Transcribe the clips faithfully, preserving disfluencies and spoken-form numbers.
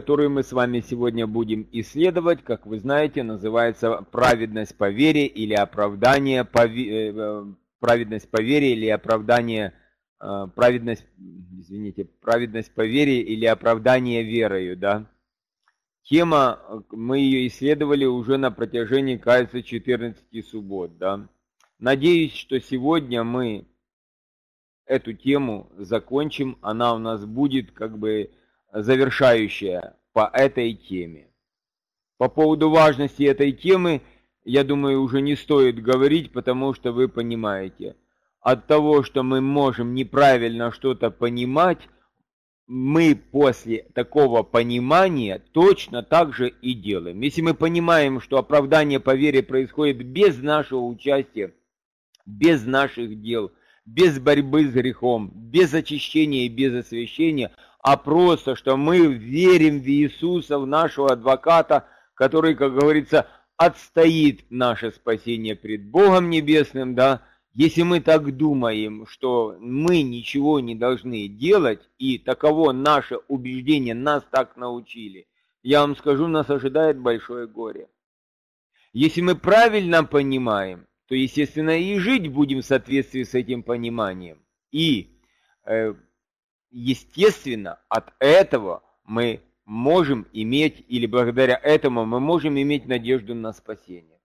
которую мы с вами сегодня будем исследовать, как вы знаете, называется праведность по вере или оправдание по вере, праведность по вере или оправдание, праведность, извините, праведность по вере или оправдание верою, да. Тема, мы ее исследовали уже на протяжении, кажется, четырнадцати суббот, да. Надеюсь, что сегодня мы эту тему закончим, она у нас будет как бы завершающая по этой теме. По поводу важности этой темы, я думаю, уже не стоит говорить, потому что вы понимаете, от того, что мы можем неправильно что-то понимать, мы после такого понимания точно так же и делаем. Если мы понимаем, что оправдание по вере происходит без нашего участия, без наших дел, без борьбы с грехом, без очищения и без освящения, а просто, что мы верим в Иисуса, в нашего адвоката, который, как говорится, отстоит наше спасение пред Богом Небесным, да. Если мы так думаем, что мы ничего не должны делать, и таково наше убеждение, нас так научили, я вам скажу, нас ожидает большое горе. Если мы правильно понимаем, то, естественно, и жить будем в соответствии с этим пониманием. И, э, естественно, от этого мы можем иметь, или благодаря этому мы можем иметь надежду на спасение.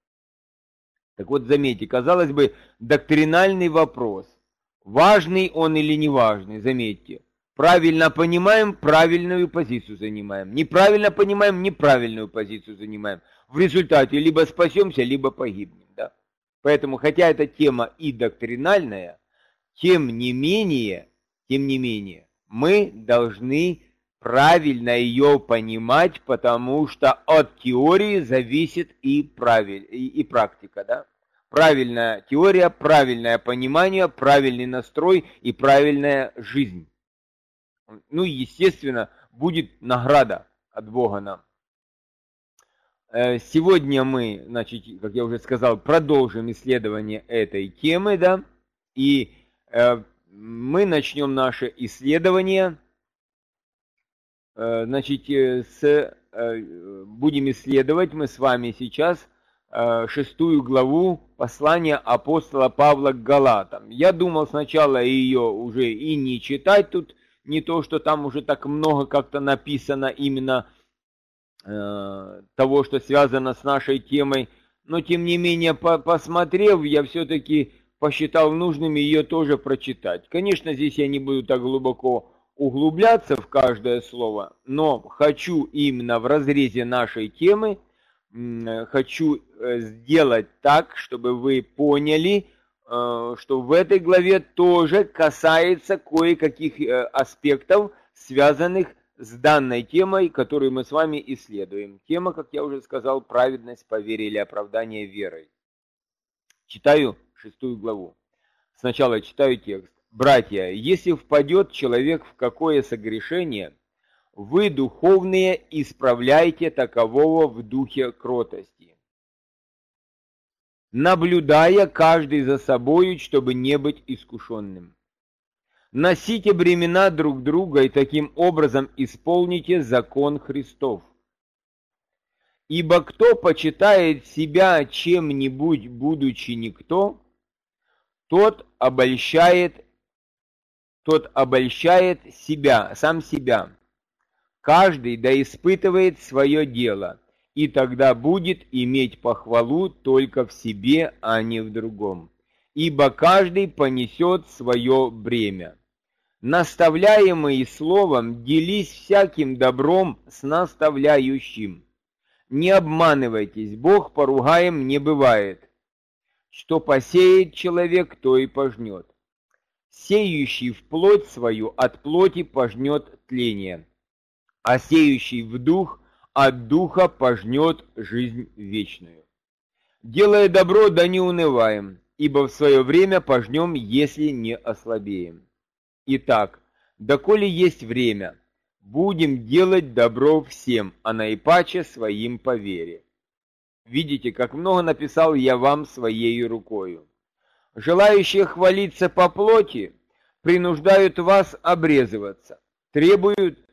Так вот, заметьте, казалось бы, доктринальный вопрос. Важный он или не важный, заметьте. Правильно понимаем, правильную позицию занимаем. Неправильно понимаем, неправильную позицию занимаем. В результате либо спасемся, либо погибнем. Да? Поэтому, хотя эта тема и доктринальная, тем не менее, тем не менее, мы должны правильно ее понимать, потому что от теории зависит и, правиль, и, и практика. Да? Правильная теория, правильное понимание, правильный настрой и правильная жизнь. Ну и, естественно, будет награда от Бога нам. Сегодня мы, значит, как я уже сказал, продолжим исследование этой темы, да, и э, мы начнем наше исследование, э, значит, с, э, будем исследовать мы с вами сейчас э, шестую главу послания апостола Павла к Галатам. Я думал сначала ее уже и не читать тут, не то, что там уже так много как-то написано именно того, что связано с нашей темой, но тем не менее, по посмотрев, я все-таки посчитал нужным ее тоже прочитать. Конечно, здесь я не буду так глубоко углубляться в каждое слово, но хочу именно в разрезе нашей темы, хочу сделать так, чтобы вы поняли, что в этой главе тоже касается кое-каких аспектов, связанных с данной темой, которую мы с вами исследуем. Тема, как я уже сказал, праведность по вере или оправдание верой. Читаю шестую главу. Сначала читаю текст. «Братья, если впадет человек в какое согрешение, вы, духовные, исправляйте такового в духе кротости, наблюдая каждый за собою, чтобы не быть искушенным. Носите бремена друг друга и таким образом исполните закон Христов. Ибо кто почитает себя чем-нибудь, будучи никто, тот обольщает, тот обольщает себя, сам себя. Каждый да испытывает свое дело, и тогда будет иметь похвалу только в себе, а не в другом. Ибо каждый понесет свое бремя. Наставляемый словом, делись всяким добром с наставляющим. Не обманывайтесь, Бог поругаем не бывает. Что посеет человек, то и пожнет. Сеющий в плоть свою от плоти пожнет тление, а сеющий в дух от духа пожнет жизнь вечную. Делая добро, да не унываем, ибо в свое время пожнем, если не ослабеем. Итак, доколе есть время, будем делать добро всем, а наипаче своим по вере. Видите, как много написал я вам своей рукою. Желающие хвалиться по плоти принуждают вас обрезываться, требуют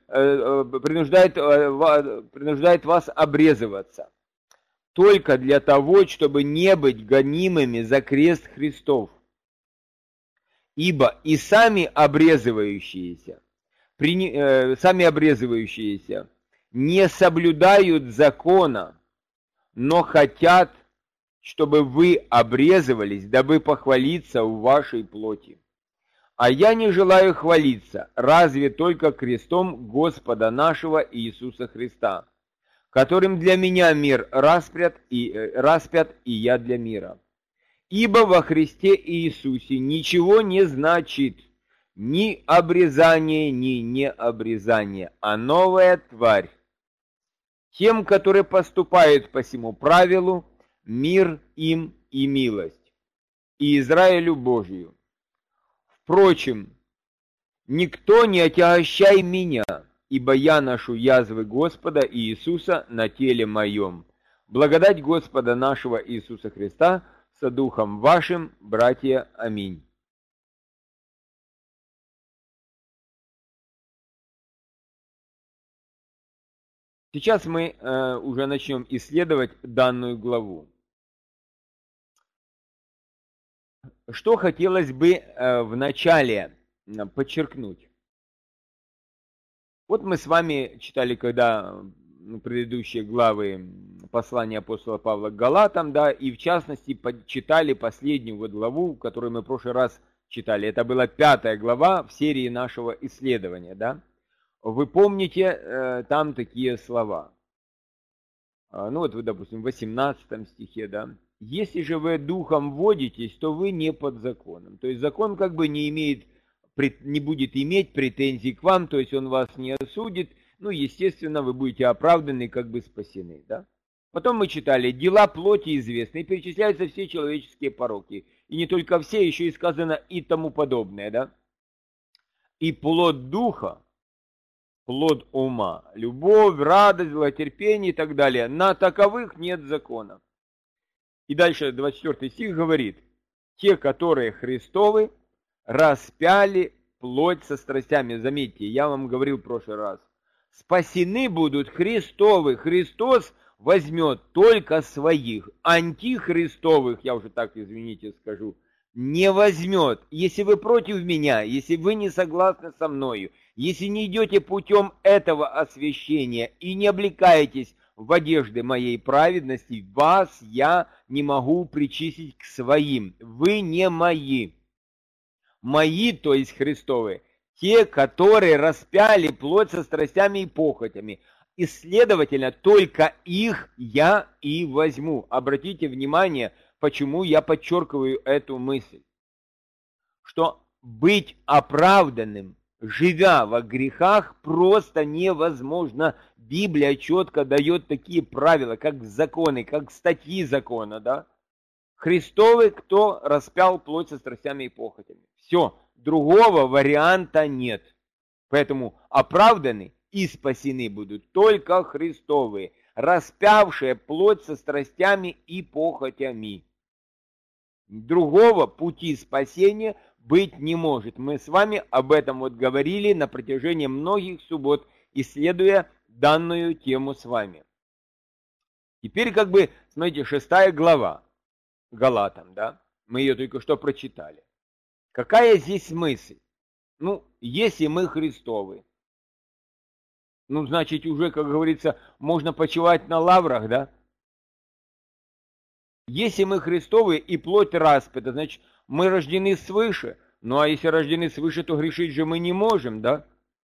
принуждает, принуждает вас обрезываться. Только для того, чтобы не быть гонимыми за крест Христов. Ибо и сами обрезывающиеся, при, э, сами обрезывающиеся не соблюдают закона, но хотят, чтобы вы обрезывались, дабы похвалиться в вашей плоти. А я не желаю хвалиться, разве только крестом Господа нашего Иисуса Христа, которым для меня мир распят и, э, распят, и я для мира. Ибо во Христе Иисусе ничего не значит ни обрезание, ни необрезание, а новая тварь. Тем, которые поступают по сему правилу, мир им и милость, и Израилю Божию. Впрочем, никто не отягощай меня, ибо я ношу язвы Господа Иисуса на теле моем. Благодать Господа нашего Иисуса Христа со духом вашим, братья. Аминь. Сейчас мы э, уже начнем исследовать данную главу. Что хотелось бы э, вначале э, подчеркнуть. Вот мы с вами читали, когда ну, предыдущие главы послания апостола Павла к Галатам, да, и в частности читали последнюю вот главу, которую мы в прошлый раз читали. Это была пятая глава в серии нашего исследования, да. Вы помните э, там такие слова. А, ну вот вы, допустим, в восемнадцатом стихе, да. Если же вы духом водитесь, то вы не под законом. То есть закон как бы не имеет, не будет иметь претензий к вам, то есть он вас не осудит. Ну, естественно, вы будете оправданы, как бы спасены, да. Потом мы читали, дела плоти известны, и перечисляются все человеческие пороки. И не только все, еще и сказано и тому подобное, да. И плод духа, плод ума, любовь, радость, злотерпение и так далее. На таковых нет закона. И дальше двадцать четвёртый стих говорит, те, которые Христовы, распяли плоть со страстями. Заметьте, я вам говорил в прошлый раз. Спасены будут Христовы. Христос возьмет только своих. Антихристовых, я уже так, извините, скажу, не возьмет. Если вы против меня, если вы не согласны со мною, если не идете путем этого освящения и не облекаетесь в одежды моей праведности, вас я не могу причислить к своим. Вы не мои. Мои, то есть Христовы, те, которые распяли плоть со страстями и похотями. И, следовательно, только их я и возьму. Обратите внимание, почему я подчеркиваю эту мысль. Что быть оправданным, живя во грехах, просто невозможно. Библия четко дает такие правила, как законы, как статьи закона, да? Христовы, кто распял плоть со страстями и похотями. Все, другого варианта нет. Поэтому оправданы и спасены будут только Христовые, распявшие плоть со страстями и похотями. Другого пути спасения быть не может. Мы с вами об этом вот говорили на протяжении многих суббот, исследуя данную тему с вами. Теперь как бы, смотрите, шестая глава Галатам, да? Мы ее только что прочитали. Какая здесь мысль? Ну, если мы Христовы, ну, значит, уже, как говорится, можно почивать на лаврах, да? Если мы Христовы и плоть распята, значит, мы рождены свыше. Ну, а если рождены свыше, то грешить же мы не можем, да?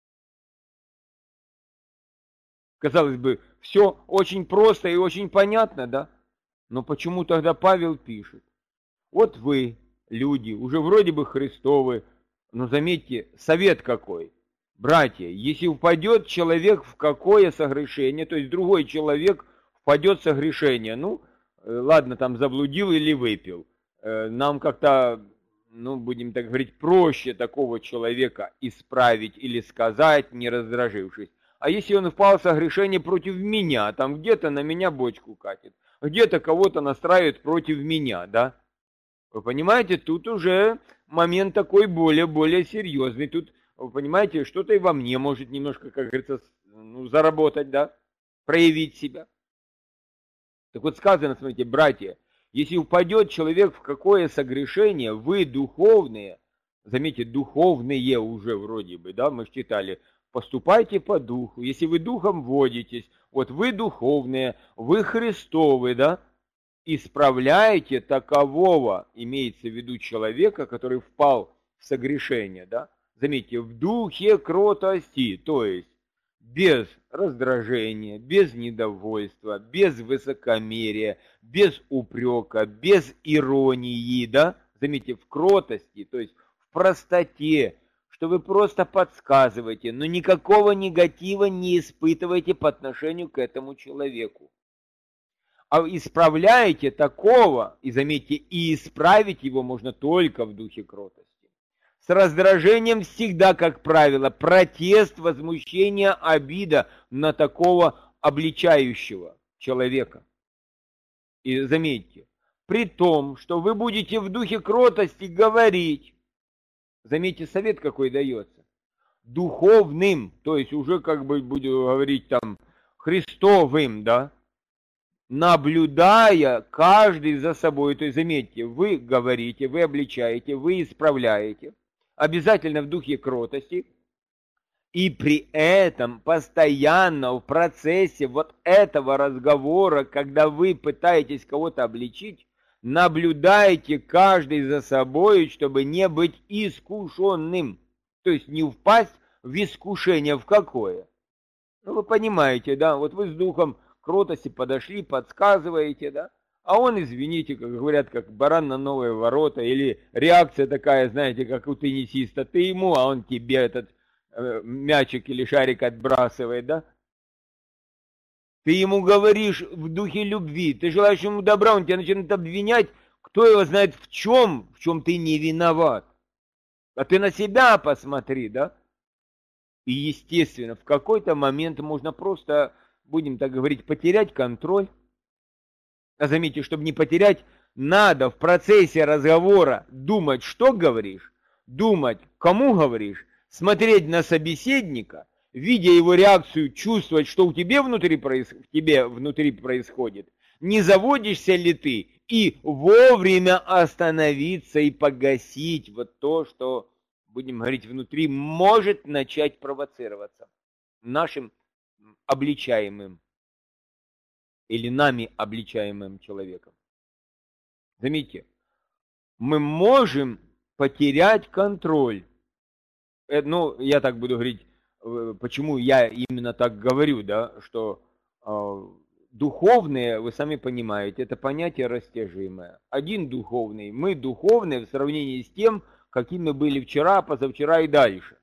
Казалось бы, все очень просто и очень понятно, да? Но почему тогда Павел пишет? Вот вы, люди, уже вроде бы Христовы, но заметьте, совет какой. Братья, если упадет человек в какое согрешение, то есть другой человек впадет в согрешение, ну, ладно, там заблудил или выпил, нам как-то, ну, будем так говорить, проще такого человека исправить или сказать, не раздражившись. А если он впал в согрешение против меня, там где-то на меня бочку катит, где-то кого-то настраивает против меня, да? Вы понимаете, тут уже момент такой более-более серьезный. Тут вы понимаете, что-то и во мне может немножко, как говорится, ну, заработать, да, проявить себя. Так вот сказано, смотрите, братья, если упадет человек в какое согрешение, вы духовные, заметьте, духовные уже вроде бы, да, мы же читали, поступайте по духу, если вы духом водитесь, вот вы духовные, вы Христовы, да, исправляете такового, имеется в виду человека, который впал в согрешение, да, заметьте, в духе кротости, то есть без раздражения, без недовольства, без высокомерия, без упрека, без иронии, да, заметьте, в кротости, то есть в простоте, что вы просто подсказываете, но никакого негатива не испытываете по отношению к этому человеку. А исправляете такого, и заметьте, и исправить его можно только в духе кротости. С раздражением всегда, как правило, протест, возмущение, обида на такого обличающего человека. И заметьте, при том, что вы будете в духе кротости говорить, заметьте, совет какой дается, духовным, то есть уже как бы буду говорить там Христовым, да, наблюдая каждый за собой, то есть заметьте, вы говорите, вы обличаете, вы исправляете, обязательно в духе кротости, и при этом постоянно в процессе вот этого разговора, когда вы пытаетесь кого-то обличить, наблюдайте каждый за собой, чтобы не быть искушенным, то есть не впасть в искушение в какое. Ну вы понимаете, да, вот вы с духом кротости подошли, подсказываете, да, а он, извините, как говорят, как баран на новые ворота, или реакция такая, знаете, как у теннисиста, ты ему, а он тебе этот э, мячик или шарик отбрасывает, да. Ты ему говоришь в духе любви, ты желаешь ему добра, он тебя начинает обвинять, кто его знает в чем, в чем ты не виноват. А ты на себя посмотри, да. И, естественно, в какой-то момент можно просто, будем так говорить, потерять контроль. А заметьте, чтобы не потерять, надо в процессе разговора думать, что говоришь, думать, кому говоришь, смотреть на собеседника, видя его реакцию, чувствовать, что у тебя внутри, проис... в тебе внутри происходит, не заводишься ли ты, и вовремя остановиться и погасить вот то, что, будем говорить, внутри может начать провоцироваться нашим обличаемым или нами обличаемым человеком. Заметьте, мы можем потерять контроль. Ну, я так буду говорить, почему я именно так говорю, да, что э, духовные, вы сами понимаете, это понятие растяжимое. Один духовный, мы духовные в сравнении с тем, какими мы были вчера, позавчера и дальше.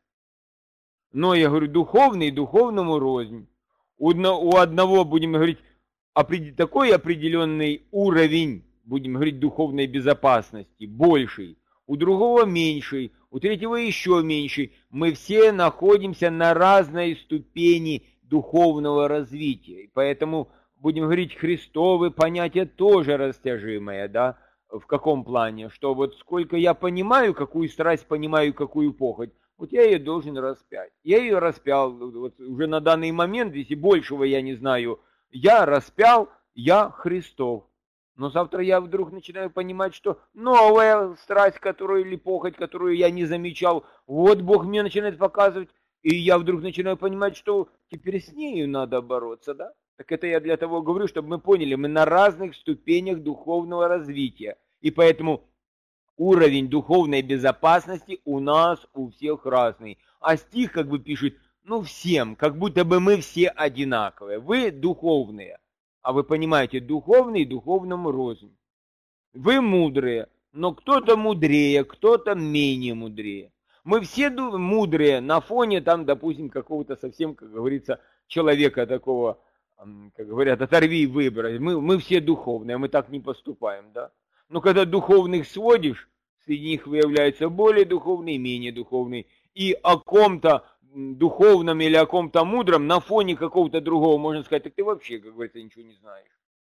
Но я говорю, духовный духовному рознь. У одного, будем говорить, такой определенный уровень, будем говорить, духовной безопасности, больший, у другого меньший, у третьего еще меньший. Мы все находимся на разной ступени духовного развития. И поэтому, будем говорить, Христовы понятие тоже растяжимое, да, в каком плане? Что вот сколько я понимаю, какую страсть понимаю, какую похоть, вот я ее должен распять. Я ее распял вот уже на данный момент, если большего я не знаю, я распял, я Христов. Но завтра я вдруг начинаю понимать, что новая страсть, которую или похоть, которую я не замечал, вот Бог мне начинает показывать, и я вдруг начинаю понимать, что теперь с нею надо бороться, да? Так это я для того говорю, чтобы мы поняли, мы на разных ступенях духовного развития, и поэтому уровень духовной безопасности у нас у всех разный. А стих как бы пишет, ну всем, как будто бы мы все одинаковые. Вы духовные, а вы понимаете, духовный духовному рознь. Вы мудрые, но кто-то мудрее, кто-то менее мудрее. Мы все мудрые на фоне, там, допустим, какого-то совсем, как говорится, человека такого, как говорят, оторви и выбрать. Мы, мы все духовные, мы так не поступаем, да? Но когда духовных сводишь, среди них выявляются более духовные, менее духовные. И о ком-то духовном или о ком-то мудром на фоне какого-то другого можно сказать, так ты вообще, как говорится, ничего не знаешь.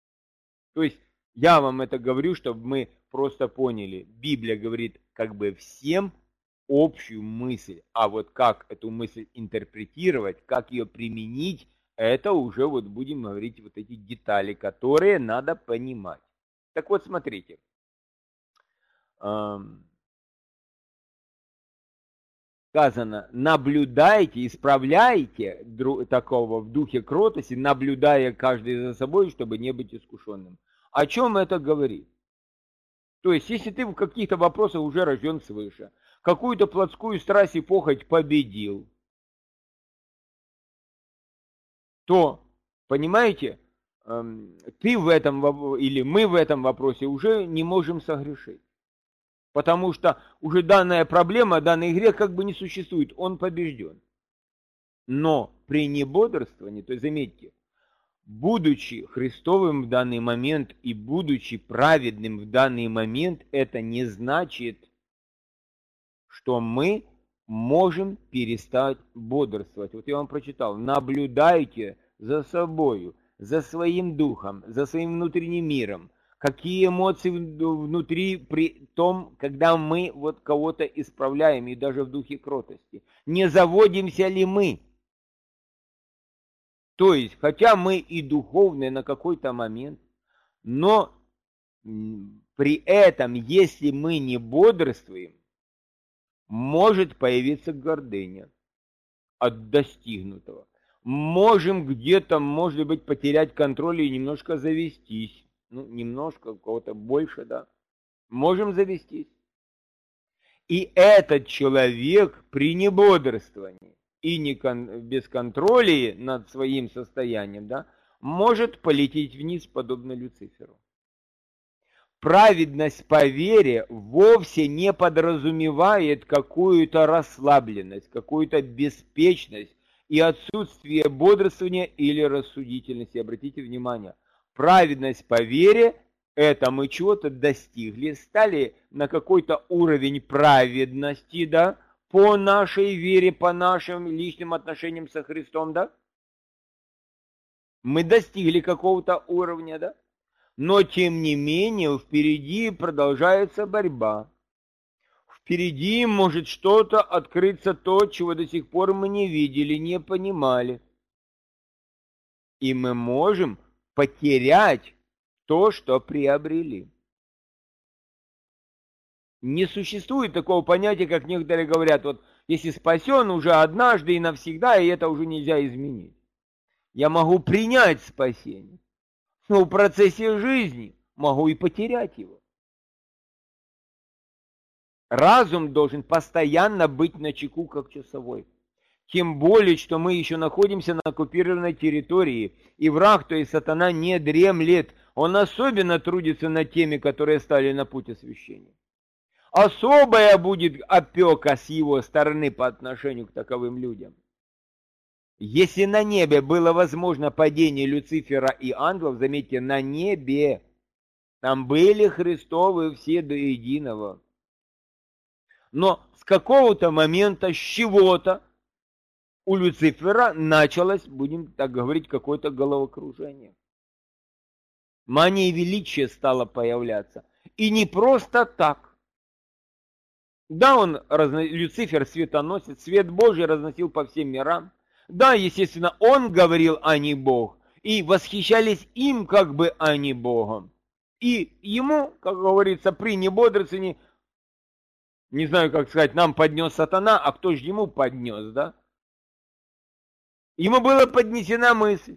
То есть я вам это говорю, чтобы мы просто поняли. Библия говорит как бы всем общую мысль. А вот как эту мысль интерпретировать, как ее применить, это уже вот будем говорить вот эти детали, которые надо понимать. Так вот, смотрите. Сказано, наблюдайте, исправляйте такого в духе кротости, наблюдая каждый за собой, чтобы не быть искушенным. О чем это говорит? То есть, если ты в каких-то вопросах уже рожден свыше, какую-то плотскую страсть и похоть победил, то, понимаете, ты в этом, или мы в этом вопросе уже не можем согрешить. Потому что уже данная проблема, данный грех как бы не существует, он побежден. Но при небодрствовании, то есть заметьте, будучи Христовым в данный момент и будучи праведным в данный момент, это не значит, что мы можем перестать бодрствовать. Вот я вам прочитал, наблюдайте за собою, за своим духом, за своим внутренним миром. Какие эмоции внутри при том, когда мы вот кого-то исправляем, и даже в духе кротости. Не заводимся ли мы? То есть, хотя мы и духовные на какой-то момент, но при этом, если мы не бодрствуем, может появиться гордыня от достигнутого. Можем где-то, может быть, потерять контроль и немножко завестись. Ну, немножко, у кого-то больше, да. Можем завестись. И этот человек при небодрствовании и не кон, без контроля над своим состоянием, да, может полететь вниз, подобно Люциферу. Праведность по вере вовсе не подразумевает какую-то расслабленность, какую-то беспечность и отсутствие бодрствования или рассудительности. Обратите внимание. Праведность по вере – это мы чего-то достигли, стали на какой-то уровень праведности, да, по нашей вере, по нашим личным отношениям со Христом, да. Мы достигли какого-то уровня, да. Но, тем не менее, впереди продолжается борьба. Впереди может что-то открыться, то, чего до сих пор мы не видели, не понимали. И мы можем потерять то, что приобрели. Не существует такого понятия, как некоторые говорят, вот если спасен уже однажды и навсегда, и это уже нельзя изменить. Я могу принять спасение, но в процессе жизни могу и потерять его. Разум должен постоянно быть начеку, как часовой. Тем более, что мы еще находимся на оккупированной территории, и враг, то есть сатана, не дремлет. Он особенно трудится над теми, которые стали на путь освящения. Особая будет опека с его стороны по отношению к таковым людям. Если на небе было возможно падение Люцифера и ангелов, заметьте, на небе, там были Христовы все до единого. Но с какого-то момента, с чего-то, у Люцифера началось, будем так говорить, какое-то головокружение. Мания величия стала появляться. И не просто так. Да, он, разно... Люцифер светоносец, свет Божий разносил по всем мирам. Да, естественно, он говорил, а не Бог. И восхищались им, как бы, а не Богом. И ему, как говорится, при небодрствовании, не знаю, как сказать, нам поднес сатана, а кто же ему поднес, да? Ему была поднесена мысль.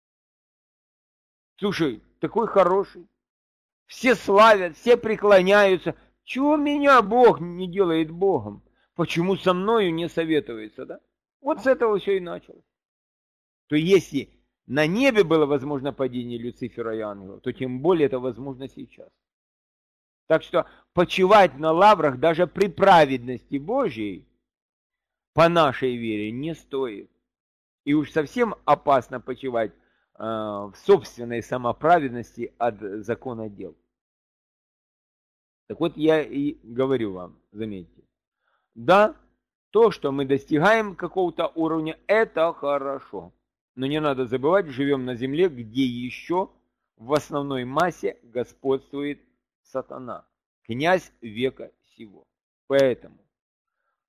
Слушай, такой хороший. Все славят, все преклоняются. Чего меня Бог не делает Богом? Почему со мною не советуется, да? Вот с этого все и началось. То если на небе было возможно падение Люцифера и ангелов, то тем более это возможно сейчас. Так что почивать на лаврах даже при праведности Божьей по нашей вере не стоит. И уж совсем опасно почивать э, в собственной самоправедности от закона дел. Так вот я и говорю вам, заметьте. Да, то, что мы достигаем какого-то уровня, это хорошо. Но не надо забывать, живем на земле, где еще в основной массе господствует сатана, князь века сего. Поэтому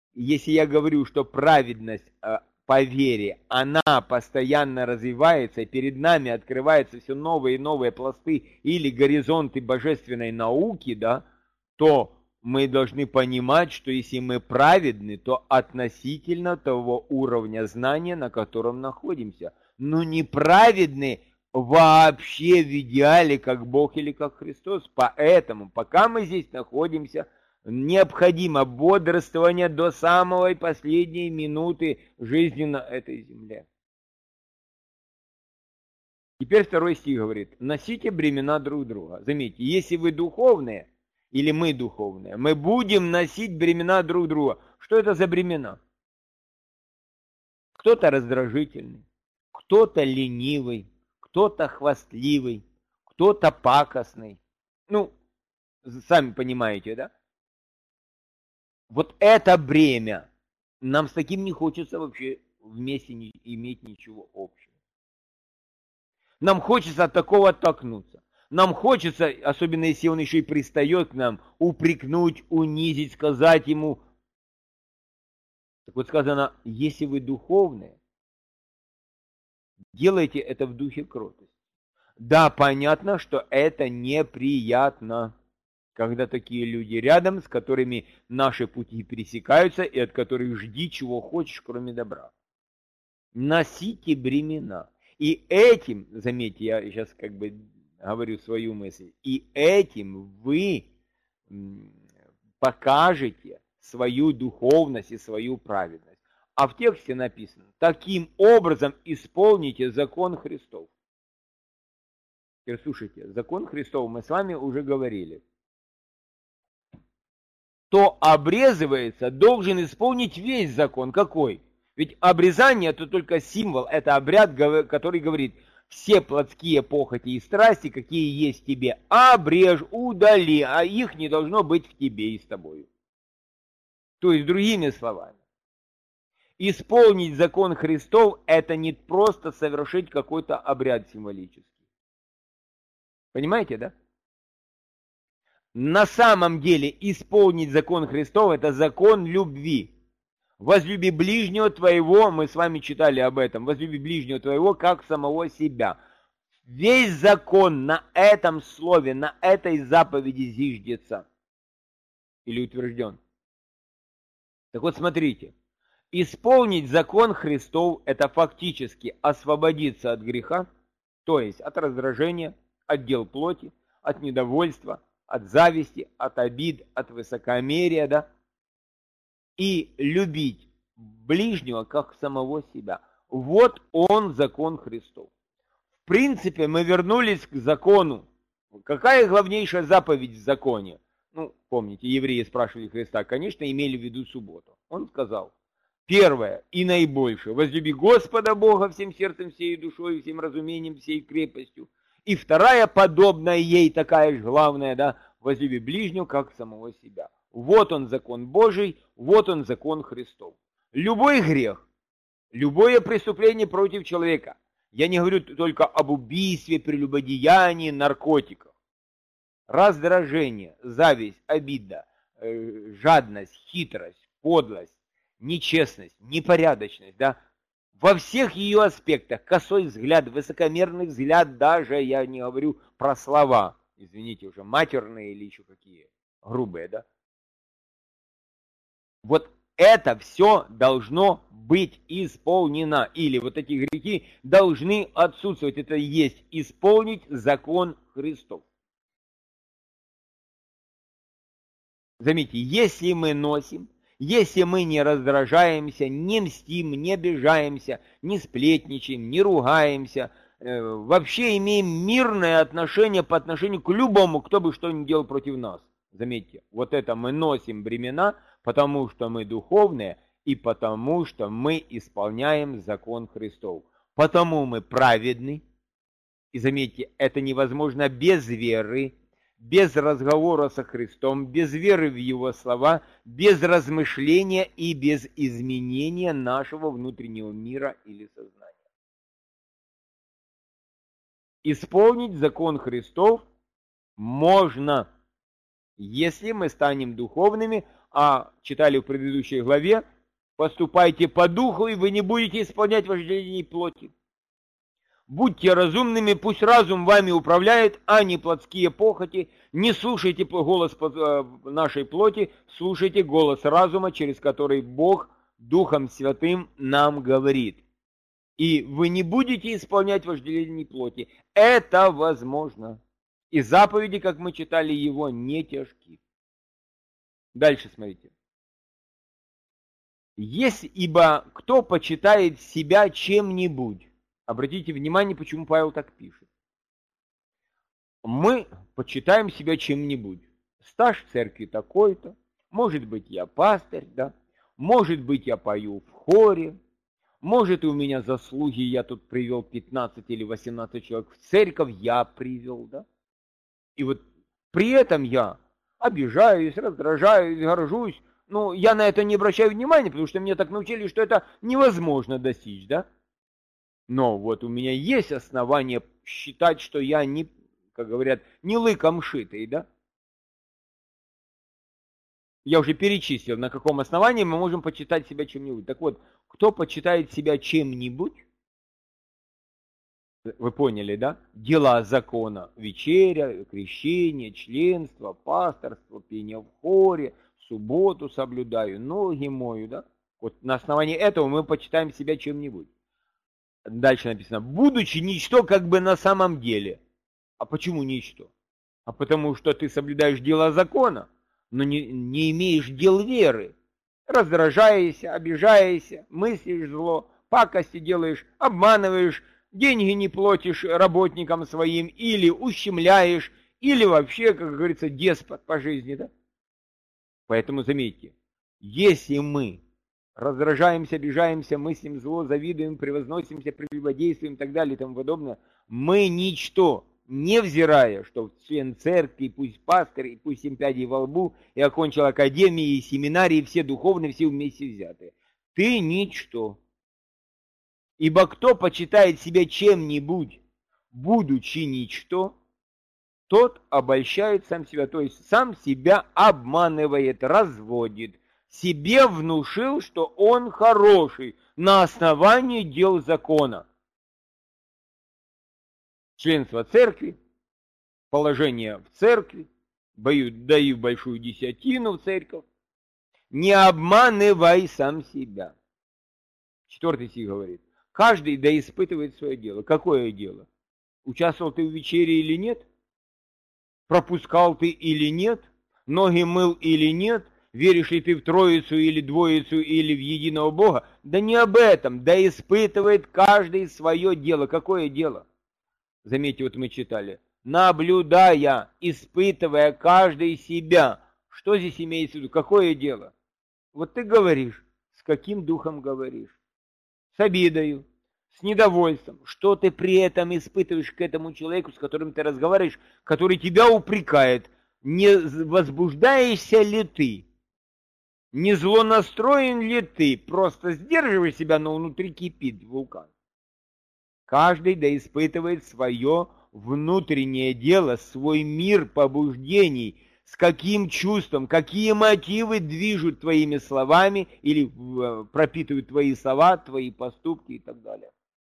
если я говорю, что праведность по вере, она постоянно развивается, перед нами открываются все новые и новые пласты или горизонты божественной науки, да, то мы должны понимать, что если мы праведны, то относительно того уровня знания, на котором находимся. Но не праведны вообще в идеале, как Бог или как Христос. Поэтому, пока мы здесь находимся, необходимо бодрствование до самой последней минуты жизни на этой земле. Теперь второй стих говорит: носите бремена друг друга. Заметьте, если вы духовные, или мы духовные, мы будем носить бремена друг друга. Что это за бремена? Кто-то раздражительный, кто-то ленивый, кто-то хвастливый, кто-то пакостный. Ну, сами понимаете, да? Вот это бремя. Нам с таким не хочется вообще вместе не иметь ничего общего. Нам хочется от такого оттолкнуться. Нам хочется, особенно если он еще и пристает к нам, упрекнуть, унизить, сказать ему. Так вот сказано, если вы духовные, делайте это в духе кротости. Да, понятно, что это неприятно, когда такие люди рядом, с которыми наши пути пересекаются и от которых жди чего хочешь, кроме добра. Носите бремена. И этим, заметьте, я сейчас как бы говорю свою мысль, и этим вы покажете свою духовность и свою праведность. А в тексте написано: таким образом исполните закон Христов. Теперь слушайте, закон Христов мы с вами уже говорили. Кто обрезывается, должен исполнить весь закон. Какой? Ведь обрезание это только символ, это обряд, который говорит: все плотские похоти и страсти, какие есть в тебе, обрежь, удали, а их не должно быть в тебе и с тобою. То есть, другими словами, исполнить закон Христов это не просто совершить какой-то обряд символический. Понимаете, да? На самом деле исполнить закон Христов это закон любви. Возлюби ближнего твоего, мы с вами читали об этом, возлюби ближнего твоего, как самого себя. Весь закон на этом слове, на этой заповеди зиждется или утвержден. Так вот смотрите, исполнить закон Христов это фактически освободиться от греха, то есть от раздражения, от дел плоти, от недовольства, от зависти, от обид, от высокомерия, да, и любить ближнего, как самого себя. Вот он, закон Христов. В принципе, мы вернулись к закону. Какая главнейшая заповедь в законе? Ну, помните, евреи спрашивали Христа, конечно, имели в виду субботу. Он сказал, первое и наибольшее: возлюби Господа Бога всем сердцем, всей душой, всем разумением, всей крепостью. И вторая, подобная ей, такая же главная, да, возлюби ближнего, как самого себя. Вот он закон Божий, вот он закон Христов. Любой грех, любое преступление против человека, я не говорю только об убийстве, прелюбодеянии, наркотиках, раздражение, зависть, обида, э, жадность, хитрость, подлость, нечестность, непорядочность, да, во всех ее аспектах, косой взгляд, высокомерный взгляд, даже я не говорю про слова, извините, уже матерные или еще какие, грубые, да. Вот это все должно быть исполнено, или вот эти грехи должны отсутствовать. Это и есть исполнить закон Христов. Заметьте, если мы носим, если мы не раздражаемся, не мстим, не обижаемся, не сплетничаем, не ругаемся, э, вообще имеем мирное отношение по отношению к любому, кто бы что ни делал против нас. Заметьте, вот это мы носим бремена, потому что мы духовные и потому что мы исполняем закон Христов. Потому мы праведны. И заметьте, это невозможно без веры, без разговора со Христом, без веры в Его слова, без размышления и без изменения нашего внутреннего мира или сознания. Исполнить закон Христов можно, Если мы станем духовными, а читали в предыдущей главе, поступайте по духу, и вы не будете исполнять вожделение плоти. Будьте разумными, пусть разум вами управляет, а не плотские похоти. Не слушайте голос нашей плоти, слушайте голос разума, через который Бог Духом Святым нам говорит. И вы не будете исполнять вожделение плоти. Это возможно. И заповеди, как мы читали, его не тяжки. Дальше смотрите. Если ибо кто почитает себя чем-нибудь, обратите внимание, почему Павел так пишет. Мы почитаем себя чем-нибудь. Стаж в церкви такой-то, может быть, я пастырь, да, может быть, я пою в хоре, может, у меня заслуги, я тут привел пятнадцать или восемнадцать человек в церковь, я привел, да. И вот при этом я обижаюсь, раздражаюсь, горжусь. Ну, я на это не обращаю внимания, потому что меня так научили, что это невозможно достичь, да. Но вот у меня есть основания считать, что я не, как говорят, не лыком шитый, да. Я уже перечислил, на каком основании мы можем почитать себя чем-нибудь. Так вот, кто почитает себя чем-нибудь, вы поняли, да? Дела закона, вечеря, крещение, членство, пасторство, пение в хоре, субботу соблюдаю, ноги мою, да? Вот на основании этого мы почитаем себя чем-нибудь. Дальше написано, будучи ничто как бы на самом деле. А почему ничто? А потому что ты соблюдаешь дела закона, но не, не имеешь дел веры. Раздражаешься, обижаешься, мыслишь зло, пакости делаешь, обманываешь, деньги не платишь работникам своим, или ущемляешь, или вообще, как говорится, деспот по жизни, да? Поэтому заметьте, если мы раздражаемся, обижаемся, мыслим зло, завидуем, превозносимся, прелюбодействуем и так далее и тому подобное, мы ничто, невзирая, что член церкви, пусть пастырь, и пусть семь пядей во лбу, и окончил академии, и семинарии, все духовные, все вместе взятые. Ты ничто. Ибо кто почитает себя чем-нибудь, будучи ничто, тот обольщает сам себя, то есть сам себя обманывает, разводит. Себе внушил, что он хороший на основании дел закона. Членство церкви, положение в церкви, даю большую десятину в церковь. Не обманывай сам себя. Четвертый стих говорит. Каждый да испытывает свое дело. Какое дело? Участвовал ты в вечере или нет? Пропускал ты или нет? Ноги мыл или нет? Веришь ли ты в Троицу или Двоицу или в единого Бога? Да не об этом. Да испытывает каждый свое дело. Какое дело? Заметьте, вот мы читали. Наблюдая, испытывая каждый себя. Что здесь имеется в виду? Какое дело? Вот ты говоришь. С каким духом говоришь? С обидою, с недовольством. Что ты при этом испытываешь к этому человеку, с которым ты разговариваешь, который тебя упрекает? Не возбуждаешься ли ты? Не злонастроен ли ты? Просто сдерживай себя, но внутри кипит вулкан. Каждый да испытывает свое внутреннее дело, свой мир побуждений, с каким чувством, какие мотивы движут твоими словами или пропитывают твои слова, твои поступки и так далее.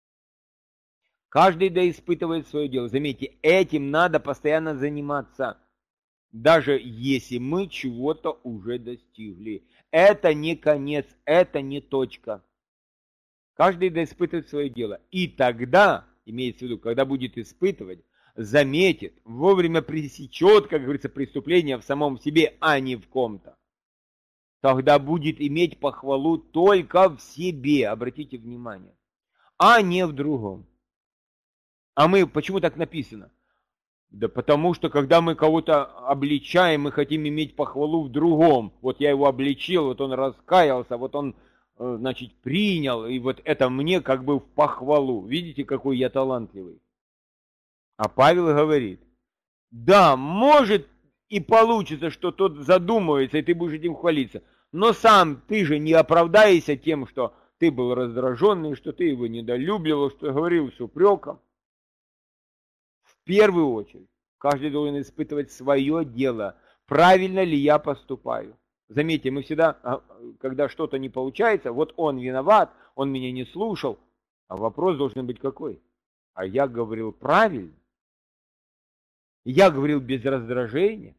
Каждый да испытывает свое дело. Заметьте, этим надо постоянно заниматься, даже если мы чего-то уже достигли. Это не конец, это не точка. Каждый да испытывает свое дело. И тогда, имеется в виду, когда будет испытывать, заметит, вовремя пресечет, как говорится, преступление в самом себе, а не в ком-то. Тогда будет иметь похвалу только в себе, обратите внимание, а не в другом. А мы, почему так написано? Да потому что, когда мы кого-то обличаем, мы хотим иметь похвалу в другом. Вот я его обличил, вот он раскаялся, вот он, значит, принял, и вот это мне как бы в похвалу. Видите, какой я талантливый? А Павел говорит, да, может и получится, что тот задумывается, и ты будешь этим хвалиться. Но сам ты же не оправдаешься тем, что ты был раздраженный, что ты его недолюбливал, что говорил с упреком. В первую очередь, каждый должен испытывать свое дело, правильно ли я поступаю. Заметьте, мы всегда, когда что-то не получается, вот он виноват, он меня не слушал, а вопрос должен быть какой? А я говорил правильно? Я говорил без раздражения?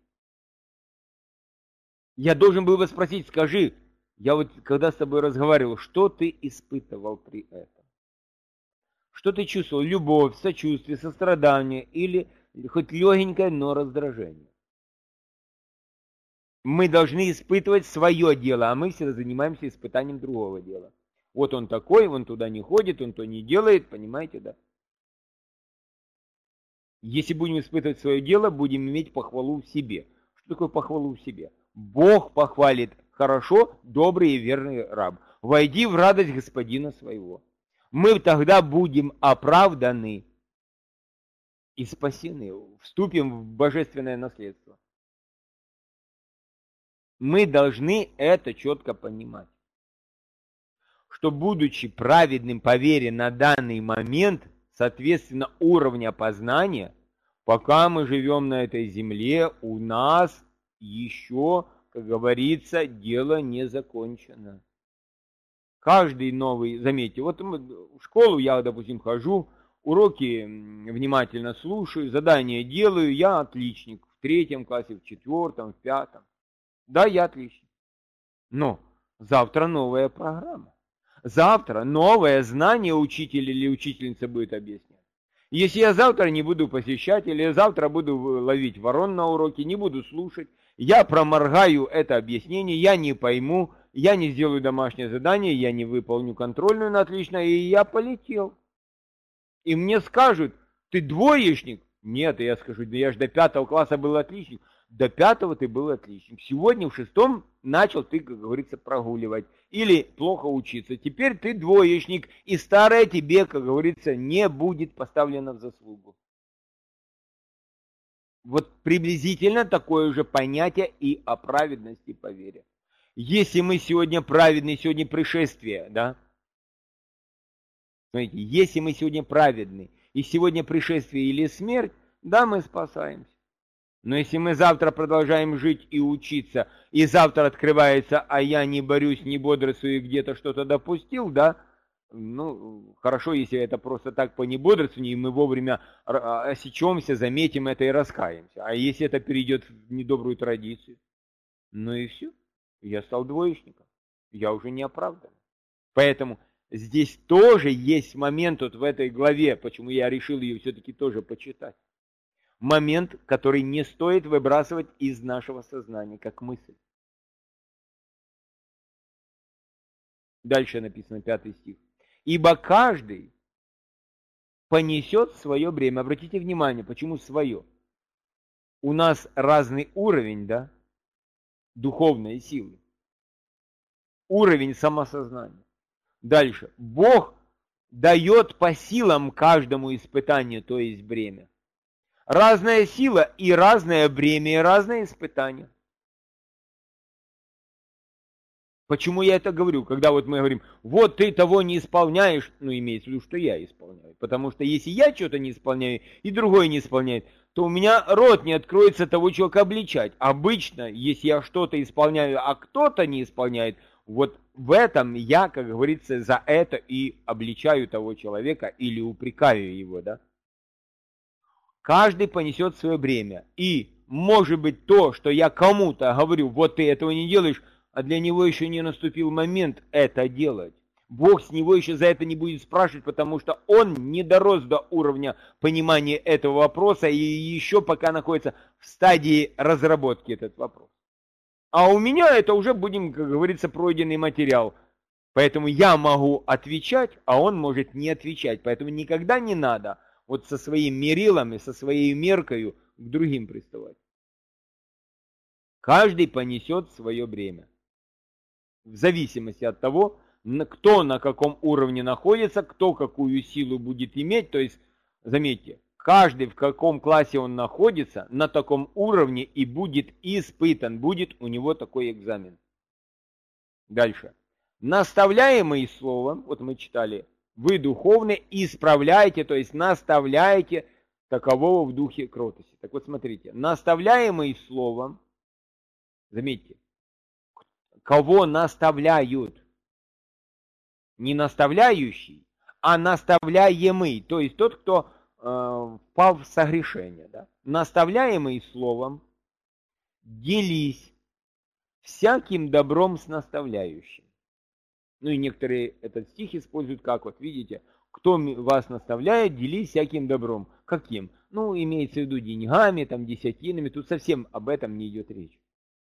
Я должен был бы спросить, скажи, я вот когда с тобой разговаривал, что ты испытывал при этом? Что ты чувствовал? Любовь, сочувствие, сострадание или хоть легенькое, но раздражение? Мы должны испытывать свое дело, а мы всегда занимаемся испытанием другого дела. Вот он такой, он туда не ходит, он то не делает, понимаете, да? Если будем испытывать свое дело, будем иметь похвалу в себе. Что такое похвалу в себе? Бог похвалит: хорошо, добрый и верный раб, войди в радость господина своего. Мы тогда будем оправданы и спасены, вступим в божественное наследство. Мы должны это четко понимать, что, будучи праведным по вере на данный момент, соответственно, уровня познания, пока мы живем на этой земле, у нас еще, как говорится, дело не закончено. Каждый новый, заметьте, вот в школу я, допустим, хожу, уроки внимательно слушаю, задания делаю, я отличник в третьем классе, в четвертом, в пятом. Да, я отличник. Но завтра новая программа. Завтра новое знание учитель или учительница будет объяснять. Если я завтра не буду посещать, или завтра буду ловить ворон на уроке, не буду слушать, я проморгаю это объяснение, я не пойму, я не сделаю домашнее задание, я не выполню контрольную на отлично, и я полетел. И мне скажут: ты двоечник? Нет, и я скажу: да я же до пятого класса был отличник. До пятого ты был отличник. Сегодня в шестом начал ты, как говорится, прогуливать. Или плохо учиться. Теперь ты двоечник, и старое тебе, как говорится, не будет поставлено в заслугу. Вот приблизительно такое же понятие и о праведности по вере. Если мы сегодня праведны, сегодня пришествие, да? Смотрите, если мы сегодня праведны, и сегодня пришествие или смерть, да, мы спасаемся. Но если мы завтра продолжаем жить и учиться, и завтра открывается, а я не борюсь, не бодрствую и где-то что-то допустил, да, ну, хорошо, если это просто так по небодрствованию, и мы вовремя осечемся, заметим это и раскаемся. А если это перейдет в недобрую традицию, ну и все, я стал двоечником, я уже не оправдан. Поэтому здесь тоже есть момент вот в этой главе, почему я решил ее все-таки тоже почитать. Момент, который не стоит выбрасывать из нашего сознания, как мысль. Дальше написано пятый стих. Ибо каждый понесет свое бремя. Обратите внимание, почему свое? У нас разный уровень, да, духовной силы. Уровень самосознания. Дальше. Бог дает по силам каждому испытанию, то есть бремя. Разная сила и разное бремя, и разные испытания. Почему я это говорю? Когда вот мы говорим: вот ты того не исполняешь, ну имеется в виду, что я исполняю. Потому что если я что-то не исполняю, и другой не исполняет, то у меня рот не откроется того человека обличать. Обычно, если я что-то исполняю, а кто-то не исполняет, вот в этом я, как говорится, за это и обличаю того человека или упрекаю его, да? Каждый понесет свое бремя. И может быть то, что я кому-то говорю: вот ты этого не делаешь, а для него еще не наступил момент это делать. Бог с него еще за это не будет спрашивать, потому что он не дорос до уровня понимания этого вопроса и еще пока находится в стадии разработки этот вопрос. А у меня это уже, будем, как говорится, пройденный материал. Поэтому я могу отвечать, а он может не отвечать. Поэтому никогда не надо вот со своим мерилом и со своей меркою к другим приставать. Каждый понесет свое бремя. В зависимости от того, кто на каком уровне находится, кто какую силу будет иметь. То есть, заметьте, каждый в каком классе он находится, на таком уровне и будет испытан, будет у него такой экзамен. Дальше. Наставляемый словом, вот мы читали, вы духовны исправляете, то есть наставляете такового в духе кротости. Так вот смотрите, наставляемый словом Заметьте, кого наставляют? Не наставляющий, а наставляемый, то есть тот, кто э, впал в согрешение. Да? Наставляемый словом, делись всяким добром с наставляющим. Ну и некоторые этот стих используют как, вот видите, кто вас наставляет, делись всяким добром. Каким? Ну, имеется в виду деньгами, там, десятинами, тут совсем об этом не идет речь.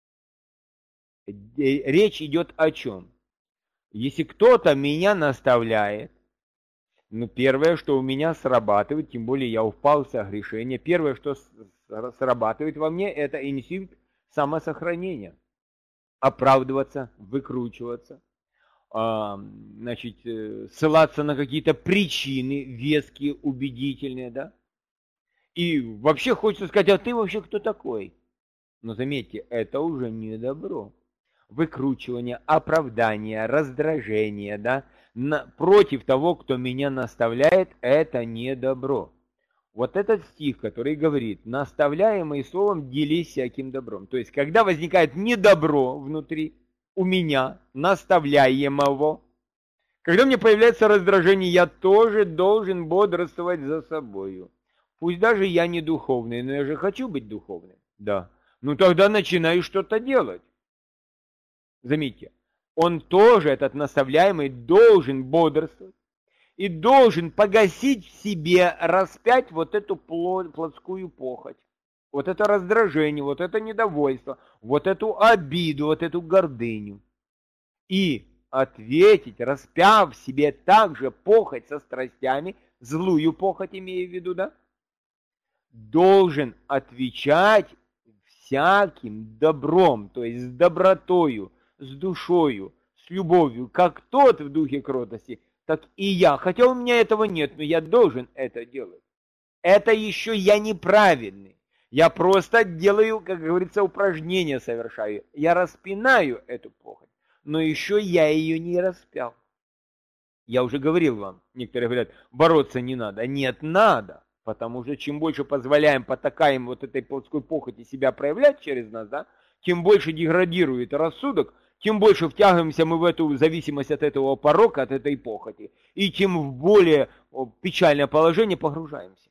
Речь идет о чем? Если кто-то меня наставляет, ну, первое, что у меня срабатывает, тем более я упал в согрешение, первое, что срабатывает во мне, это инстинкт самосохранения. Оправдываться, выкручиваться, значит, ссылаться на какие-то причины веские, убедительные, да? И вообще хочется сказать, а ты вообще кто такой? Но заметьте, это уже не добро. Выкручивание, оправдание, раздражение, да, на, против того, кто меня наставляет, это не добро. Вот этот стих, который говорит, наставляемый словом, делись всяким добром. То есть, когда возникает недобро внутри, у меня, наставляемого, когда мне появляется раздражение, я тоже должен бодрствовать за собою. Пусть даже я не духовный, но я же хочу быть духовным. Да. Ну тогда начинаю что-то делать. Заметьте, он тоже, этот наставляемый, должен бодрствовать и должен погасить в себе, распять вот эту плотскую похоть, вот это раздражение, вот это недовольство, вот эту обиду, вот эту гордыню. И ответить, распяв в себе также похоть со страстями, злую похоть имею в виду, да, должен отвечать всяким добром, то есть с добротою, с душою, с любовью, как тот в духе кротости, так и я. Хотя у меня этого нет, но я должен это делать. Это еще я неправедный. Я просто делаю, как говорится, упражнения совершаю. Я распинаю эту похоть, но еще я ее не распял. Я уже говорил вам, некоторые говорят, бороться не надо. Нет, надо. Потому что чем больше позволяем, потакаем вот этой плотской похоти себя проявлять через нас, да, тем больше деградирует рассудок, тем больше втягиваемся мы в эту зависимость от этого порока, от этой похоти, и тем в более печальное положение погружаемся.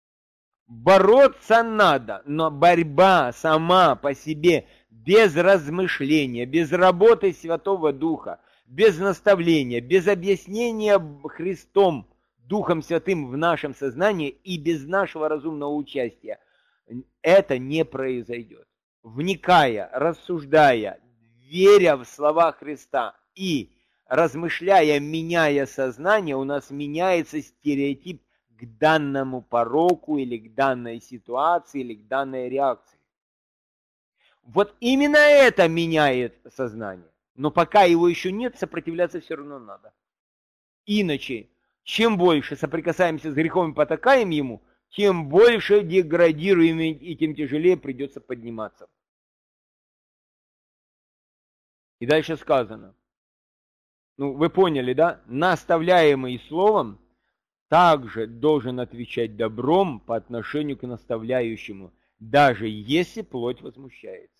Бороться надо, но борьба сама по себе, без размышления, без работы Святого Духа, без наставления, без объяснения Христом, Духом Святым в нашем сознании и без нашего разумного участия, это не произойдет. Вникая, рассуждая, веря в слова Христа и размышляя, меняя сознание, у нас меняется стереотип к данному пороку или к данной ситуации или к данной реакции. Вот именно это меняет сознание. Но пока его еще нет, сопротивляться все равно надо. Иначе, чем больше соприкасаемся с грехом и потакаем ему, тем больше деградируем и тем тяжелее придется подниматься. И дальше сказано, ну вы поняли, да? Наставляемый словом также должен отвечать добром по отношению к наставляющему, даже если плоть возмущается.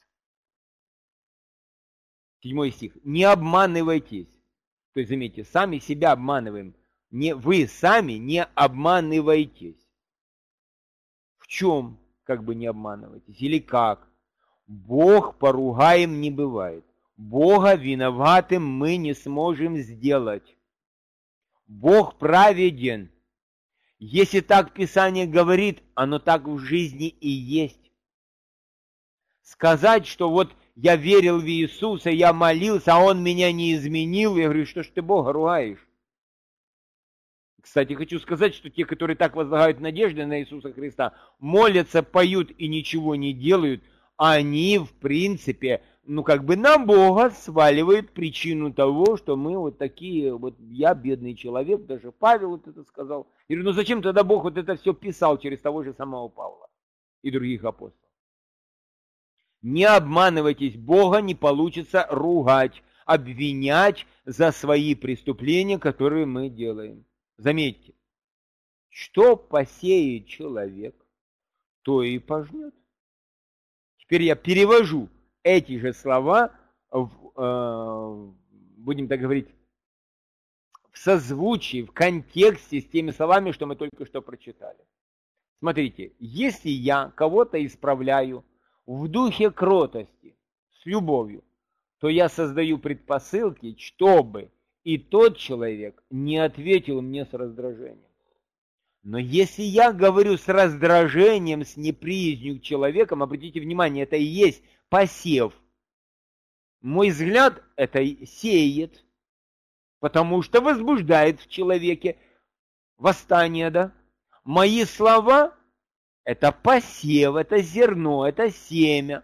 Седьмой стих. Не обманывайтесь. То есть, заметьте, сами себя обманываем. Не, вы сами не обманывайтесь. В чем, как бы, не обманывайтесь? Или как? Бог поругаем не бывает. Бога виноватым мы не сможем сделать. Бог праведен. Если так Писание говорит, оно так в жизни и есть. Сказать, что вот я верил в Иисуса, я молился, а Он меня не изменил, я говорю, что ж ты Бога ругаешь? Кстати, хочу сказать, что те, которые так возлагают надежды на Иисуса Христа, молятся, поют и ничего не делают, они, в принципе, ну как бы на Бога сваливают причину того, что мы вот такие, вот я бедный человек, даже Павел вот это сказал. Я говорю, ну зачем тогда Бог вот это все писал через того же самого Павла и других апостолов? Не обманывайтесь, Бога не получится ругать, обвинять за свои преступления, которые мы делаем. Заметьте, что посеет человек, то и пожнет. Теперь я перевожу эти же слова, в, э, будем так говорить, в созвучии, в контексте с теми словами, что мы только что прочитали. Смотрите, если я кого-то исправляю в духе кротости, с любовью, то я создаю предпосылки, чтобы и тот человек не ответил мне с раздражением. Но если я говорю с раздражением, с неприязнью к человекам, обратите внимание, это и есть посев. Мой взгляд это сеет, потому что возбуждает в человеке восстание, да? Мои слова – это посев, это зерно, это семя.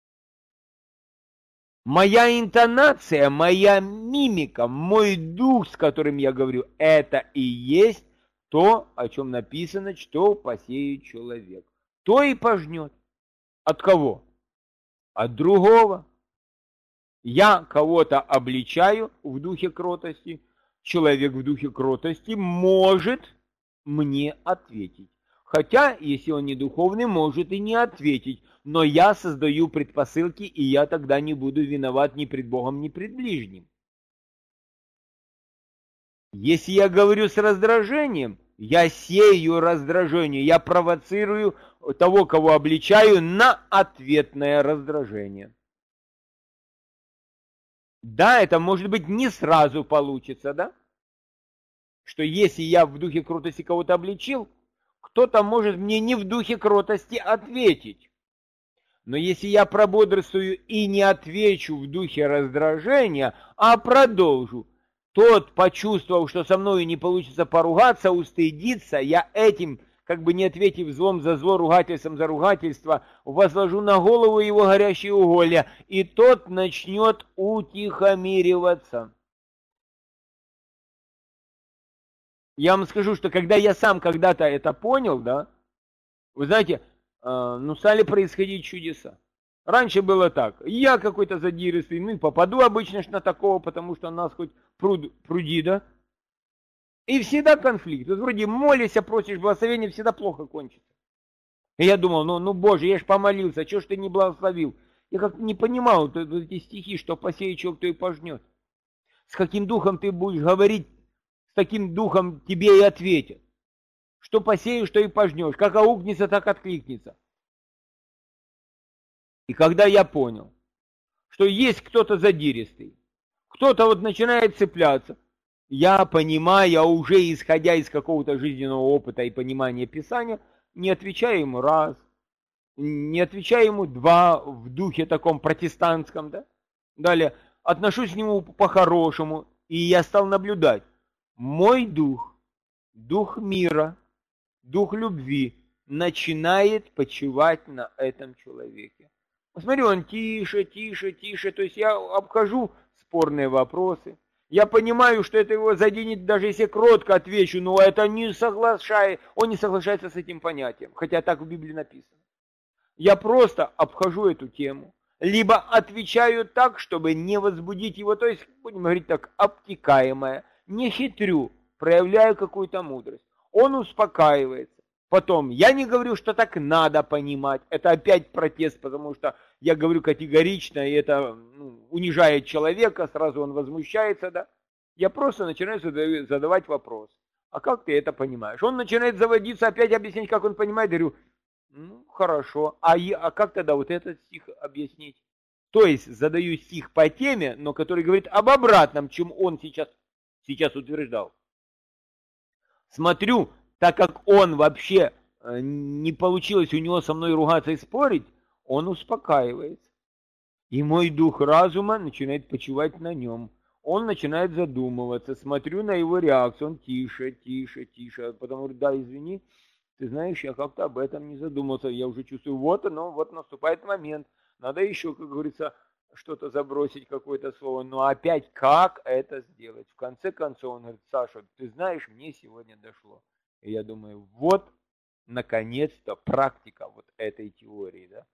Моя интонация, моя мимика, мой дух, с которым я говорю, это и есть то, о чем написано, что посеет человек. То и пожнет. От кого? От другого. Я кого-то обличаю в духе кротости, человек в духе кротости может мне ответить. Хотя, если он не духовный, может и не ответить. Но я создаю предпосылки, и я тогда не буду виноват ни пред Богом, ни пред ближним. Если я говорю с раздражением, я сею раздражение, я провоцирую того, кого обличаю, на ответное раздражение. Да, это может быть не сразу получится, да? Что если я в духе кротости кого-то обличил, кто-то может мне не в духе кротости ответить. Но если я прободрствую и не отвечу в духе раздражения, а продолжу, тот, почувствовав, что со мной не получится поругаться, устыдится, я этим, как бы не ответив злом за зло, ругательством за ругательство, возложу на голову его горящие уголья, и тот начнет утихомириваться. Я вам скажу, что когда я сам когда-то это понял, да, вы знаете, ну, стали происходить чудеса. Раньше было так, я какой-то задиристый, ну, и попаду обычно на такого, потому что нас хоть пруд, пруди, да, и всегда конфликт. Вот вроде молишься, просишь благословения, всегда плохо кончится. И я думал, ну, ну, Боже, я ж помолился, чего ж ты не благословил? Я как-то не понимал вот эти стихи, что посеет человек, то и пожнет. С каким духом ты будешь говорить, с таким духом тебе и ответят. Что посеешь, что и пожнешь. Как аукнется, так откликнется. И когда я понял, что есть кто-то задиристый, кто-то вот начинает цепляться, я, понимая, уже исходя из какого-то жизненного опыта и понимания Писания, не отвечаю ему раз, не отвечаю ему два в духе таком протестантском, да? Далее, отношусь к нему по-хорошему, и я стал наблюдать. Мой дух, дух мира, дух любви начинает почивать на этом человеке. Посмотри, он тише, тише, тише, то есть я обхожу спорные вопросы. Я понимаю, что это его заденет, даже если кротко отвечу, но это не соглашает, он не соглашается с этим понятием, хотя так в Библии написано. Я просто обхожу эту тему, либо отвечаю так, чтобы не возбудить его, то есть, будем говорить так, обтекаемое, не хитрю, проявляю какую-то мудрость. Он успокаивается. Потом, я не говорю, что так надо понимать, это опять протест, потому что я говорю категорично, и это ну, унижает человека, сразу он возмущается, да. Я просто начинаю задавать вопрос, а как ты это понимаешь? Он начинает заводиться, опять объяснять, как он понимает, говорю, ну, хорошо, а, я, а как тогда вот этот стих объяснить? То есть, задаю стих по теме, но который говорит об обратном, чем он сейчас, сейчас утверждал. Смотрю, так как он вообще не получилось у него со мной ругаться и спорить, он успокаивается. И мой дух разума начинает почивать на нем. Он начинает задумываться, смотрю на его реакцию, он тише, тише, тише. Потом говорю, да, извини, ты знаешь, я как-то об этом не задумался. Я уже чувствую, вот оно, вот наступает момент. Надо еще, как говорится, что-то забросить, какое-то слово. Но опять, как это сделать? В конце концов, он говорит, Саша, ты знаешь, мне сегодня дошло. И я думаю, вот, наконец-то, практика вот этой теории, да.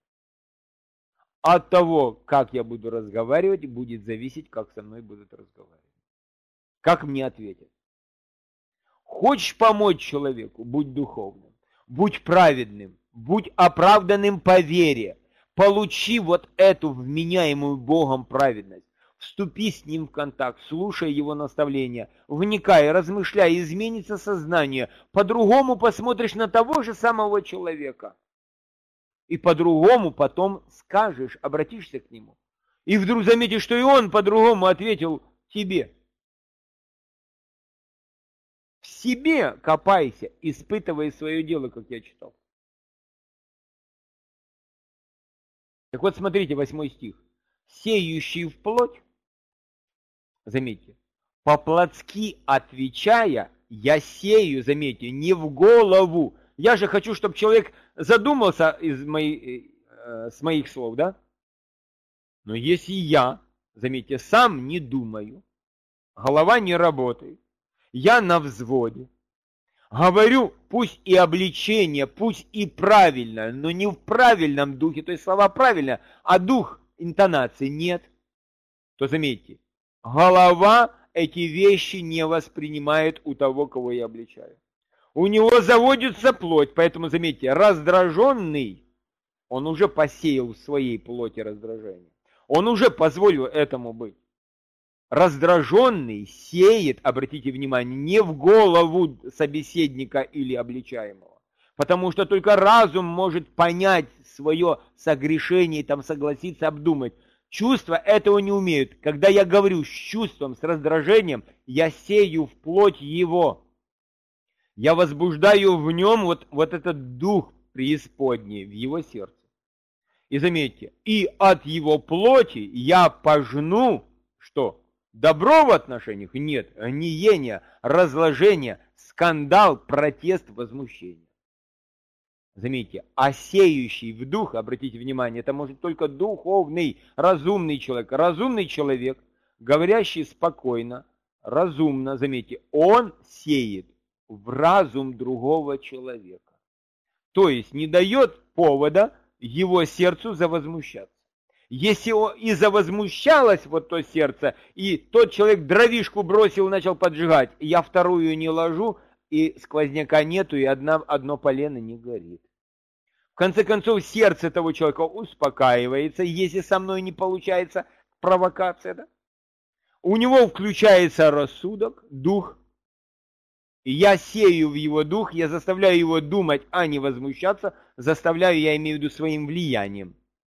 От того, как я буду разговаривать, будет зависеть, как со мной будут разговаривать. Как мне ответят. Хочешь помочь человеку, будь духовным, будь праведным, будь оправданным по вере. Получи вот эту вменяемую Богом праведность. Вступи с Ним в контакт, слушай Его наставления, вникай, размышляй, изменится сознание. По-другому посмотришь на того же самого человека. И по-другому потом скажешь, обратишься к Нему. И вдруг заметишь, что и Он по-другому ответил тебе. В себе копайся, испытывай свое дело, как я читал. Так вот, смотрите, восьмой стих. Сеющий в плоть, заметьте, по-плотски отвечая, я сею, заметьте, не в голову. Я же хочу, чтобы человек задумался из моих, э, с моих слов, да? Но если я, заметьте, сам не думаю, голова не работает, я на взводе, говорю, пусть и обличение, пусть и правильно, но не в правильном духе, то есть слова правильно, а дух интонации нет, то заметьте, голова эти вещи не воспринимает у того, кого я обличаю. У него заводится плоть, поэтому, заметьте, раздраженный, он уже посеял в своей плоти раздражение. Он уже позволил этому быть. Раздраженный сеет, обратите внимание, не в голову собеседника или обличаемого. Потому что только разум может понять свое согрешение, там согласиться, обдумать. Чувства этого не умеют. Когда я говорю с чувством, с раздражением, я сею в плоть его. Я возбуждаю в нем вот, вот этот дух преисподней в его сердце. И заметьте, и от его плоти я пожну, что? Добро в отношениях? Нет. Гниение, разложение, скандал, протест, возмущение. Заметьте, а сеющий в дух, обратите внимание, это может только духовный, разумный человек. Разумный человек, говорящий спокойно, разумно, заметьте, он сеет в разум другого человека. То есть не дает повода его сердцу завозмущаться. Если и завозмущалось вот то сердце, и тот человек дровишку бросил и начал поджигать, я вторую не ложу, и сквозняка нету, и одна, одно полено не горит. В конце концов, сердце того человека успокаивается, если со мной не получается провокация, да? У него включается рассудок, дух, и я сею в его дух, я заставляю его думать, а не возмущаться, заставляю, я имею в виду, своим влиянием.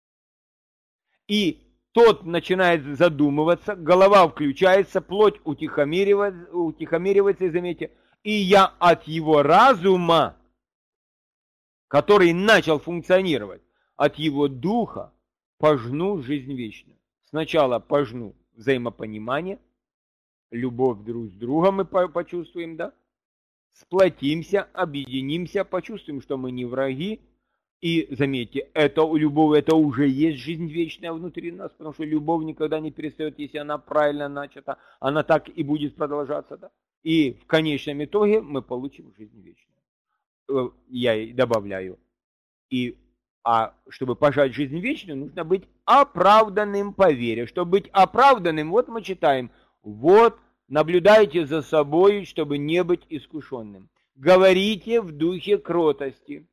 И тот начинает задумываться, голова включается, плоть утихомиривается, утихомиривается, и заметьте, и я от его разума, который начал функционировать, от его духа пожну жизнь вечную. Сначала пожну взаимопонимание, любовь друг с другом мы почувствуем, да? Сплотимся, объединимся, почувствуем, что мы не враги. И заметьте, это любовь, это уже есть жизнь вечная внутри нас, потому что любовь никогда не перестает, если она правильно начата, она так и будет продолжаться, да? И в конечном итоге мы получим жизнь вечную. Я и добавляю. И, а чтобы пожать жизнь вечную, нужно быть оправданным по вере. Чтобы быть оправданным, вот мы читаем, вот наблюдайте за собой, чтобы не быть искушенным. Говорите в духе кротости.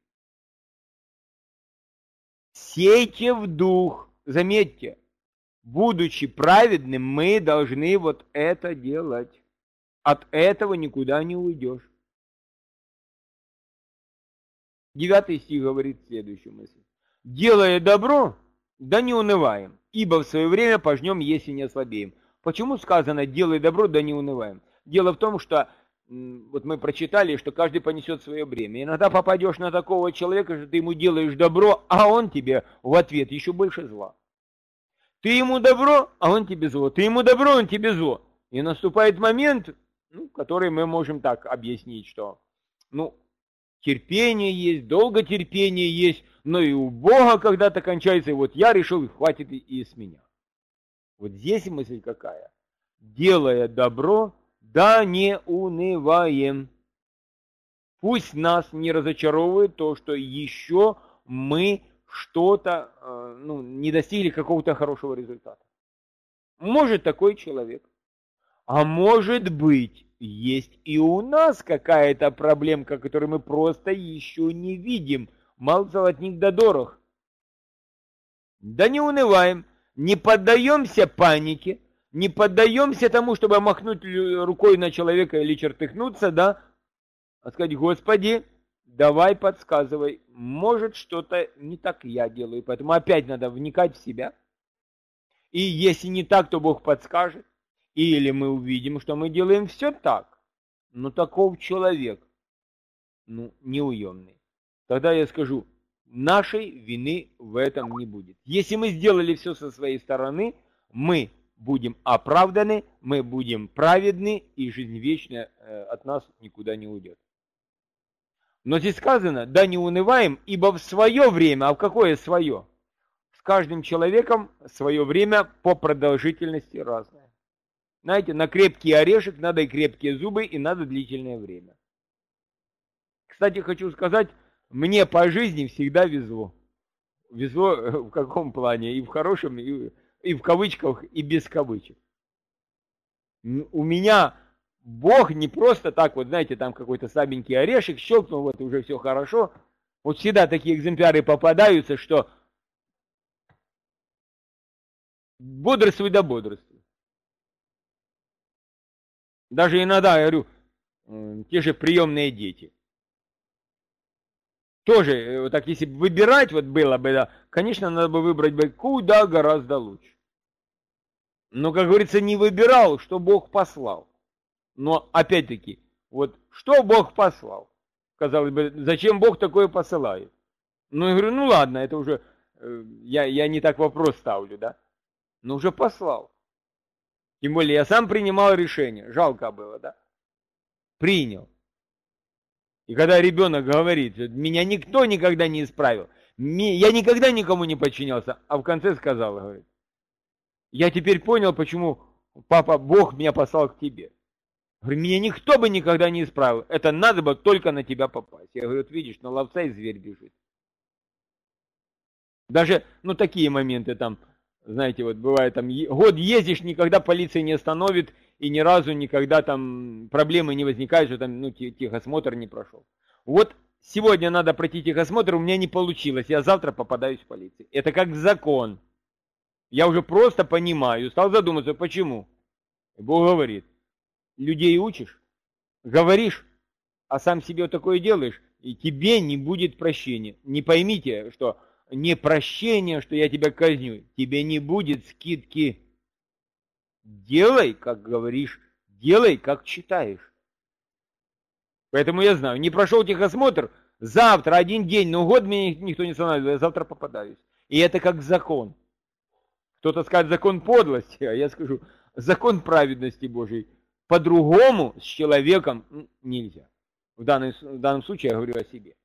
Сейте в дух. Заметьте, будучи праведным, мы должны вот это делать. От этого никуда не уйдешь. Девятый стих говорит следующую мысль. Делая добро, да не унываем, ибо в свое время пожнем, если не ослабеем. Почему сказано «делай добро, да не унываем»? Дело в том, что вот мы прочитали, что каждый понесет свое бремя. Иногда попадешь на такого человека, что ты ему делаешь добро, а он тебе в ответ еще больше зла. Ты ему добро, а он тебе зло. Ты ему добро, он тебе зло. И наступает момент, ну, который мы можем так объяснить, что ну, терпение есть, долготерпение есть, но и у Бога когда-то кончается, и вот я решил, хватит и, и с меня. Вот здесь мысль какая? Делая добро, да не унываем. Пусть нас не разочаровывает то, что еще мы что-то, ну, не достигли какого-то хорошего результата. Может такой человек. А может быть, есть и у нас какая-то проблемка, которую мы просто еще не видим. Мал золотник да дорог. Да не унываем, не поддаемся панике, не поддаемся тому, чтобы махнуть рукой на человека или чертыхнуться, да, а сказать: Господи, давай подсказывай, может что-то не так я делаю, поэтому опять надо вникать в себя. И если не так, то Бог подскажет. Или мы увидим, что мы делаем все так, но таков человек, ну, неуемный. Тогда я скажу, нашей вины в этом не будет. Если мы сделали все со своей стороны, мы будем оправданы, мы будем праведны, и жизнь вечная от нас никуда не уйдет. Но здесь сказано: да не унываем, ибо в свое время, а в какое свое? С каждым человеком свое время по продолжительности разное. Знаете, на крепкий орешек надо и крепкие зубы, и надо длительное время. Кстати, хочу сказать, мне по жизни всегда везло. Везло в каком плане? И в хорошем, и, и в кавычках, и без кавычек. У меня Бог не просто так, вот знаете, там какой-то слабенький орешек щелкнул, вот уже все хорошо. Вот всегда такие экземпляры попадаются, что бодрствуй да бодрствуй. Даже иногда, я говорю, те же приемные дети. Тоже, вот так если выбирать вот было бы, да, конечно, надо бы выбрать бы куда гораздо лучше. Но, как говорится, не выбирал, что Бог послал. Но, опять-таки, вот что Бог послал? Казалось бы, зачем Бог такое посылает? Ну, я говорю, ну ладно, это уже, э, я, я не так вопрос ставлю, да? Но уже послал. Тем более, я сам принимал решение, жалко было, да? Принял. И когда ребенок говорит: меня никто никогда не исправил, я никогда никому не подчинялся, а в конце сказал, говорит: я теперь понял, почему, папа, Бог меня послал к тебе. Говорю, меня никто бы никогда не исправил, это надо бы только на тебя попасть. Я говорю, вот видишь, на ловца и зверь бежит. Даже, ну, такие моменты там, знаете, вот бывает там, год ездишь, никогда полиция не остановит, и ни разу никогда там проблемы не возникают, что там, ну, техосмотр не прошел. Вот сегодня надо пройти техосмотр, у меня не получилось, я завтра попадаюсь в полицию. Это как закон. Я уже просто понимаю, стал задуматься, почему. И Бог говорит: людей учишь, говоришь, а сам себе вот такое делаешь, и тебе не будет прощения. Не поймите, что не прощение, что я тебя казню, тебе не будет скидки. Делай, как говоришь, делай, как читаешь. Поэтому я знаю, не прошел техосмотр, завтра один день, но год меня никто не останавливает, я завтра попадаюсь. И это как закон. Кто-то скажет закон подлости, а я скажу закон праведности Божией. По-другому с человеком нельзя. В данном, в данном случае я говорю о себе.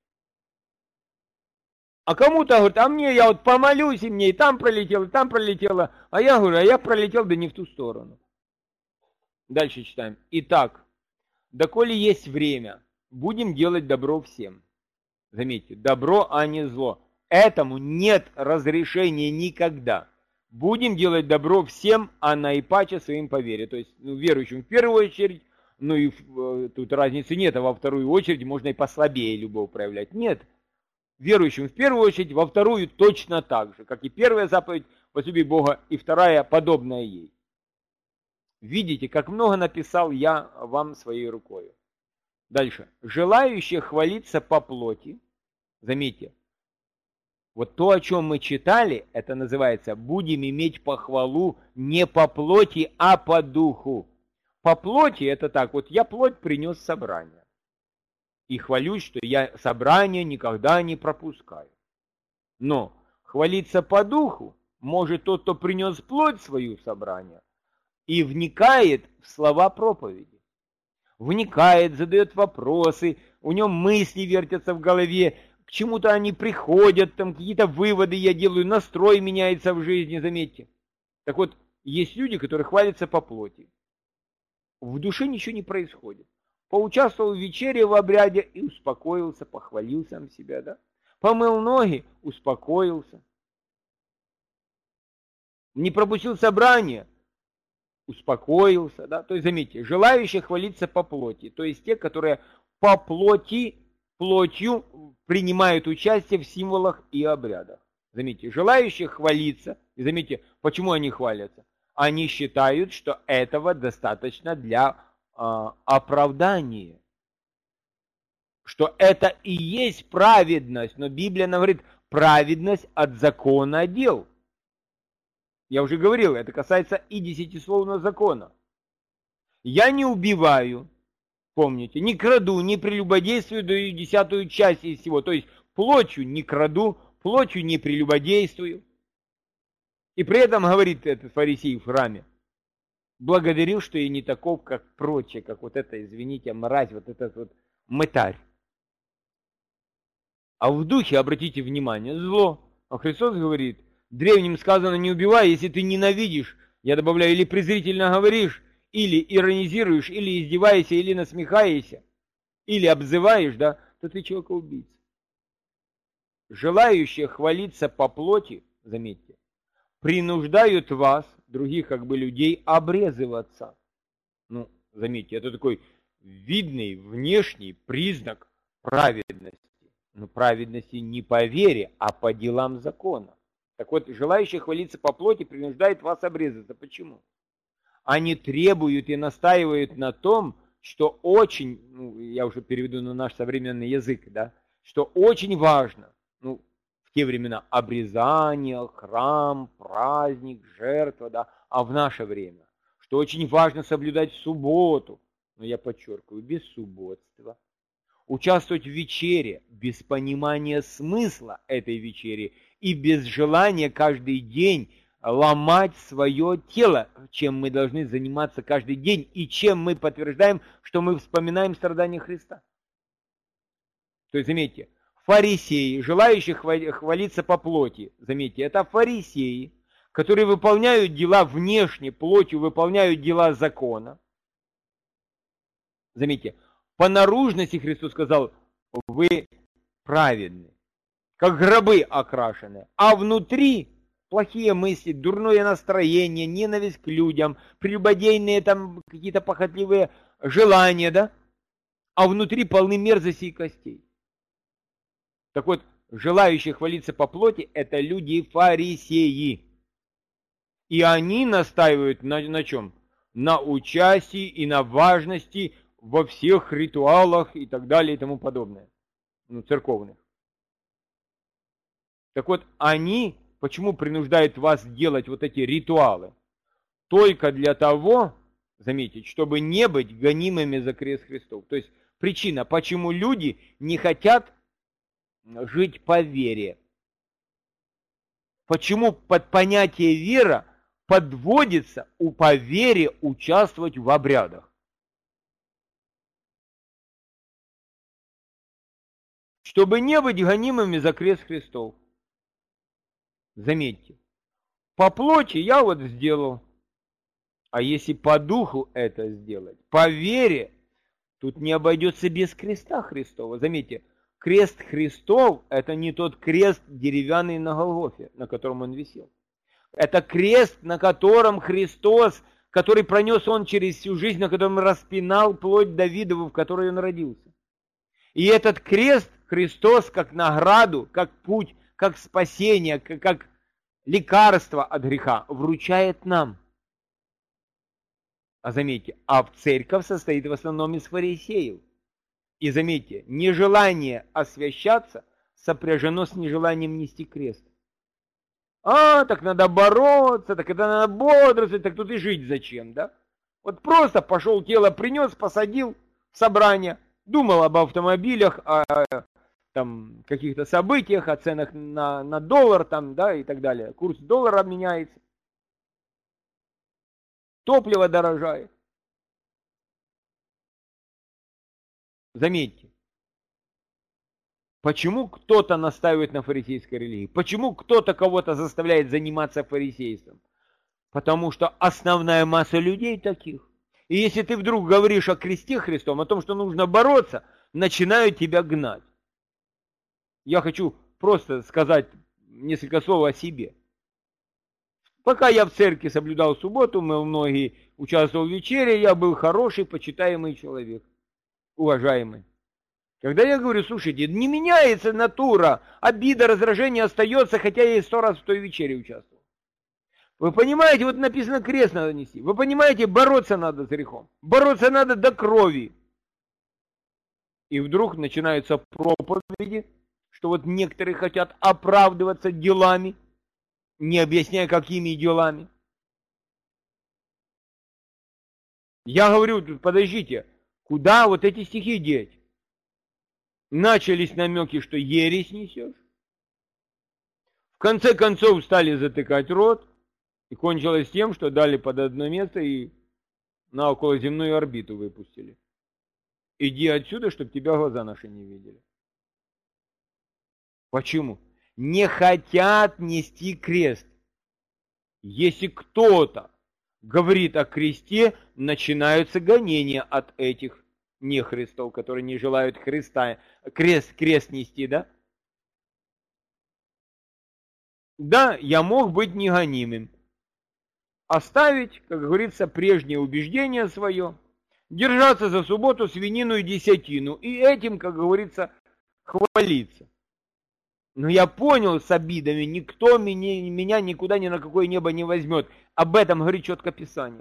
А кому-то говорит, а мне, я вот помолюсь, и мне и там пролетело, и там пролетело. А я говорю, а я пролетел, да не в ту сторону. Дальше читаем. Итак, доколе есть время, будем делать добро всем. Заметьте, добро, а не зло. Этому нет разрешения никогда. Будем делать добро всем, а наипаче своим по вере. То есть, ну, верующим в первую очередь, ну и э, тут разницы нет, а во вторую очередь можно и послабее любовь проявлять. Нет. Верующим в первую очередь, во вторую точно так же, как и первая заповедь возлюби Бога, и вторая подобная ей. Видите, как много написал я вам своей рукой. Дальше. Желающие хвалиться по плоти, заметьте, вот то, о чем мы читали, это называется «будем иметь похвалу не по плоти, а по духу». По плоти это так, вот я плоть принес собрание. И хвалюсь, что я собрание никогда не пропускаю. Но хвалиться по духу может тот, кто принес плоть свою в собрание и вникает в слова проповеди. Вникает, задает вопросы, у него мысли вертятся в голове, к чему-то они приходят, там какие-то выводы я делаю, настрой меняется в жизни, заметьте. Так вот, есть люди, которые хвалятся по плоти. В душе ничего не происходит. Поучаствовал в вечере в обряде и успокоился, похвалил сам себя, да? Помыл ноги, успокоился. Не пропустил собрание, успокоился, да? То есть, заметьте, желающие хвалиться по плоти, то есть те, которые по плоти, плотью принимают участие в символах и обрядах. Заметьте, желающие хвалиться, и заметьте, почему они хвалятся? Они считают, что этого достаточно для э, оправдания. Что это и есть праведность, но Библия нам говорит, праведность от закона дел. Я уже говорил, это касается и десятисловного закона. Я не убиваю, помните, не краду, не прелюбодействую, даю десятую часть из всего. То есть плотью не краду, плотью не прелюбодействую. И при этом говорит этот фарисей в храме, благодарю, что я не таков, как прочие, как вот это, извините, мразь, вот этот вот мытарь. А в духе, обратите внимание, зло. А Христос говорит, древним сказано, не убивай, если ты ненавидишь, я добавляю, или презрительно говоришь, или иронизируешь, или издеваешься, или насмехаешься, или обзываешь, да, то ты человека-убийца. Желающие хвалиться по плоти, заметьте, принуждают вас, других как бы людей, обрезываться. Ну, заметьте, это такой видный внешний признак праведности. Но праведности не по вере, а по делам закона. Так вот, желающие хвалиться по плоти принуждают вас обрезаться. Почему? Они требуют и настаивают на том, что очень, ну, я уже переведу на наш современный язык, да, что очень важно, ну, в те времена обрезание, храм, праздник, жертва, да, а в наше время, что очень важно соблюдать субботу, но я подчеркиваю, без субботства, участвовать в вечере без понимания смысла этой вечери и без желания каждый день ломать свое тело, чем мы должны заниматься каждый день и чем мы подтверждаем, что мы вспоминаем страдания Христа. То есть, заметьте, фарисеи, желающие хвалиться по плоти, заметьте, это фарисеи, которые выполняют дела внешне, плотью выполняют дела закона. Заметьте, по наружности Христос сказал, вы праведны, как гробы окрашены, а внутри плохие мысли, дурное настроение, ненависть к людям, прелюбодейные там какие-то похотливые желания, да? А внутри полны мерзости и костей. Так вот, желающие хвалиться по плоти, это люди-фарисеи. И они настаивают на, на чем? На участии и на важности во всех ритуалах и так далее и тому подобное. Ну, церковных. Так вот, они почему принуждают вас делать вот эти ритуалы? Только для того, заметьте, чтобы не быть гонимыми за крест Христов. То есть причина, почему люди не хотят жить по вере. Почему под понятие вера подводится у по вере участвовать в обрядах. Чтобы не быть гонимыми за крест Христов. Заметьте, по плоти я вот сделал, а если по духу это сделать, по вере, тут не обойдется без креста Христова. Заметьте, крест Христов – это не тот крест деревянный на Голгофе, на котором он висел. Это крест, на котором Христос, который пронес он через всю жизнь, на котором распинал плоть Давидову, в которой он родился. И этот крест Христос как награду, как путь, как спасение, как, как лекарство от греха вручает нам. А заметьте, а церковь состоит в основном из фарисеев. И заметьте, нежелание освящаться сопряжено с нежеланием нести крест. А, так надо бороться, так это надо бодрствовать, так тут и жить зачем, да? Вот просто пошел, тело принес, посадил в собрание, думал об автомобилях, о там, каких-то событиях, о ценах на, на доллар, там, да, и так далее. Курс доллара меняется, топливо дорожает. Заметьте, почему кто-то настаивает на фарисейской религии? Почему кто-то кого-то заставляет заниматься фарисейством? Потому что основная масса людей таких. И если ты вдруг говоришь о кресте Христом, о том, что нужно бороться, начинают тебя гнать. Я хочу просто сказать несколько слов о себе. Пока я в церкви соблюдал субботу, мы многие участвовали в вечере, я был хороший, почитаемый человек, уважаемый. Когда я говорю, слушайте, не меняется натура, обида, раздражение остается, хотя я и сто раз в той вечере участвовал. Вы понимаете, вот написано, крест надо нести. Вы понимаете, бороться надо с грехом. Бороться надо до крови. И вдруг начинаются проповеди, что вот некоторые хотят оправдываться делами, не объясняя, какими делами. Я говорю, подождите, куда вот эти стихи деть? Начались намеки, что ересь несешь. В конце концов стали затыкать рот. И кончилось тем, что дали под одно место и на околоземную орбиту выпустили. Иди отсюда, чтобы тебя глаза наши не видели. Почему? Не хотят нести крест. Если кто-то говорит о кресте, начинаются гонения от этих нехристов, которые не желают Христа, крест, крест нести, да? Да, я мог быть негонимым. Оставить, как говорится, прежнее убеждение свое, держаться за субботу, свинину и десятину, и этим, как говорится, хвалиться. Но я понял с обидами, никто меня, меня никуда ни на какое небо не возьмет. Об этом говорит четко Писание.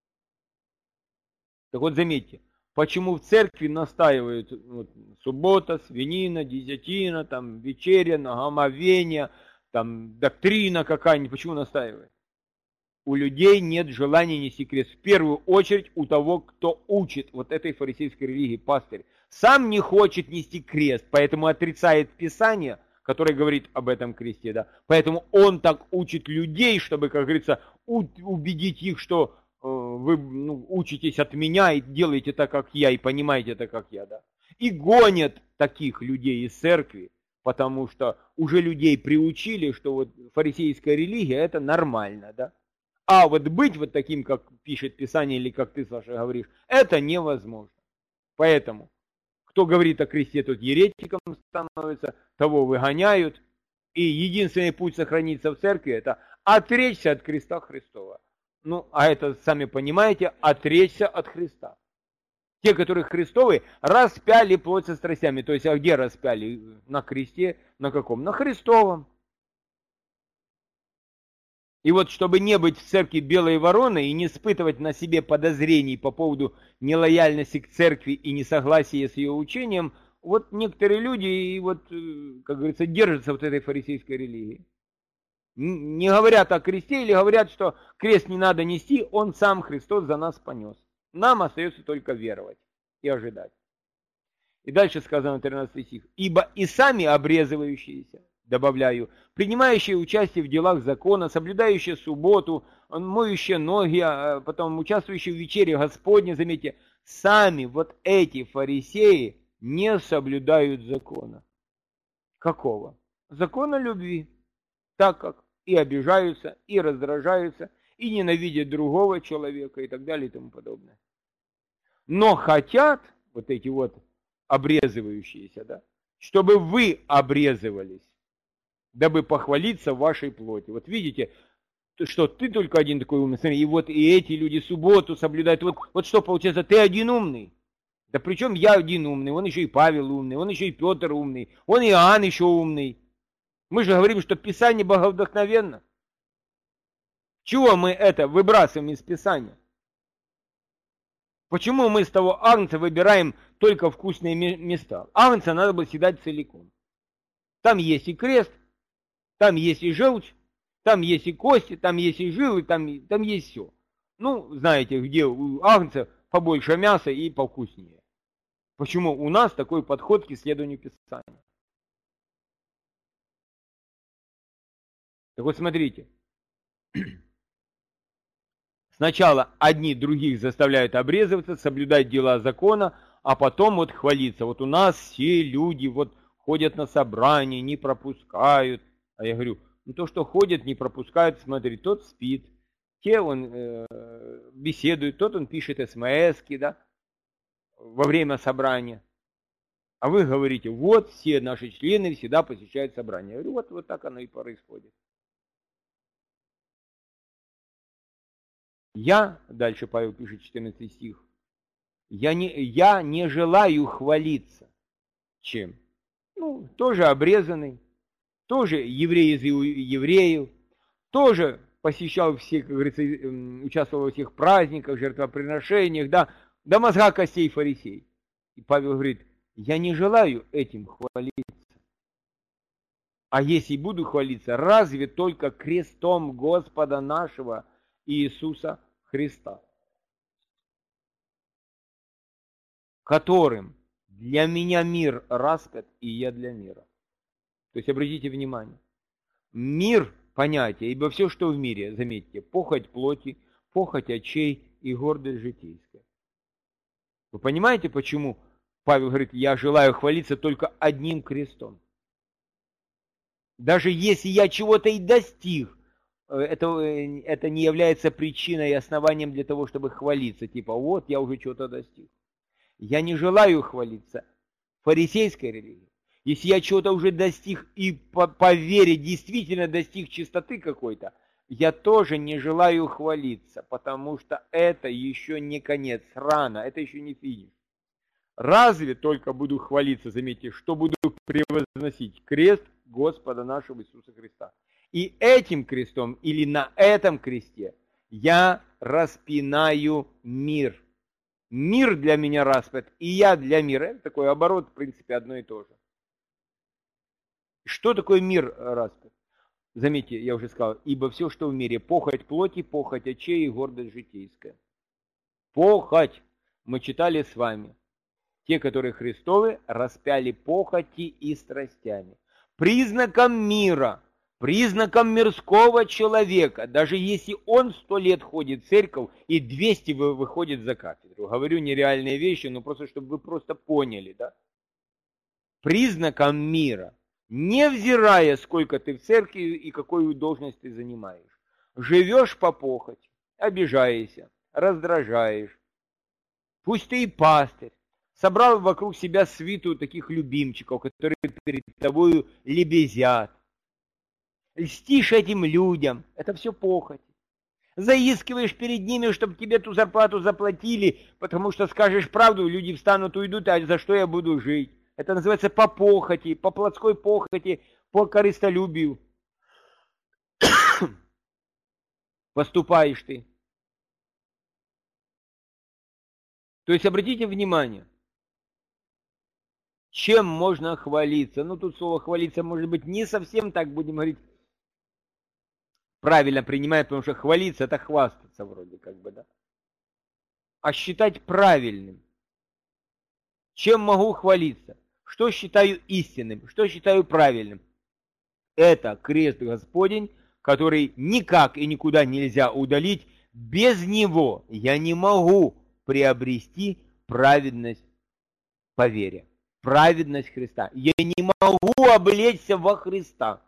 Так вот, заметьте, почему в церкви настаивают вот, суббота, свинина, десятина, там, вечеря, омовение, там, доктрина какая-нибудь, почему настаивают? У людей нет желания нести крест. В первую очередь у того, кто учит вот этой фарисейской религии, пастырь. Сам не хочет нести крест, поэтому отрицает Писание, которое говорит об этом кресте. Да? Поэтому он так учит людей, чтобы, как говорится, убедить их, что э, вы ну, учитесь от меня и делаете так, как я, и понимаете так, как я. Да? И гонят таких людей из церкви, потому что уже людей приучили, что вот фарисейская религия это нормально, да. А вот быть вот таким, как пишет Писание, или как ты, Саша, говоришь, это невозможно. Поэтому, кто говорит о кресте, тот еретиком становится, того выгоняют. И единственный путь сохраниться в церкви, это отречься от креста Христова. Ну, а это, сами понимаете, отречься от Христа. Те, которые Христовы, распяли плоть со страстями. То есть, а где распяли? На кресте, на каком? На Христовом. И вот, чтобы не быть в церкви белой вороной и не испытывать на себе подозрений по поводу нелояльности к церкви и несогласия с ее учением, вот некоторые люди, и вот, как говорится, держатся вот этой фарисейской религии. Не говорят о кресте или говорят, что крест не надо нести, он сам, Христос, за нас понес. Нам остается только веровать и ожидать. И дальше сказано тринадцатый стих. «Ибо и сами обрезывающиеся, добавляю, принимающие участие в делах закона, соблюдающие субботу, моющие ноги, потом участвующие в вечере Господне, заметьте, сами вот эти фарисеи не соблюдают закона». Какого? Закона любви. Так как и обижаются, и раздражаются, и ненавидят другого человека, и так далее, и тому подобное. Но хотят, вот эти вот обрезывающиеся, да, чтобы вы обрезывались, дабы похвалиться в вашей плоти. Вот видите, что ты только один такой умный, смотри, и вот и эти люди субботу соблюдают. Вот, вот что получается, ты один умный. Да причем я один умный, он еще и Павел умный, он еще и Петр умный, он и Иоанн еще умный. Мы же говорим, что Писание боговдохновенно. Чего мы это выбрасываем из Писания? Почему мы с того агнца выбираем только вкусные места? Агнца надо было съедать целиком. Там есть и крест, там есть и желчь, там есть и кости, там есть и жилы, там, там есть все. Ну, знаете, где у агнца побольше мяса и повкуснее. Почему у нас такой подход к исследованию Писания? Так вот, смотрите. Сначала одни других заставляют обрезываться, соблюдать дела закона, а потом вот хвалиться. Вот у нас все люди вот ходят на собрания, не пропускают. А я говорю, ну то, что ходят, не пропускают, смотри, тот спит, те он э, беседует, тот он пишет смски, да, во время собрания. А вы говорите, вот все наши члены всегда посещают собрания. Я говорю, вот, вот так оно и происходит. Я, дальше Павел пишет, четырнадцатый стих, я не, я не желаю хвалиться. чем? Ну, тоже обрезанный, тоже еврей из евреев, тоже посещал всех, как говорится, участвовал во всех праздниках, жертвоприношениях, да, до мозга костей фарисей. И Павел говорит, я не желаю этим хвалиться. А если буду хвалиться, разве только крестом Господа нашего Иисуса Христа, которым для меня мир распят, и я для мира. То есть обратите внимание, мир понятие, ибо все, что в мире, заметьте, похоть плоти, похоть очей и гордость житейская. Вы понимаете, почему Павел говорит, я желаю хвалиться только одним крестом? Даже если я чего-то и достиг, это, это не является причиной и основанием для того, чтобы хвалиться. Типа, вот, я уже чего-то достиг. Я не желаю хвалиться фарисейской религией. Если я чего-то уже достиг и по, по вере действительно достиг чистоты какой-то, я тоже не желаю хвалиться, потому что это еще не конец, рано, это еще не финиш. Разве только буду хвалиться, заметьте, что буду превозносить крест Господа нашего Иисуса Христа. И этим крестом или на этом кресте я распинаю мир. Мир для меня распят, и я для мира. Это такой оборот, в принципе, одно и то же. Что такое мир распят? Заметьте, я уже сказал, ибо все, что в мире, похоть плоти, похоть очей и гордость житейская. Похоть. Мы читали с вами. Те, которые Христовы, распяли похоти и страстями. Признаком мира, признаком мирского человека, даже если он сто лет ходит в церковь и двести выходит за кафедру. Говорю нереальные вещи, но просто, чтобы вы просто поняли, да? Признаком мира, невзирая, сколько ты в церкви и какую должность ты занимаешь. Живешь по похоти, обижаешься, раздражаешь. Пусть ты и пастырь. Собрал вокруг себя свиту таких любимчиков, которые перед тобою лебезят. Льстишь этим людям. Это все похоть. Заискиваешь перед ними, чтобы тебе ту зарплату заплатили, потому что скажешь правду, люди встанут, уйдут, а за что я буду жить? Это называется по похоти, по плотской похоти, по корыстолюбию. Поступаешь ты. То есть обратите внимание, чем можно хвалиться? Ну, тут слово хвалиться, может быть, не совсем так, будем говорить, правильно принимает, потому что хвалиться – это хвастаться вроде как бы, да? А считать правильным. Чем могу хвалиться? Что считаю истинным? Что считаю правильным? Это крест Господень, который никак и никуда нельзя удалить. Без него я не могу приобрести праведность по вере. Праведность Христа. Я не могу облечься во Христа.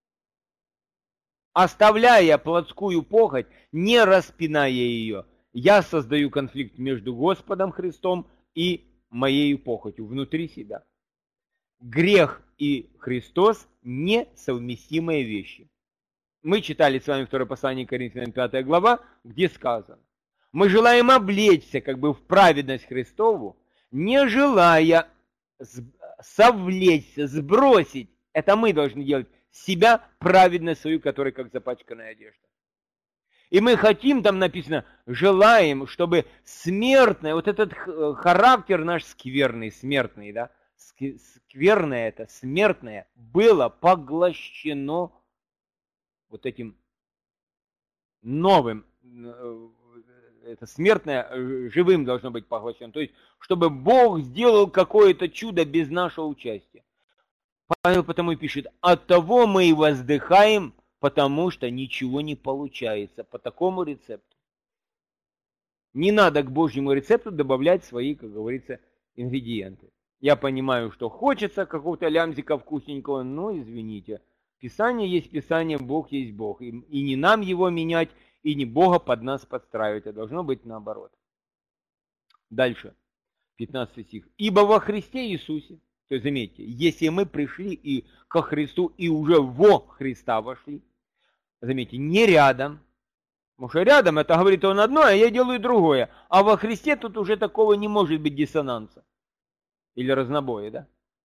Оставляя плотскую похоть, не распиная ее, я создаю конфликт между Господом Христом и моей похотью внутри себя. Грех и Христос – несовместимые вещи. Мы читали с вами второе послание Коринфянам, пятая глава, где сказано: мы желаем облечься как бы в праведность Христову, не желая совлечься, сбросить, это мы должны делать, себя праведность свою, которая как запачканная одежда. И мы хотим, там написано, желаем, чтобы смертное, вот этот характер наш скверный, смертный, да, скверное это, смертное, было поглощено вот этим новым, это смертное живым должно быть поглощено. То есть, чтобы Бог сделал какое-то чудо без нашего участия. Павел потому и пишет, от того мы и воздыхаем, потому что ничего не получается по такому рецепту. Не надо к Божьему рецепту добавлять свои, как говорится, ингредиенты. Я понимаю, что хочется какого-то лямзика вкусненького, но извините. Писание есть Писание, Бог есть Бог. И, и не нам его менять, и не Бога под нас подстраивать, а должно быть наоборот. Дальше, пятнадцатый стих. «Ибо во Христе Иисусе», то есть заметьте, если мы пришли и ко Христу, и уже во Христа вошли, заметьте, не рядом, потому что рядом это говорит он одно, а я делаю другое, а во Христе тут уже такого не может быть диссонанса или разнобоя, да?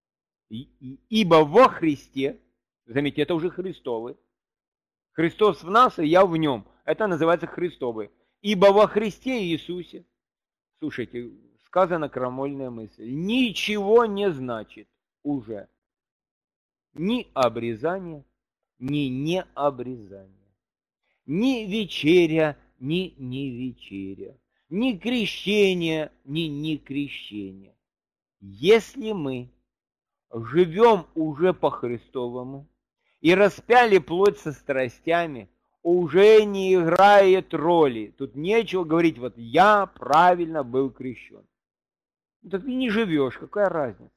Ибо во Христе, заметьте, это уже Христовый. Христос в нас, и я в нем. Это называется Христовый. Ибо во Христе Иисусе, слушайте, сказана крамольная мысль, ничего не значит уже ни обрезание, ни необрезание, ни вечеря, ни не вечеря, ни крещение, ни не крещение. Если мы живем уже по-христовому и распяли плоть со страстями, уже не играет роли. Тут нечего говорить, вот я правильно был крещен. Ну, так ты не живешь, какая разница?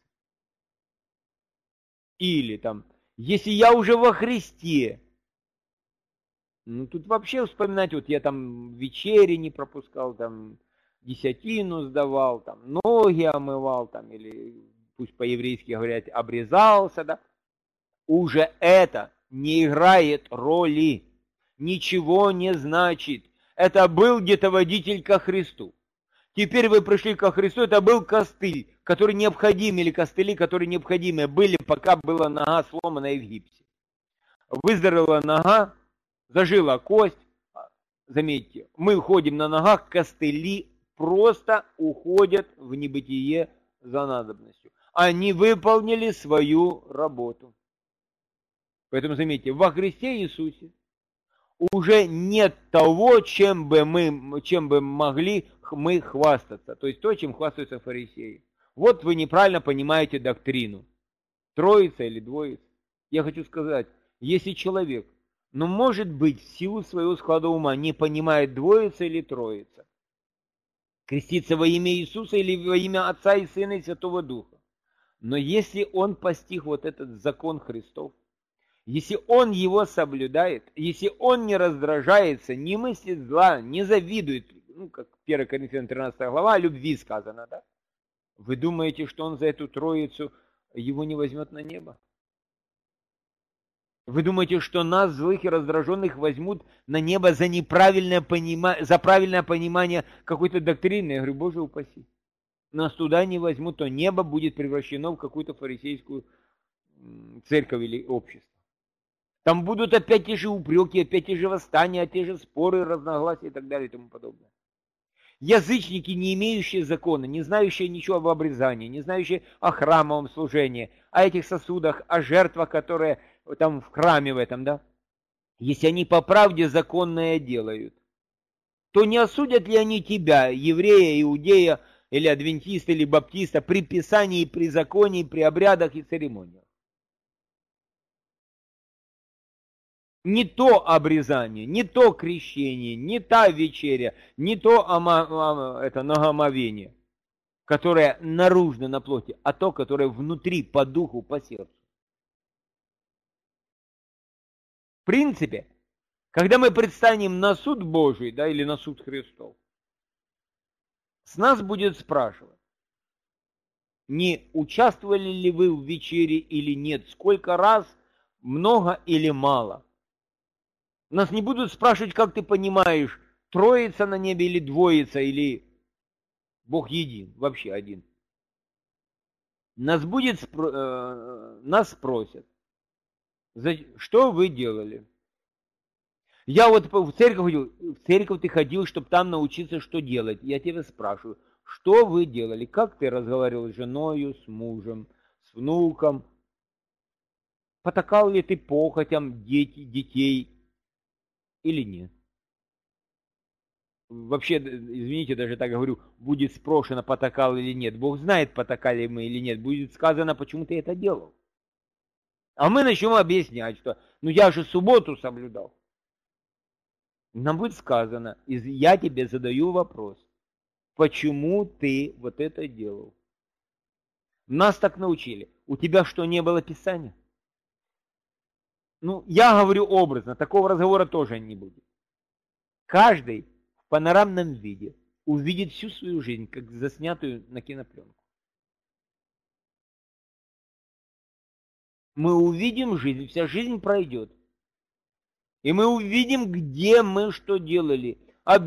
Или там, если я уже во Христе, ну тут вообще вспоминать, вот я там вечери не пропускал, там десятину сдавал, там ноги омывал, там, или пусть по-еврейски говорят, обрезался, да, уже это не играет роли, ничего не значит. Это был где-то водитель ко Христу. Теперь вы пришли ко Христу, это был костыль, который необходим, или костыли, которые необходимы были, пока была нога сломана в гипсе. Выздоровела нога, зажила кость, заметьте, мы ходим на ногах, костыли просто уходят в небытие за надобностью. Они выполнили свою работу. Поэтому заметьте, во Христе Иисусе уже нет того, чем бы мы, чем бы могли мы хвастаться. То есть то, чем хвастаются фарисеи. Вот вы неправильно понимаете доктрину. Троица или двоица. Я хочу сказать, если человек, ну может быть, в силу своего склада ума не понимает двоица или троица, креститься во имя Иисуса или во имя Отца и Сына и Святого Духа. Но если он постиг вот этот закон Христов, если он его соблюдает, если он не раздражается, не мыслит зла, не завидует, ну, как первое Коринфянам тринадцатая глава, о любви сказано, да? Вы думаете, что он за эту троицу его не возьмет на небо? Вы думаете, что нас, злых и раздраженных, возьмут на небо за неправильное понимание, за правильное понимание какой-то доктрины? Я говорю, Боже упаси. Нас туда не возьмут, то небо будет превращено в какую-то фарисейскую церковь или общество. Там будут опять те же упреки, опять те же восстания, те же споры, разногласия и так далее и тому подобное. Язычники, не имеющие закона, не знающие ничего об обрезании, не знающие о храмовом служении, о этих сосудах, о жертвах, которые там в храме в этом, да? Если они по правде законное делают, то не осудят ли они тебя, еврея, иудея, или адвентиста, или баптиста, при писании, при законе, при обрядах и церемониях? Не то обрезание, не то крещение, не та вечеря, не то ома, это нагомовение, которое наружно на плоти, а то, которое внутри, по духу, по сердцу. В принципе, когда мы предстанем на суд Божий, да, или на суд Христов, с нас будет спрашивать, не участвовали ли вы в вечере или нет, сколько раз, много или мало. Нас не будут спрашивать, как ты понимаешь, троица на небе или двоица, или Бог един, вообще один. Нас, будет, э, нас спросят, что вы делали? Я вот в церковь ходил, в церковь ты ходил, чтобы там научиться, что делать. Я тебя спрашиваю, что вы делали? Как ты разговаривал с женой, с мужем, с внуком? Потакал ли ты похотям дети, детей или нет? Вообще, извините, даже так говорю, будет спрошено, потакал или нет. Бог знает, потакали мы или нет. Будет сказано, почему ты это делал. А мы начнем объяснять, что ну я же субботу соблюдал. Нам будет сказано, я тебе задаю вопрос, почему ты вот это делал? Нас так научили. У тебя что, не было Писания? Ну, я говорю образно, такого разговора тоже не будет. Каждый в панорамном виде увидит всю свою жизнь, как заснятую на кинопленку. Мы увидим жизнь, вся жизнь пройдет. И мы увидим, где мы что делали.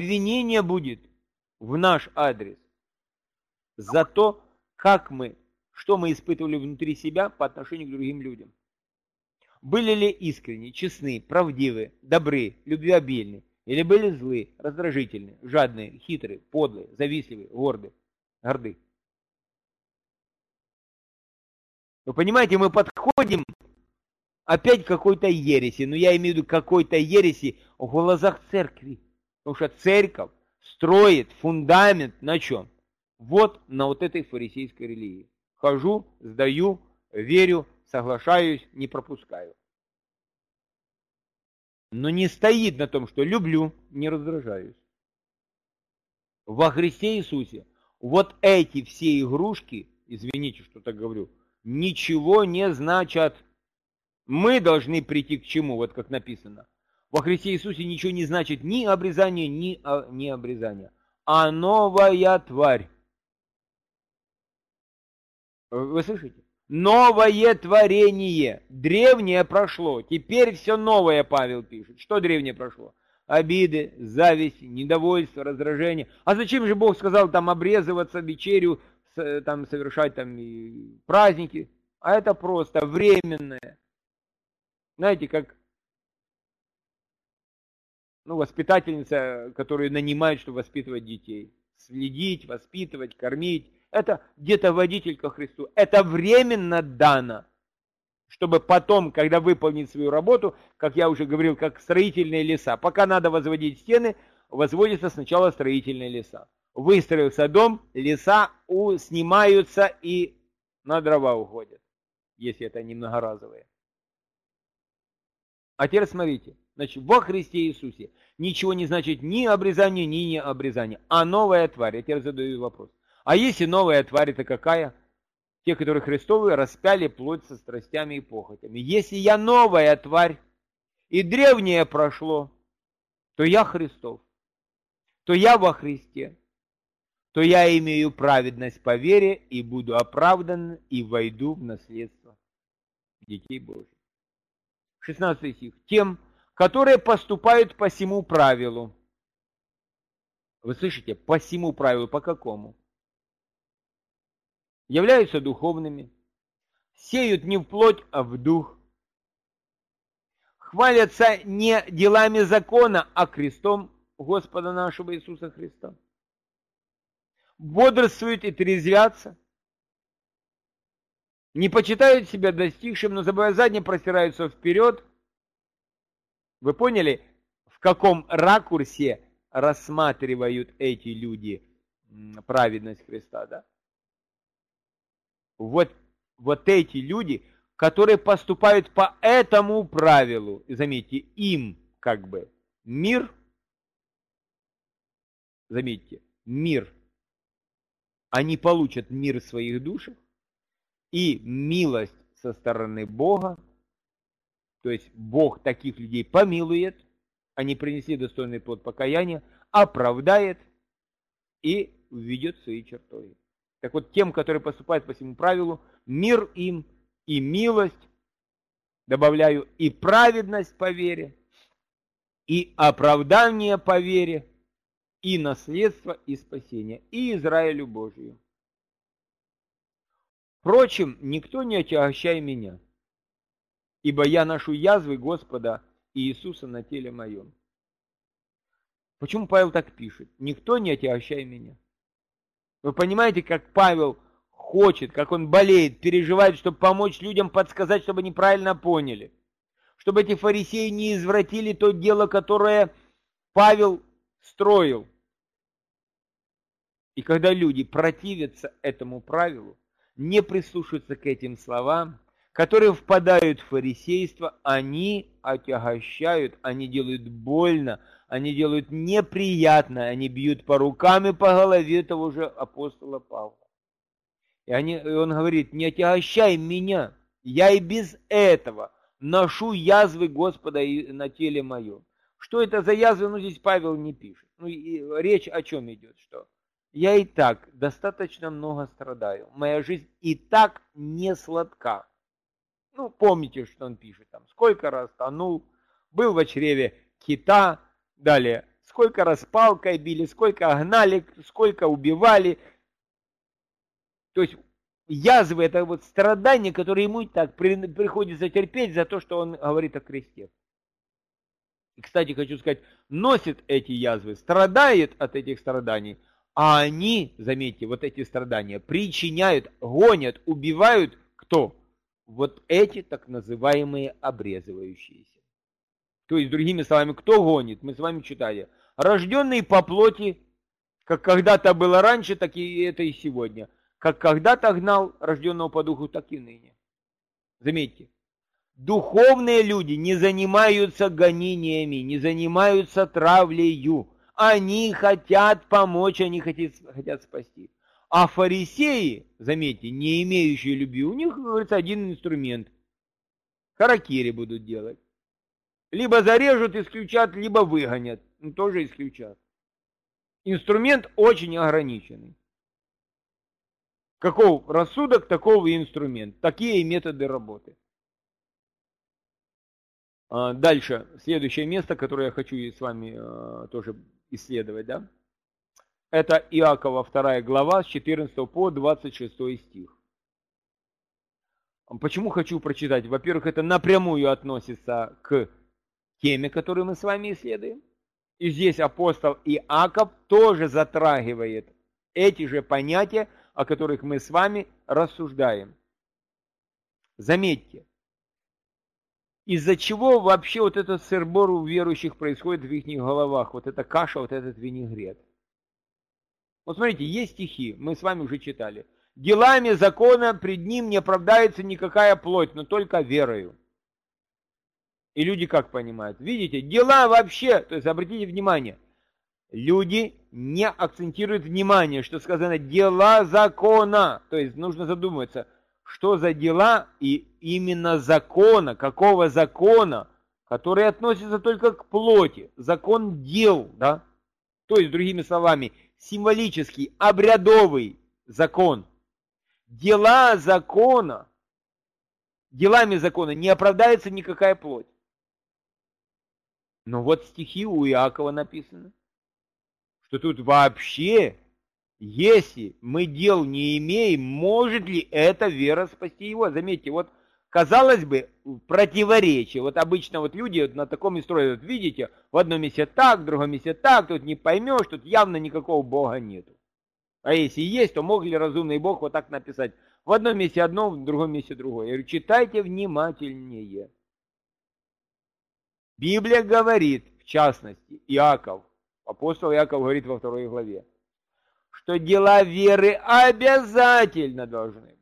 Обвинение будет в наш адрес за то, как мы что мы испытывали внутри себя по отношению к другим людям. Были ли искренни, честны, правдивы, добры, любвеобильны, или были злы, раздражительны, жадные, хитрые, подлые, завистливые, горды, горды. Вы понимаете, мы подходим опять к какой-то ереси, но я имею в виду какой-то ереси в глазах церкви. Потому что церковь строит фундамент на чем? Вот на вот этой фарисейской религии. Хожу, сдаю, верю, соглашаюсь, не пропускаю. Но не стоит на том, что люблю, не раздражаюсь. Во Христе Иисусе вот эти все игрушки, извините, что так говорю, ничего не значат. Мы должны прийти к чему? Вот как написано. Во Христе Иисусе ничего не значит ни обрезание, ни а, не обрезание, а новая тварь. Вы слышите? Новое творение. Древнее прошло. Теперь все новое, Павел пишет. Что древнее прошло? Обиды, зависть, недовольство, раздражение. А зачем же Бог сказал там обрезываться, вечерю, там совершать там и праздники? А это просто временное. Знаете, как ну, воспитательница, которую нанимают, чтобы воспитывать детей. Следить, воспитывать, кормить. Это где-то водитель ко Христу. Это временно дано, чтобы потом, когда выполнить свою работу, как я уже говорил, как строительные леса. Пока надо возводить стены, возводятся сначала строительные леса. Выстроился дом, леса у, снимаются и на дрова уходят, если это не многоразовые. А теперь смотрите, значит, во Христе Иисусе ничего не значит ни обрезание, ни не обрезание, а новая тварь. Я теперь задаю вопрос. А если новая тварь, это какая? Те, которые Христовые, распяли плоть со страстями и похотями. Если я новая тварь, и древнее прошло, то я Христов, то я во Христе, то я имею праведность по вере и буду оправдан и войду в наследство детей Божьих. шестнадцатый стих. Тем, которые поступают по сему правилу. Вы слышите? По сему правилу. По какому? Являются духовными, сеют не в плоть, а в дух, хвалятся не делами закона, а крестом Господа нашего Иисуса Христа, бодрствуют и трезвятся, не почитают себя достигшим, но забывая заднее, простираются вперед. Вы поняли, в каком ракурсе рассматривают эти люди праведность Христа, да? Вот, вот эти люди, которые поступают по этому правилу, и заметьте, им как бы мир, заметьте, мир, они получат мир в своих душах и милость со стороны Бога, то есть Бог таких людей помилует, они принесли достойный плод покаяния, оправдает и введет свои чертой. Так вот, тем, которые поступают по всему правилу, мир им и милость, добавляю, и праведность по вере, и оправдание по вере, и наследство, и спасение, и Израилю Божию. Впрочем, никто не отягощай меня, ибо я ношу язвы Господа Иисуса на теле моем. Почему Павел так пишет? Никто не отягощай меня. Вы понимаете, как Павел хочет, как он болеет, переживает, чтобы помочь людям, подсказать, чтобы они правильно поняли. Чтобы эти фарисеи не извратили то дело, которое Павел строил. И когда люди противятся этому правилу, не прислушиваются к этим словам, которые впадают в фарисейство, они отягощают, они делают больно, они делают неприятно, они бьют по рукам и по голове того же апостола Павла. И, они, и он говорит, не отягощай меня, я и без этого ношу язвы Господа на теле моем. Что это за язвы, ну здесь Павел не пишет. Ну, и речь о чем идет, что? Я и так достаточно много страдаю, моя жизнь и так не сладка. Ну, помните, что он пишет там, сколько раз тонул, был в чреве кита, далее, сколько раз палкой били, сколько гнали, сколько убивали. То есть язвы, это вот страдания, которые ему так при, приходится терпеть за то, что он говорит о кресте. И, кстати, хочу сказать, носит эти язвы, страдает от этих страданий, а они, заметьте, вот эти страдания причиняют, гонят, убивают кто? Вот эти так называемые обрезывающиеся. То есть, другими словами, кто гонит? Мы с вами читали. Рожденные по плоти, как когда-то было раньше, так и это и сегодня. Как когда-то гнал рожденного по духу, так и ныне. Заметьте. Духовные люди не занимаются гонениями, не занимаются травлею. Они хотят помочь, они хотят, хотят спасти. А фарисеи, заметьте, не имеющие любви, у них, говорится, один инструмент. Харакири будут делать. Либо зарежут, исключат, либо выгонят. Ну, тоже исключат. Инструмент очень ограниченный. Каков рассудок, таков и инструмент. Такие методы работы. Дальше, следующее место, которое я хочу с вами тоже исследовать, да? Это Иакова вторая глава с четырнадцатого по двадцать шестой стих. Почему хочу прочитать? Во-первых, это напрямую относится к теме, которую мы с вами исследуем. И здесь апостол Иаков тоже затрагивает эти же понятия, о которых мы с вами рассуждаем. Заметьте, из-за чего вообще вот этот сыр-бор у верующих происходит в их головах, вот эта каша, вот этот винегрет. Вот смотрите, есть стихи, мы с вами уже читали. «Делами закона пред ним не оправдается никакая плоть, но только верою». И люди как понимают? Видите, дела вообще, то есть обратите внимание, люди не акцентируют внимание, что сказано «дела закона», то есть нужно задуматься, что за дела и именно закона, какого закона, который относится только к плоти, закон дел, да? То есть, другими словами, символический, обрядовый закон. Дела закона, делами закона не оправдается никакая плоть. Но вот стихи у Иакова написаны, что тут вообще, если мы дел не имеем, может ли эта вера спасти его? Заметьте, вот казалось бы, противоречие. Вот обычно вот люди вот на таком и строят, вот видите, в одном месте так, в другом месте так, тут не поймешь, тут явно никакого Бога нету. А если есть, то мог ли разумный Бог вот так написать? В одном месте одно, в другом месте другое. Я говорю, читайте внимательнее. Библия говорит, в частности, Иаков, апостол Иаков говорит во второй главе, что дела веры обязательно должны быть.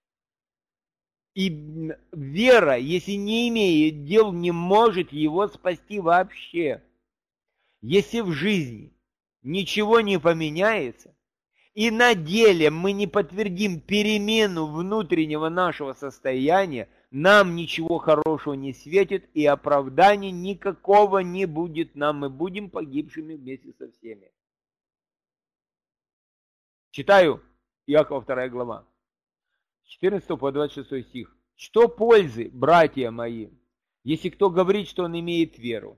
И вера, если не имеет дел, не может его спасти вообще. Если в жизни ничего не поменяется, и на деле мы не подтвердим перемену внутреннего нашего состояния, нам ничего хорошего не светит, и оправдания никакого не будет нам. Мы будем погибшими вместе со всеми. Читаю Иакова вторая глава, четырнадцатый по двадцать шестой стих. «Что пользы, братья мои, если кто говорит, что он имеет веру,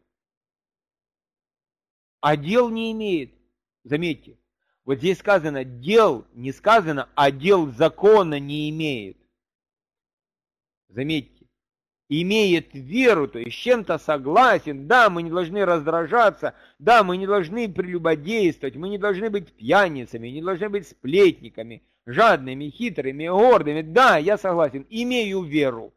а дел не имеет?» Заметьте, вот здесь сказано «дел», не сказано, а дел закона не имеет. Заметьте, имеет веру, то есть с чем-то согласен, да, мы не должны раздражаться, да, мы не должны прелюбодействовать, мы не должны быть пьяницами, не должны быть сплетниками, жадными, хитрыми, гордыми, да, я согласен, имею веру.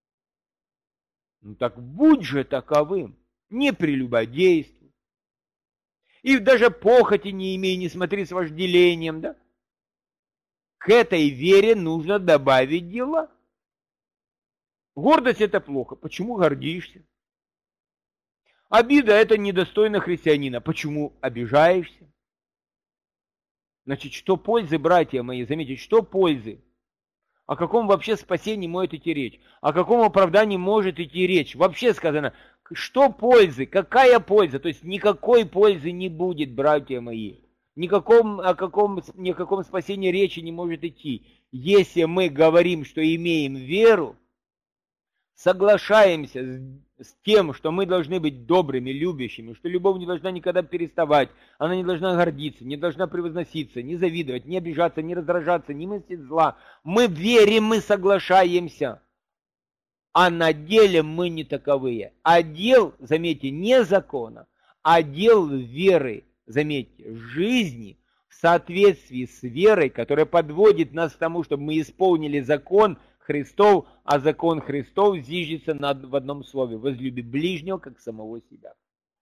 Ну так будь же таковым, не прелюбодействуй. И даже похоти не имей, не смотри с вожделением, да. К этой вере нужно добавить дела. Гордость – это плохо. Почему гордишься? Обида – это недостойно христианина. Почему обижаешься? Значит, что пользы, братья мои? Заметьте, что пользы? О каком вообще спасении может идти речь? О каком оправдании может идти речь? Вообще сказано, что пользы? Какая польза? То есть никакой пользы не будет, братья мои. Никаком, о каком, ни о каком спасении речи не может идти. Если мы говорим, что имеем веру, соглашаемся с, с тем, что мы должны быть добрыми, любящими, что любовь не должна никогда переставать, она не должна гордиться, не должна превозноситься, не завидовать, не обижаться, не раздражаться, не мыслить зла. Мы верим, мы соглашаемся. А на деле мы не таковые. А дел, заметьте, не закона, а дел веры, заметьте, жизни в соответствии с верой, которая подводит нас к тому, чтобы мы исполнили закон Христов, а закон Христов зиждется над, в одном слове: возлюби ближнего, как самого себя.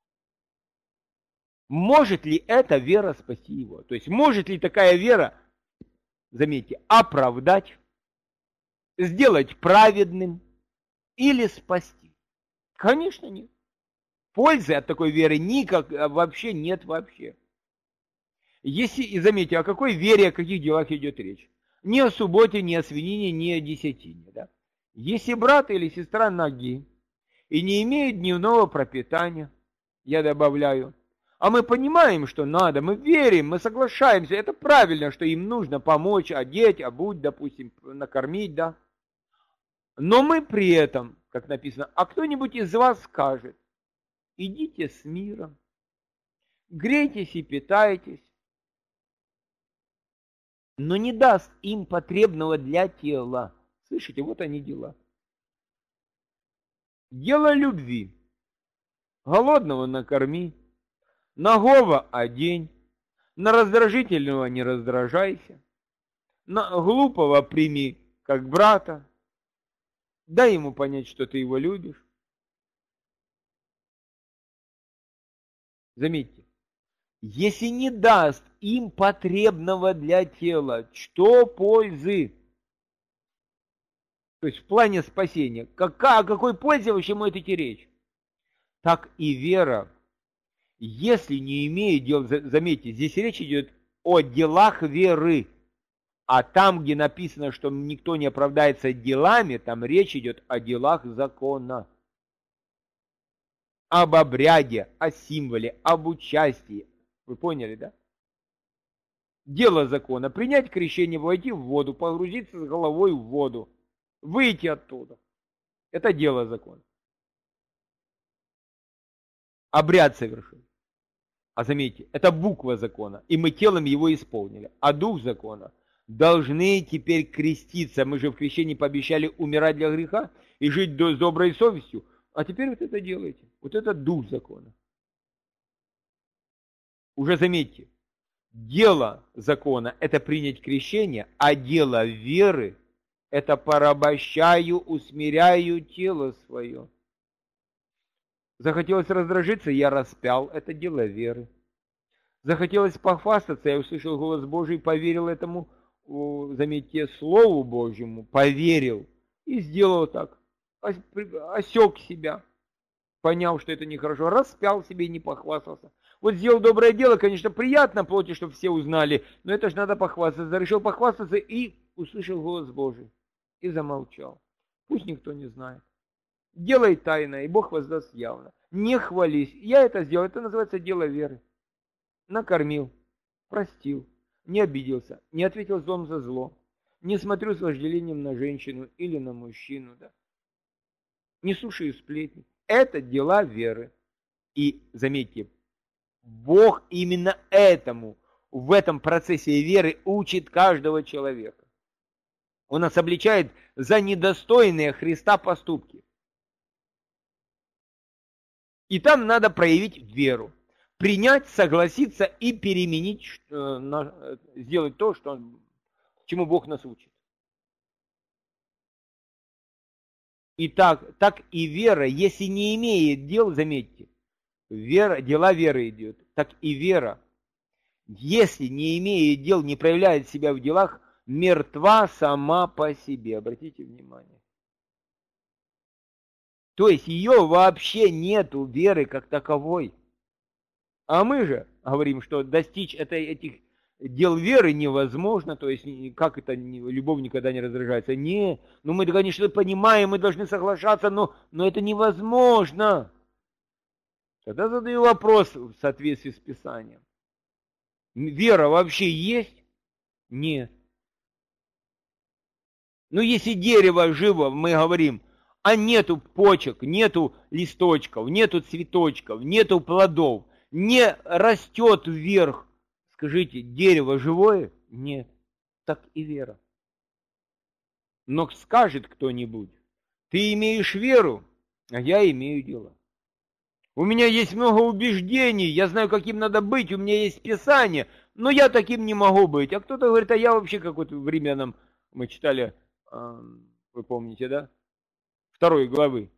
Может ли эта вера спасти его? То есть может ли такая вера, заметьте, оправдать, сделать праведным или спасти? Конечно, нет. Пользы от такой веры никак вообще нет вообще. Если, и заметьте, о какой вере, о каких делах идет речь? Ни о субботе, ни о свинине, ни о десятине. Да? Если брат или сестра ноги и не имеют дневного пропитания, я добавляю, а мы понимаем, что надо, мы верим, мы соглашаемся, это правильно, что им нужно помочь, одеть, обуть, допустим, накормить, да. Но мы при этом, как написано, а кто-нибудь из вас скажет: идите с миром, грейтесь и питайтесь, но не даст им потребного для тела. Слышите, вот они дела. Дело любви. Голодного накорми, нагого одень, на раздражительного не раздражайся, на глупого прими как брата, дай ему понять, что ты его любишь. Заметьте, если не даст им потребного для тела, что пользы? То есть в плане спасения. Какая, о какой пользе вообще может идти речь? Так и вера, если не имеет дел, заметьте, здесь речь идет о делах веры. А там, где написано, что никто не оправдается делами, там речь идет о делах закона. Об обряде, о символе, об участии. Вы поняли, да? Дело закона. Принять крещение, войти в воду, погрузиться с головой в воду, выйти оттуда. Это дело закона. Обряд совершить. А заметьте, это буква закона, и мы телом его исполнили. А дух закона: должны теперь креститься. Мы же в крещении пообещали умирать для греха и жить с доброй совестью. А теперь вот это делаете. Вот это дух закона. Уже заметьте, дело закона – это принять крещение, а дело веры – это порабощаю, усмиряю тело свое. Захотелось раздражиться, я распял, это дело веры. Захотелось похвастаться, я услышал голос Божий, поверил этому, заметьте, Слову Божьему, поверил и сделал так, осек себя, поняв, что это нехорошо, распял себе и не похвастался. Вот сделал доброе дело, конечно, приятно плоти, чтобы все узнали, но это же надо похвастаться. Решил похвастаться и услышал голос Божий и замолчал. Пусть никто не знает. Делай тайно, и Бог воздаст явно. Не хвались. Я это сделал, это называется дело веры. Накормил, простил, не обиделся, не ответил злом за зло, не смотрю с вожделением на женщину или на мужчину, да. Не слушаю сплетни. Это дела веры. И заметьте, Бог именно этому, в этом процессе веры учит каждого человека. Он нас обличает за недостойные Христа поступки. И там надо проявить веру. Принять, согласиться и переменить, сделать то, что, чему Бог нас учит. И так, так и вера, если не имеет дел, заметьте, вера, дела веры идет, так и вера, если не имеет дел, не проявляет себя в делах, мертва сама по себе. Обратите внимание. То есть ее вообще нету, веры как таковой. А мы же говорим, что достичь этой, этих дел веры невозможно, то есть как это, любовь никогда не раздражается. Не, ну мы, конечно, понимаем, мы должны соглашаться, но, но это невозможно. Тогда задаю вопрос в соответствии с Писанием. Вера вообще есть? Нет. Ну если дерево живо, мы говорим, а нету почек, нету листочков, нету цветочков, нету плодов, не растет вверх, скажите, дерево живое? Нет, так и вера. Но скажет кто-нибудь, ты имеешь веру, а я имею дело. У меня есть много убеждений, я знаю, каким надо быть, у меня есть Писание, но я таким не могу быть. А кто-то говорит, а я вообще, как вот в Римлянам мы читали, вы помните, да? Второй главы.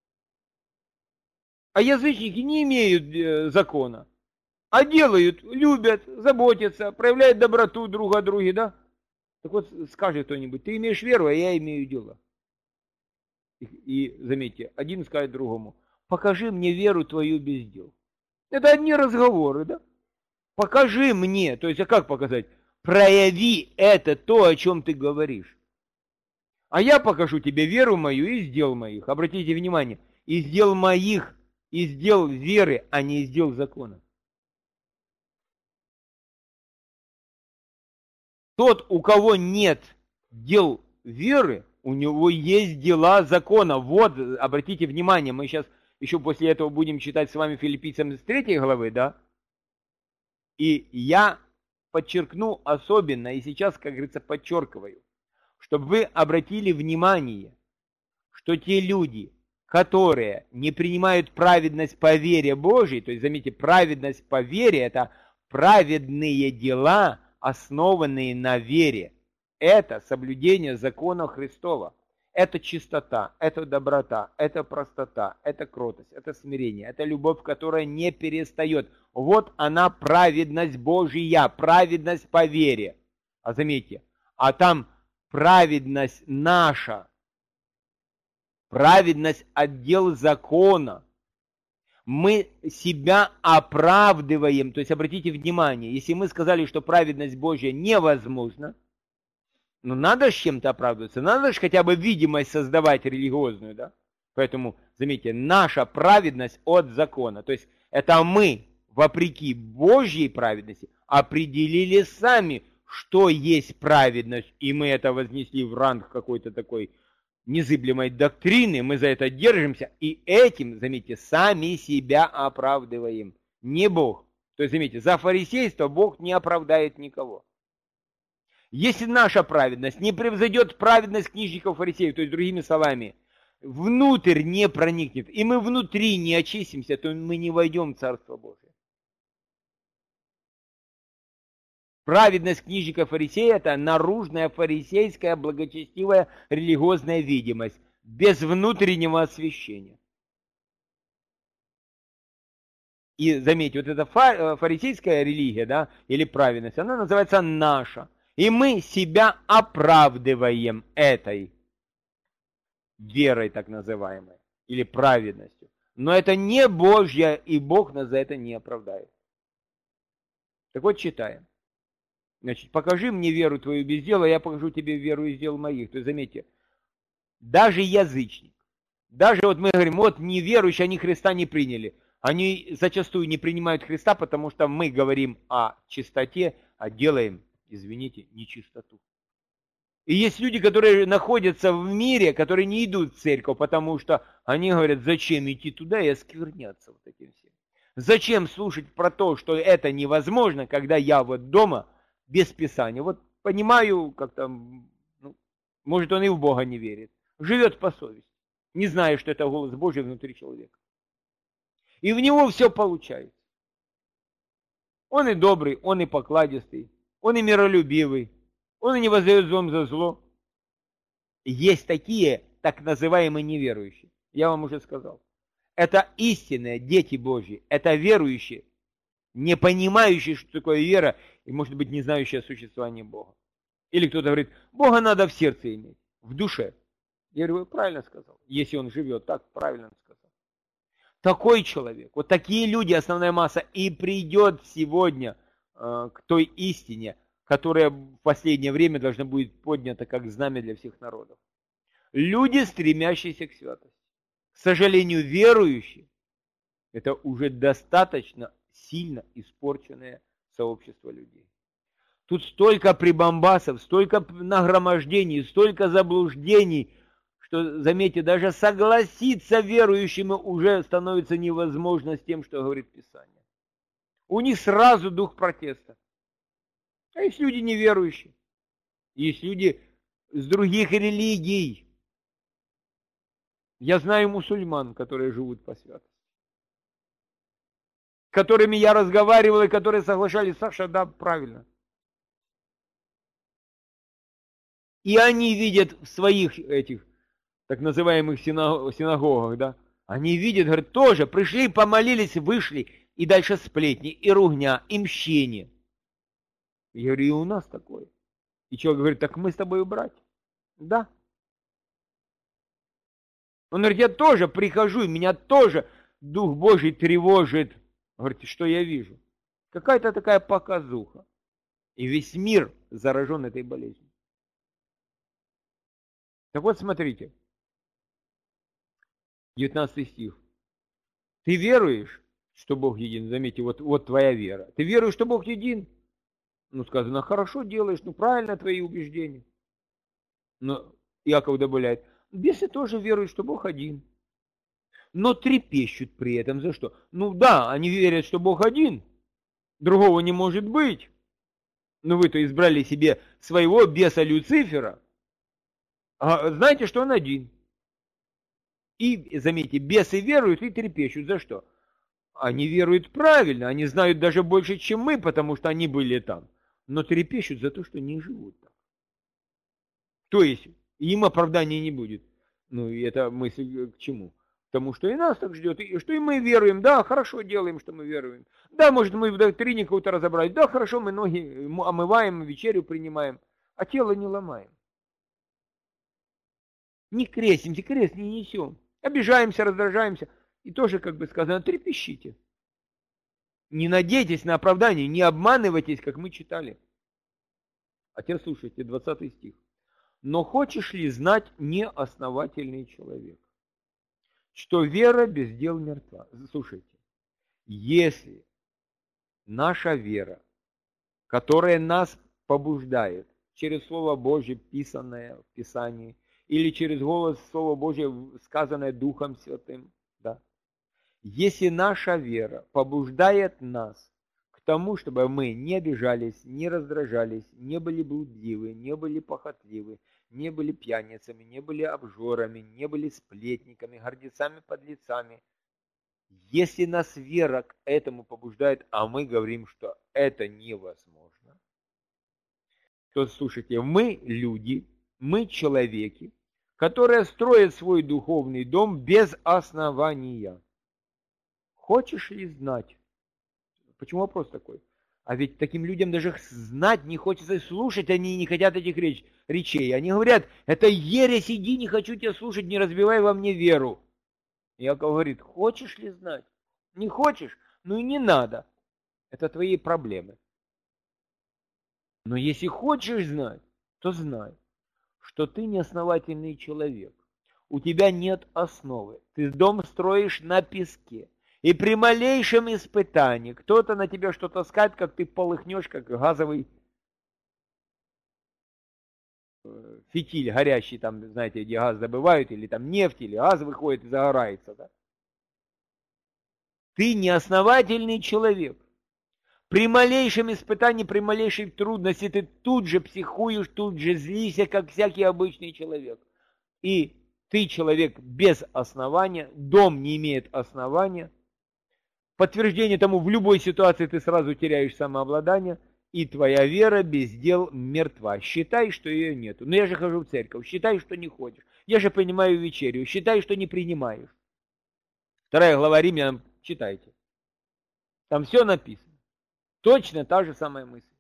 А язычники не имеют закона, а делают, любят, заботятся, проявляют доброту друг о друге, да? Так вот, скажет кто-нибудь, ты имеешь веру, а я имею дело. И, и заметьте, один скажет другому, покажи мне веру твою без дел. Это одни разговоры, да? Покажи мне, то есть, а как показать? Прояви это то, о чем ты говоришь. А я покажу тебе веру мою и дел моих. Обратите внимание, из дел моих, из дел веры, а не из дел закона. Тот, у кого нет дел веры, у него есть дела закона. Вот, обратите внимание, мы сейчас еще после этого будем читать с вами Филиппийцам с третьей главы, да? И я подчеркну особенно, и сейчас, как говорится, подчеркиваю, чтобы вы обратили внимание, что те люди, которые не принимают праведность по вере Божией, то есть, заметьте, праведность по вере – это праведные дела, основанные на вере. Это соблюдение закона Христова. Это чистота, это доброта, это простота, это кротость, это смирение, это любовь, которая не перестает. Вот она праведность Божия, праведность по вере. А заметьте, а там праведность наша, праведность отдел закона. Мы себя оправдываем, то есть обратите внимание, если мы сказали, что праведность Божья невозможна, ну надо с чем-то оправдываться, надо же хотя бы видимость создавать религиозную, да? Поэтому, заметьте, наша праведность от закона, то есть это мы, вопреки Божьей праведности, определили сами, что есть праведность, и мы это вознесли в ранг какой-то такой незыблемой доктрины, мы за это держимся, и этим, заметьте, сами себя оправдываем, не Бог. То есть, заметьте, за фарисейство Бог не оправдает никого. Если наша праведность не превзойдет праведность книжников фарисеев, то есть, другими словами, внутрь не проникнет, и мы внутри не очистимся, то мы не войдем в Царство Божие. Праведность книжника фарисея – это наружная фарисейская благочестивая религиозная видимость, без внутреннего освящения. И заметьте, вот эта фарисейская религия, да, или праведность, она называется наша. И мы себя оправдываем этой верой, так называемой, или праведностью. Но это не Божья, и Бог нас за это не оправдает. Так вот, читаем. Значит, покажи мне веру твою без дела, я покажу тебе веру из дел моих. То есть, заметьте, даже язычник, даже вот мы говорим, вот неверующие, они Христа не приняли. Они зачастую не принимают Христа, потому что мы говорим о чистоте, а делаем, извините, нечистоту. И есть люди, которые находятся в мире, которые не идут в церковь, потому что они говорят, зачем идти туда и оскверняться вот этим всем. Зачем слушать про то, что это невозможно, когда я вот дома без Писания. Вот понимаю, как там, ну, может он и в Бога не верит. Живет по совести, не зная, что это голос Божий внутри человека. И в него все получается. Он и добрый, он и покладистый, он и миролюбивый, он и не воздает злом за зло. Есть такие, так называемые неверующие. Я вам уже сказал. Это истинные дети Божьи, это верующие, не понимающие, что такое вера, и, может быть, не знающие о существовании Бога. Или кто-то говорит, Бога надо в сердце иметь, в душе. Я говорю, правильно сказал. Если он живет так, правильно сказал. Такой человек, вот такие люди, основная масса, и придет сегодня э, к той истине, которая в последнее время должна будет поднята как знамя для всех народов. Люди, стремящиеся к святости. К сожалению, верующие, это уже достаточно сильно испорченное сообщество людей. Тут столько прибамбасов, столько нагромождений, столько заблуждений, что, заметьте, даже согласиться верующим уже становится невозможно с тем, что говорит Писание. У них сразу дух протеста. А есть люди неверующие, есть люди с других религий. Я знаю мусульман, которые живут по святости, с которыми я разговаривал и которые соглашались: Саша, да, правильно. И они видят в своих этих так называемых синагогах, да, они видят, говорят, тоже пришли, помолились, вышли, и дальше сплетни, и ругня, и мщение. Я говорю, и у нас такое. И человек говорит, так мы с тобой братья. Да. Он говорит, я тоже прихожу, и меня тоже Дух Божий тревожит. Говорит, что я вижу? Какая-то такая показуха. И весь мир заражен этой болезнью. Так вот, смотрите. девятнадцатый стих. Ты веруешь, что Бог един? Заметьте, вот, вот твоя вера. Ты веруешь, что Бог един? Ну, сказано, хорошо делаешь, ну, правильно твои убеждения. Но Иаков добавляет, бесы тоже веруют, что Бог один. Но трепещут при этом. За что? Ну да, они верят, что Бог один. Другого не может быть. Но вы-то избрали себе своего беса Люцифера. А знаете, что он один. И, заметьте, бесы веруют и трепещут. За что? Они веруют правильно, они знают даже больше, чем мы, потому что они были там. Но трепещут за то, что не живут там. То есть, им оправдания не будет. Ну, и это мысль к чему? К тому, что и нас так ждет, и что и мы веруем. Да, хорошо делаем, что мы веруем. Да, может, мы в доктрине кого-то разобрались. Да, хорошо, мы ноги омываем, вечерю принимаем, а тело не ломаем. Не крестимся, крест не несем. Обижаемся, раздражаемся. И тоже, как бы сказано, трепещите. Не надейтесь на оправдание, не обманывайтесь, как мы читали. А теперь слушайте, двадцатый стих. Но хочешь ли знать, неосновательный человек, что вера без дел мертва? Слушайте, если наша вера, которая нас побуждает через Слово Божье, писанное в Писании, или через голос Слова Божье, сказанное Духом Святым, да, если наша вера побуждает нас к тому, чтобы мы не обижались, не раздражались, не были блудливы, не были похотливы, не были пьяницами, не были обжорами, не были сплетниками, гордецами, подлецами. Если нас вера к этому побуждает, а мы говорим, что это невозможно, то, слушайте, мы люди, мы человеки, которые строят свой духовный дом без основания. Хочешь ли знать? Почему вопрос такой? А ведь таким людям даже знать не хочется, слушать они не хотят этих реч, речей. Они говорят, это ересь, иди, не хочу тебя слушать, не разбивай во мне веру. Иаков говорит, хочешь ли знать? Не хочешь? Ну и не надо. Это твои проблемы. Но если хочешь знать, то знай, что ты неосновательный человек. У тебя нет основы. Ты дом строишь на песке. И при малейшем испытании кто-то на тебя что-то скажет, как ты полыхнешь, как газовый фитиль горящий, там, знаете, где газ добывают, или там нефть, или газ выходит и загорается. Да? Ты неосновательный человек. При малейшем испытании, при малейшей трудности ты тут же психуешь, тут же злишься, как всякий обычный человек. И ты человек без основания, дом не имеет основания. Подтверждение тому, в любой ситуации ты сразу теряешь самообладание, и твоя вера без дел мертва. Считай, что ее нету. Но я же хожу в церковь, считай, что не ходишь. Я же принимаю вечерю, считай, что не принимаешь. Вторая глава Римлянам, читайте. Там все написано. Точно та же самая мысль.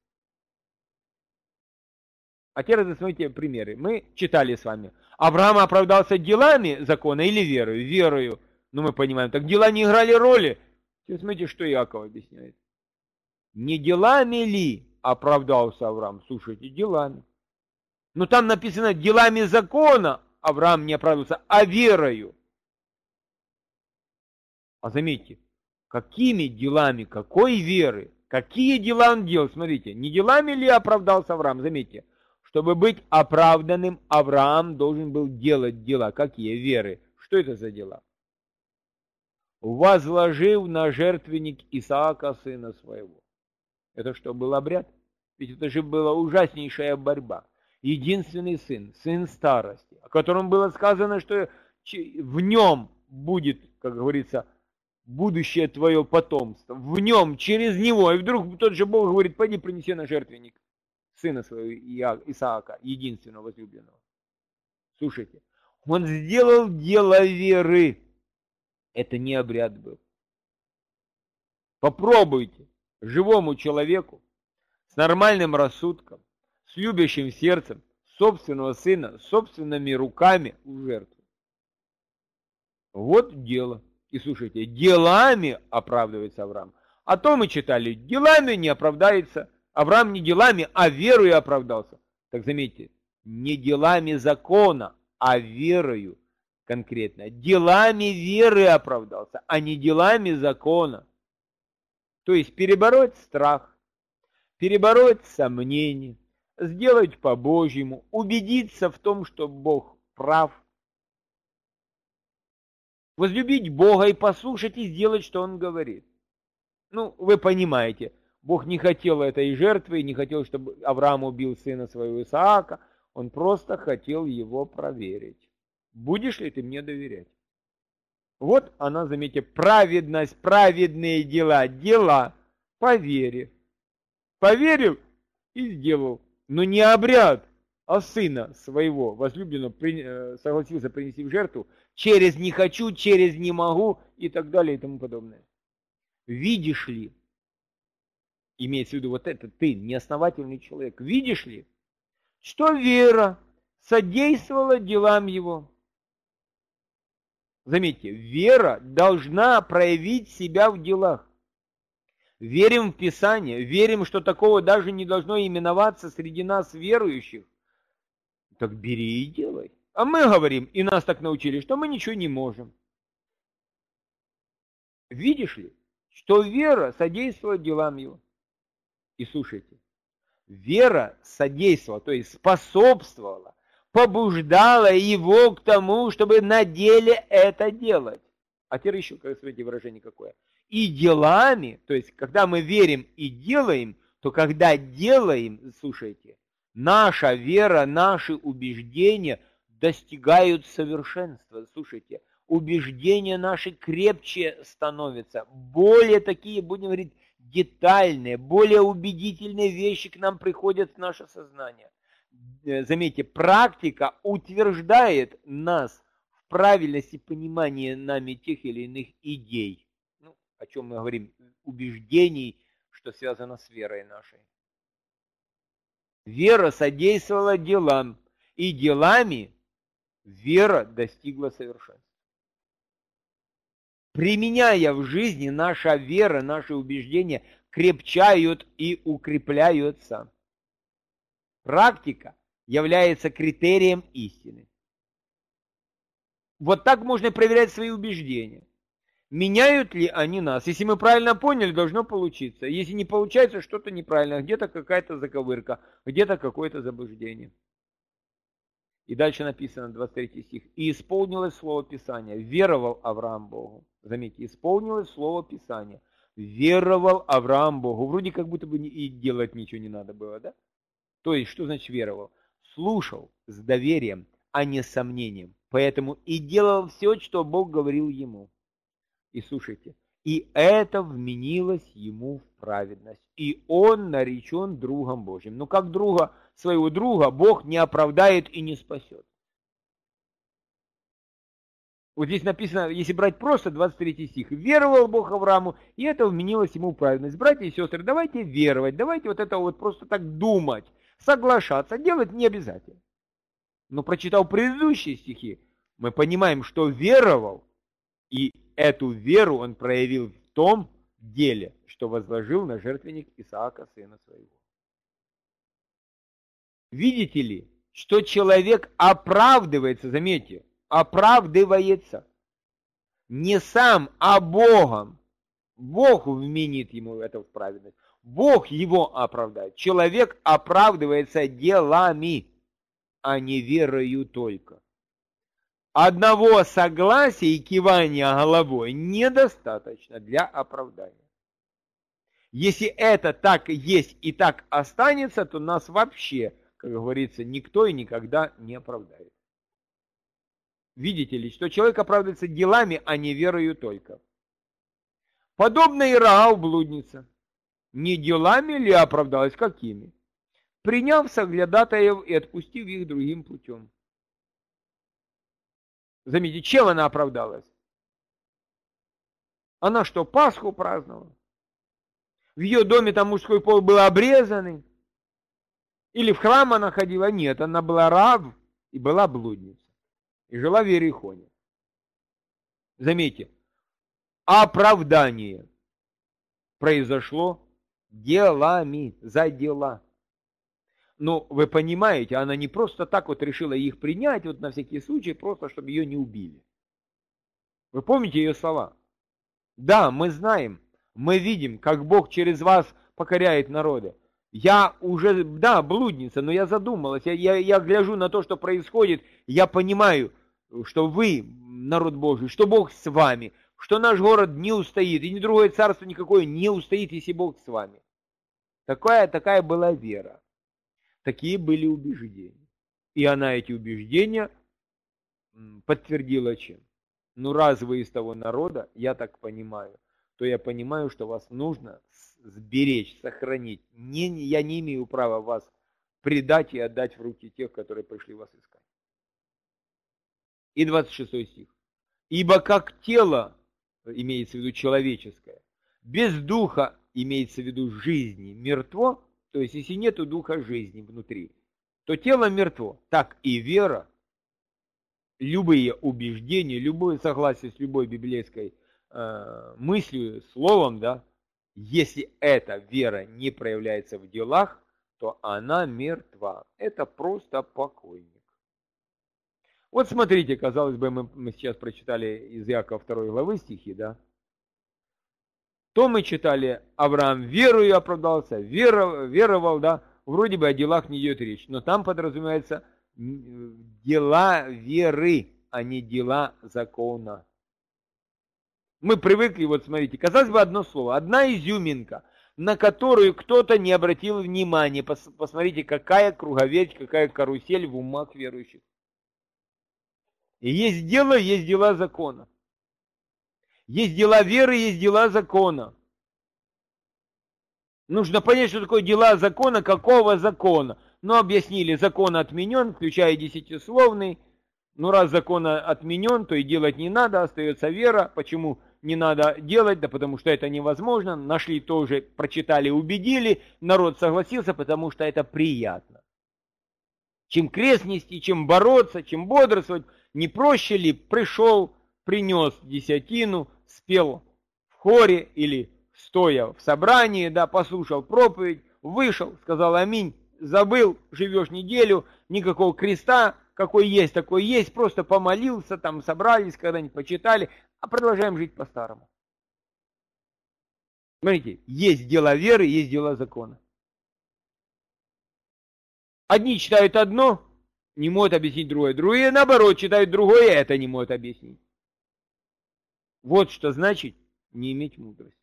А теперь рассмотрите примеры. Мы читали с вами. Авраам оправдался делами закона или верою? Верою. Ну мы понимаем, так дела не играли роли. Теперь смотрите, что Иаков объясняет. Не делами ли оправдался Авраам? Слушайте, делами. Но там написано, делами закона Авраам не оправдался, а верою. А заметьте, какими делами, какой веры, какие дела он делал? Смотрите, не делами ли оправдался Авраам? Заметьте, Чтобы быть оправданным, Авраам должен был делать дела. Какие? Веры. Что это за дела? Возложив на жертвенник Исаака, сына своего. Это что, был обряд? Ведь это же была ужаснейшая борьба. Единственный сын, сын старости, о котором было сказано, что в нем будет, как говорится, будущее твое потомство. В нем, через него. И вдруг тот же Бог говорит: пойди принеси на жертвенник сына своего Исаака, единственного возлюбленного. Слушайте, он сделал дело веры. Это не обряд был. Попробуйте живому человеку с нормальным рассудком, с любящим сердцем, собственного сына, собственными руками в жертву. Вот дело. И слушайте, делами оправдывается Авраам. А то мы читали, делами не оправдается. Авраам не делами, а верою оправдался. Так заметьте, не делами закона, а верою конкретно. Делами веры оправдался, а не делами закона. То есть перебороть страх, перебороть сомнения, сделать по-божьему, убедиться в том, что Бог прав. Возлюбить Бога и послушать и сделать, что Он говорит. Ну, вы понимаете, Бог не хотел этой жертвы, не хотел, чтобы Авраам убил сына своего Исаака. Он просто хотел его проверить. Будешь ли ты мне доверять? Вот она, заметьте, праведность, праведные дела, дела по вере. Поверил и сделал. Но не обряд, а сына своего возлюбленного согласился принести в жертву через не хочу, через не могу и так далее и тому подобное. Видишь ли, имеется в виду вот это, ты, неосновательный человек, видишь ли, что вера содействовала делам его? Заметьте, вера должна проявить себя в делах. Верим в Писание, верим, что такого даже не должно именоваться среди нас верующих. Так бери и делай. А мы говорим, и нас так научили, что мы ничего не можем. Видишь ли, что вера содействовала делам его? И слушайте, вера содействовала, то есть способствовала, побуждала его к тому, чтобы на деле это делать. А теперь еще, как смотрите, выражение какое. И делами, то есть когда мы верим и делаем, то когда делаем, слушайте, наша вера, наши убеждения достигают совершенства. Слушайте, убеждения наши крепче становятся, более такие, будем говорить, детальные, более убедительные вещи к нам приходят в наше сознание. Заметьте, практика утверждает нас в правильности понимания нами тех или иных идей. Ну, о чем мы говорим, убеждений, что связано с верой нашей. Вера содействовала делам, и делами вера достигла совершенства. Применяя в жизни, наша вера, наши убеждения крепчают и укрепляются. Практика является критерием истины. Вот так можно проверять свои убеждения. Меняют ли они нас? Если мы правильно поняли, должно получиться. Если не получается, что-то неправильно, где-то какая-то заковырка, где-то какое-то заблуждение. И дальше написано, двадцать третий стих. «И исполнилось слово Писания, веровал Авраам Богу». Заметьте, исполнилось слово Писания. Веровал Авраам Богу. Вроде как будто бы и делать ничего не надо было, да? То есть, что значит веровал? Слушал с доверием, а не с сомнением. Поэтому и делал все, что Бог говорил ему. И слушайте, и это вменилось ему в праведность. И он наречен другом Божьим. Но как друга, своего друга Бог не оправдает и не спасет. Вот здесь написано, если брать просто двадцать третий стих. Веровал Бог Аврааму, и это вменилось ему в праведность. Братья и сестры, давайте веровать, давайте вот это вот просто так думать, соглашаться, делать не обязательно. Но прочитав предыдущие стихи, мы понимаем, что веровал, и эту веру он проявил в том деле, что возложил на жертвенник Исаака, сына своего. Видите ли, что человек оправдывается, заметьте, оправдывается не сам, а Богом. Бог вменит ему это в праведность. Бог его оправдает. Человек оправдывается делами, а не верою только. Одного согласия и кивания головой недостаточно для оправдания. Если это так есть и так останется, то нас вообще, как говорится, никто и никогда не оправдает. Видите ли, что человек оправдывается делами, а не верою только. Подобно и Раав блудница. Не делами ли оправдалась, какими? Приняв соглядатаев и отпустив их другим путем. Заметьте, чем она оправдалась? Она что, Пасху праздновала? В ее доме там мужской пол был обрезанный? Или в храм она ходила? Нет, она была Раав и была блудница. И жила в Иерихоне. Заметьте, оправдание произошло делами, за дела. Но вы понимаете, она не просто так вот решила их принять, вот на всякий случай, просто чтобы ее не убили. Вы помните ее слова? Да, мы знаем, мы видим, как Бог через вас покоряет народы. Я уже, да, блудница, но я задумалась, я, я, я гляжу на то, что происходит, я понимаю, что вы, народ Божий, что Бог с вами, что наш город не устоит, и ни другое царство никакое не устоит, если Бог с вами. Такая, такая была вера. Такие были убеждения. И она эти убеждения подтвердила чем? Ну, раз вы из того народа, я так понимаю, то я понимаю, что вас нужно сберечь, сохранить. Не, я не имею права вас предать и отдать в руки тех, которые пришли вас искать. И двадцать шестой стих. Ибо как тело, имеется в виду человеческое, без духа, имеется в виду жизни, мертво, то есть если нету духа жизни внутри, то тело мертво. Так и вера, любые убеждения, любое согласие с любой библейской э, мыслью, словом, да, если эта вера не проявляется в делах, то она мертва. Это просто покойник. Вот смотрите, казалось бы, мы, мы сейчас прочитали из Иакова второй главы стихи, да? То мы читали, Авраам верою оправдался, веровал, веровал, да? Вроде бы о делах не идет речь, но там подразумевается дела веры, а не дела закона. Мы привыкли, вот смотрите, казалось бы, одно слово, одна изюминка, на которую кто-то не обратил внимания. Посмотрите, какая круговерть, какая карусель в умах верующих. И есть дело, есть дела закона. Есть дела веры, есть дела закона. Нужно понять, что такое дела закона, какого закона. Ну, объяснили, закон отменен, включая десятисловный. Ну, раз закон отменен, то и делать не надо, остается вера. Почему не надо делать? Да потому что это невозможно. Нашли тоже, прочитали, убедили. Народ согласился, потому что это приятно. Чем крест нести, чем бороться, чем бодрствовать. Не проще ли пришел, принес десятину, спел в хоре или стоя в собрании, да, послушал проповедь, вышел, сказал аминь, забыл, живешь неделю, никакого креста, какой есть, такой есть, просто помолился, там собрались, когда-нибудь почитали, а продолжаем жить по-старому. Смотрите, есть дела веры, есть дела закона. Одни читают одно, не могут объяснить другое. Другие, наоборот, читают другое, это не могут объяснить. Вот что значит не иметь мудрости.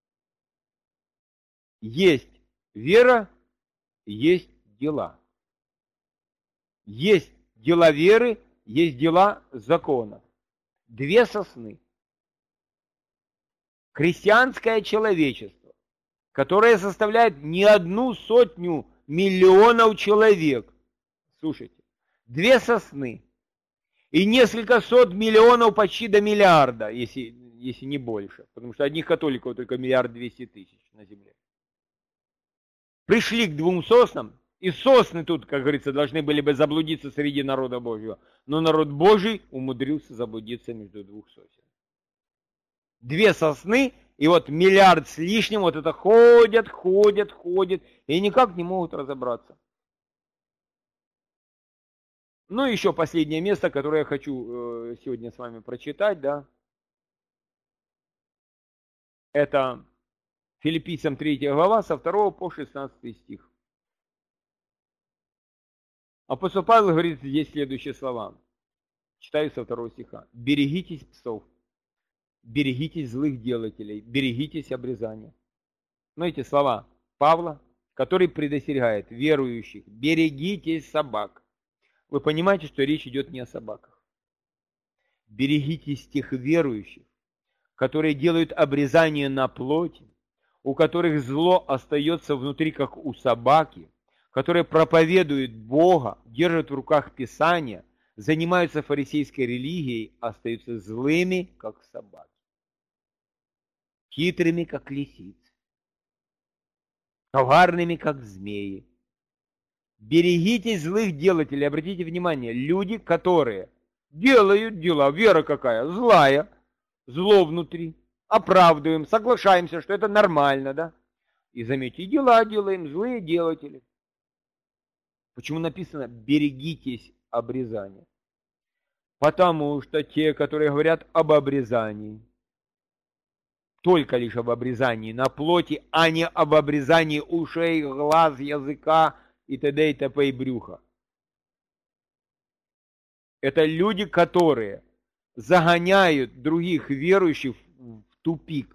Есть вера, есть дела. Есть дела веры, есть дела закона. Две сосны. Христианское человечество, которое составляет не одну сотню миллионов человек. Слушайте. Две сосны и несколько сот миллионов, почти до миллиарда, если, если не больше. Потому что одних католиков только миллиард двести тысяч на земле. Пришли к двум соснам, и сосны тут, как говорится, должны были бы заблудиться среди народа Божьего. Но народ Божий умудрился заблудиться между двух сосен. Две сосны, и вот миллиард с лишним, вот это ходят, ходят, ходят, и никак не могут разобраться. Ну, еще последнее место, которое я хочу сегодня с вами прочитать, да. Это Филиппийцам третья глава, со второго по шестнадцатый стих. Апостол Павел говорит здесь следующие слова. Читаю со второго стиха. «Берегитесь псов, берегитесь злых делателей, берегитесь обрезания». Но эти слова Павла, который предостерегает верующих: берегитесь собак. Вы понимаете, что речь идет не о собаках. Берегитесь тех верующих, которые делают обрезание на плоти, у которых зло остается внутри, как у собаки, которые проповедуют Бога, держат в руках Писания, занимаются фарисейской религией, остаются злыми, как собаки, хитрыми, как лисицы, коварными, как змеи. Берегитесь злых делателей. Обратите внимание, люди, которые делают дела, вера какая, злая, зло внутри, оправдываем, соглашаемся, что это нормально, да? И заметьте, дела делаем, злые делатели. Почему написано «берегитесь обрезания»? Потому что те, которые говорят об обрезании, только лишь об обрезании на плоти, а не об обрезании ушей, глаз, языка и т.д. и т.п. и брюха. Это люди, которые загоняют других верующих в тупик.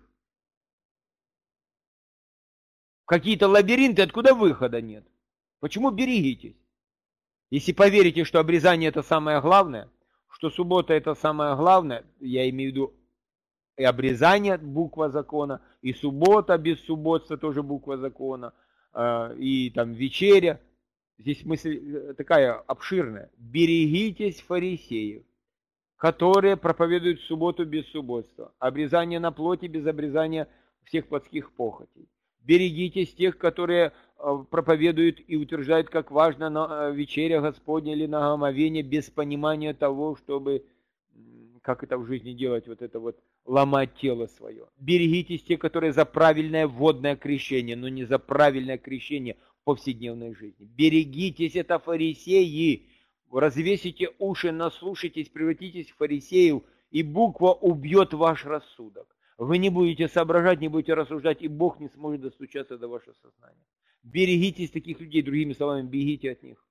Какие-то лабиринты, откуда выхода нет. Почему берегитесь? Если поверите, что обрезание это самое главное, что суббота это самое главное, я имею в виду и обрезание, буква закона, и суббота без субботства тоже буква закона, и там вечеря. Здесь мысль такая обширная. Берегитесь фарисеев, которые проповедуют субботу без субботства, обрезание на плоти без обрезания всех плотских похотей. Берегитесь тех, которые проповедуют и утверждают, как важно на вечеря Господня или на омовение, без понимания того, чтобы, как это в жизни делать, вот это вот, ломать тело свое. Берегитесь тех, которые за правильное водное крещение, но не за правильное крещение в повседневной жизни. Берегитесь, это фарисеи. Развесите уши, наслушайтесь, превратитесь в фарисеев, и буква убьет ваш рассудок. Вы не будете соображать, не будете рассуждать, и Бог не сможет достучаться до вашего сознания. Берегитесь таких людей, другими словами, бегите от них.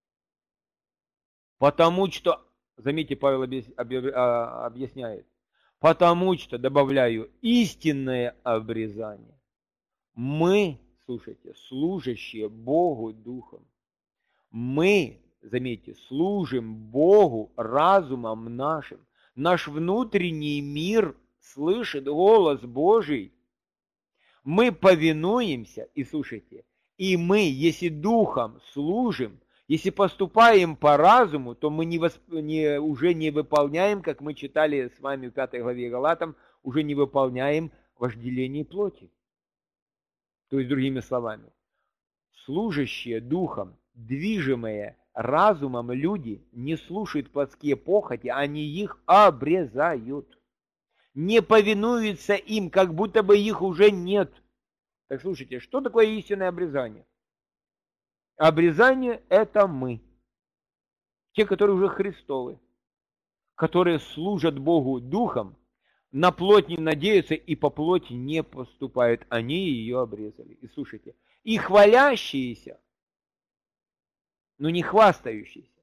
Потому что, заметьте, Павел объясняет, потому что, добавляю, истинное обрезание. Мы, слушайте, служащие Богу Духом. Мы, заметьте, служим Богу разумом нашим. Наш внутренний мир слышит голос Божий. Мы повинуемся, и слушайте, и мы, если Духом служим, если поступаем по разуму, то мы не восп... не, уже не выполняем, как мы читали с вами в пятой главе Галатам, уже не выполняем вожделение плоти. То есть, другими словами, служащие Духом, движимые разумом люди не слушают плотские похоти, они их обрезают. Не повинуются им, как будто бы их уже нет. Так слушайте, что такое истинное обрезание? Обрезание – это мы. Те, которые уже Христовы, которые служат Богу Духом, на плоть не надеются и по плоти не поступают. Они ее обрезали. И слушайте, и хвалящиеся, но не хвастающиеся,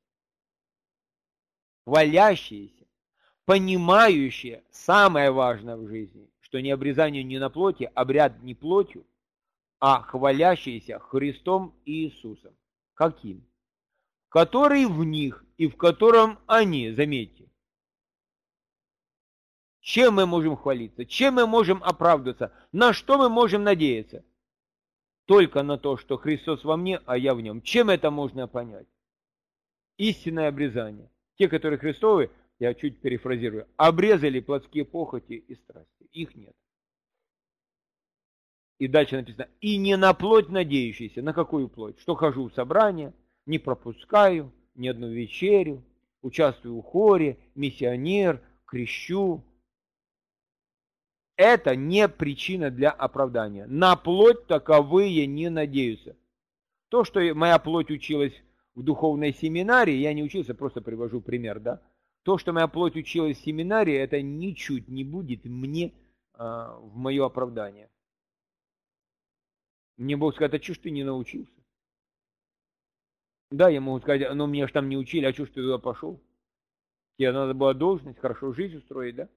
хвалящиеся, понимающие самое важное в жизни, что не обрезание не на плоти, обряд не плотью, а хвалящиеся Христом и Иисусом. Каким? Который в них и в котором они, заметьте. Чем мы можем хвалиться? Чем мы можем оправдываться? На что мы можем надеяться? Только на то, что Христос во мне, а я в нем. Чем это можно понять? Истинное обрезание. Те, которые Христовы, я чуть перефразирую, обрезали плотские похоти и страсти. Их нет. И дальше написано, и не на плоть надеющийся. На какую плоть? Что хожу в собрание, не пропускаю ни одну вечерю, участвую в хоре, миссионер, крещу. Это не причина для оправдания. На плоть таковые не надеются. То, что моя плоть училась в духовной семинарии, я не учился, просто привожу пример, да. То, что моя плоть училась в семинарии, это ничуть не будет мне а, в мое оправдание. Мне Бог сказать, а что ж ты не научился? Да, я могу сказать, но меня ж там не учили, а что ж ты туда пошел? Тебе надо было должность, хорошо жизнь устроить, да?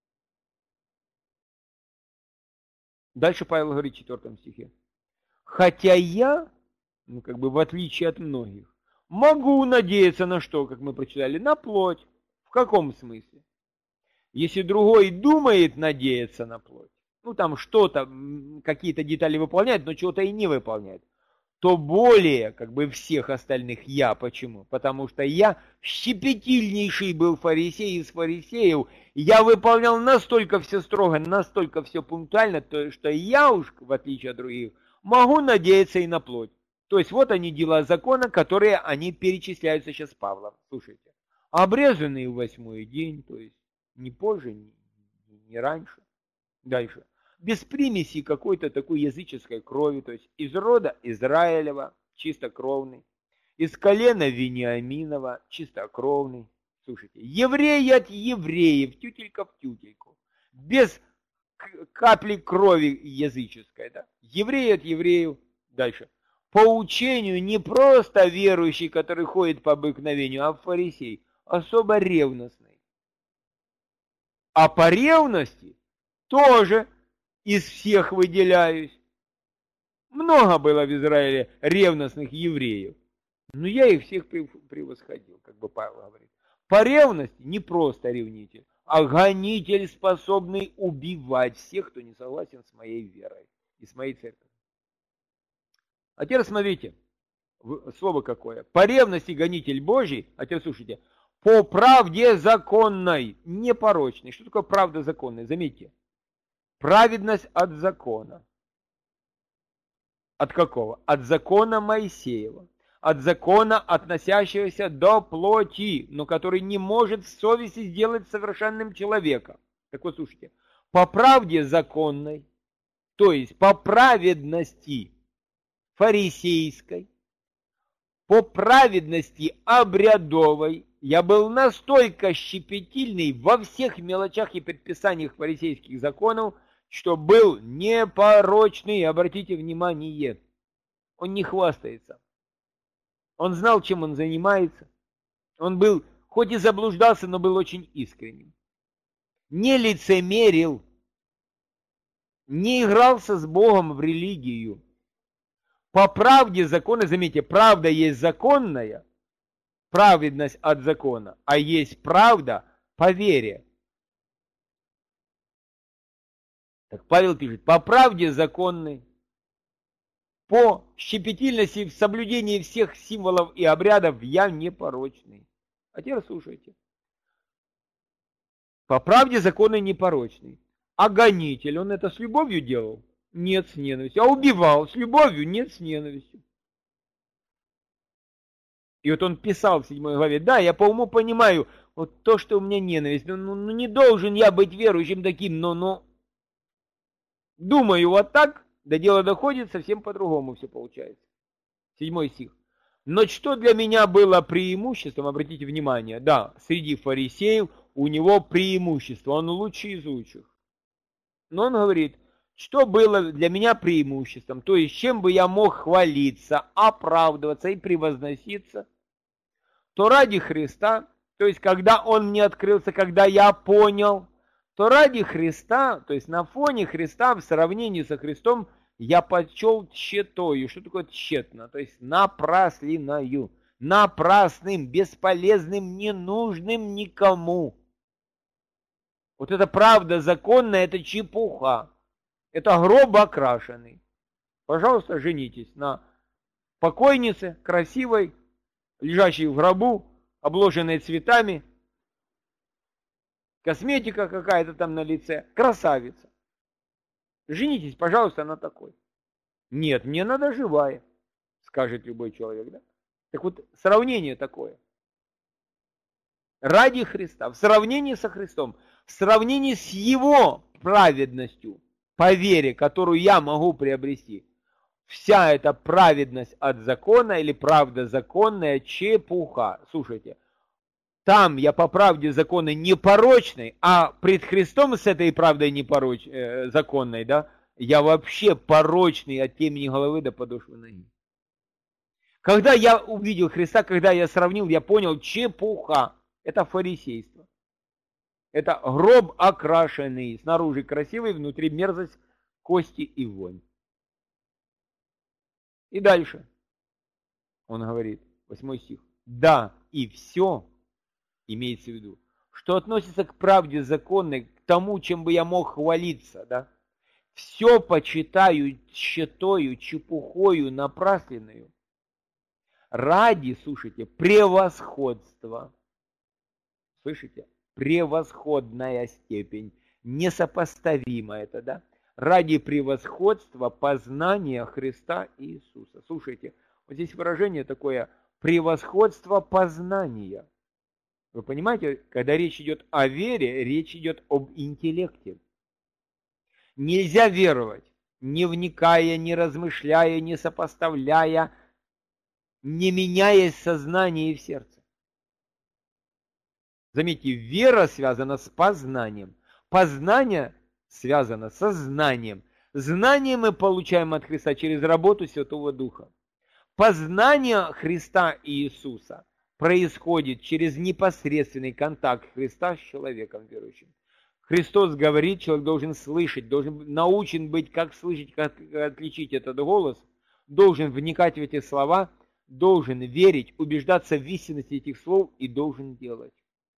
Дальше Павел говорит в четвертом стихе. Хотя я, ну как бы в отличие от многих, могу надеяться на что, как мы прочитали, на плоть. В каком смысле? Если другой думает надеяться на плоть, ну там что-то, какие-то детали выполняет, но чего-то и не выполняет, то более, как бы, всех остальных я. Почему? Потому что я щепетильнейший был фарисей из фарисеев. Я выполнял настолько все строго, настолько все пунктуально, то, что я уж, в отличие от других, могу надеяться и на плоть. То есть вот они дела закона, которые они перечисляются сейчас Павлом. Слушайте. Обрезанные в восьмой день, то есть не позже, не, не раньше. Дальше. Без примеси какой-то такой языческой крови, то есть из рода Израилева, чистокровный, из колена Вениаминова, чистокровный. Слушайте, еврей от евреев, тютелька в тютельку, без капли крови языческой, да? Еврей от евреев. Дальше. По учению не просто верующий, который ходит по обыкновению, а фарисей, особо ревностный. А по ревности тоже из всех выделяюсь. Много было в Израиле ревностных евреев. Но я их всех превосходил, как бы Павел говорит. По ревности не просто ревнитель, а гонитель, способный убивать всех, кто не согласен с моей верой и с моей церковью. А теперь смотрите, слово какое. По ревности гонитель Божий, а теперь слушайте, по правде законной, непорочной. Что такое правда законная? Заметьте. Праведность от закона. От какого? От закона Моисеева. От закона, относящегося до плоти, но который не может в совести сделать совершенным человека. Так вот, слушайте. По правде законной, то есть по праведности фарисейской, по праведности обрядовой, я был настолько щепетильный во всех мелочах и предписаниях фарисейских законов, что был непорочный, обратите внимание, он не хвастается. Он знал, чем он занимается. Он был, хоть и заблуждался, но был очень искренним. Не лицемерил, не игрался с Богом в религию. По правде закона, заметьте, правда есть законная, праведность от закона, а есть правда по вере. Так Павел пишет, по правде законной, по щепетильности в соблюдении всех символов и обрядов я непорочный. А теперь слушайте. По правде законной непорочный. А гонитель, он это с любовью делал? Нет, с ненавистью. А убивал с любовью? Нет, с ненавистью. И вот он писал в седьмой главе, да, я по уму понимаю, вот то, что у меня ненависть, ну, ну, ну не должен я быть верующим таким, но, но думаю вот так, до дела доходит, совсем по-другому все получается. Седьмой стих. Но что для меня было преимуществом, обратите внимание, да, среди фарисеев у него преимущество, он лучший из лучших. Но он говорит, что было для меня преимуществом, то есть чем бы я мог хвалиться, оправдываться и превозноситься, то ради Христа, то есть когда Он мне открылся, когда я понял, то ради Христа, то есть на фоне Христа, в сравнении со Христом, я почел тщетою. Что такое тщетно? То есть напраслиною, напрасным, бесполезным, ненужным никому. Вот это правда законная, это чепуха. Это гроб окрашенный. Пожалуйста, женитесь на покойнице, красивой, лежащей в гробу, обложенной цветами, косметика какая-то там на лице, красавица. Женитесь, пожалуйста, на такой. Нет, мне надо живая, скажет любой человек, да? Так вот, сравнение такое. Ради Христа, в сравнении со Христом, в сравнении с Его праведностью, по вере, которую я могу приобрести, вся эта праведность от закона или правда законная чепуха. Слушайте, там я по правде закона непорочной, а пред Христом с этой правдой непороч, э, законной, да, я вообще порочный от темени головы до подошвы ноги. Когда я увидел Христа, когда я сравнил, я понял, чепуха. Это фарисейство. Это гроб окрашенный, снаружи красивый, внутри мерзость, кости и вонь. И дальше он говорит, восьмой стих. Да, и все, имеется в виду, что относится к правде законной, к тому, чем бы я мог хвалиться, да, все почитаю тщетою, чепухою напрасленную, ради, слушайте, превосходства. Слышите? Превосходная степень, несопоставимо это, да? Ради превосходства познания Христа Иисуса. Слушайте, вот здесь выражение такое, превосходство познания. Вы понимаете, когда речь идет о вере, речь идет об интеллекте. Нельзя веровать, не вникая, не размышляя, не сопоставляя, не меняясь в сознании и в сердце. Заметьте, вера связана с познанием. Познание связано со знанием. Знание мы получаем от Христа через работу Святого Духа. Познание Христа и Иисуса происходит через непосредственный контакт Христа с человеком верующим. Христос говорит, человек должен слышать, должен научен быть, как слышать, как отличить этот голос, должен вникать в эти слова, должен верить, убеждаться в истинности этих слов и должен делать.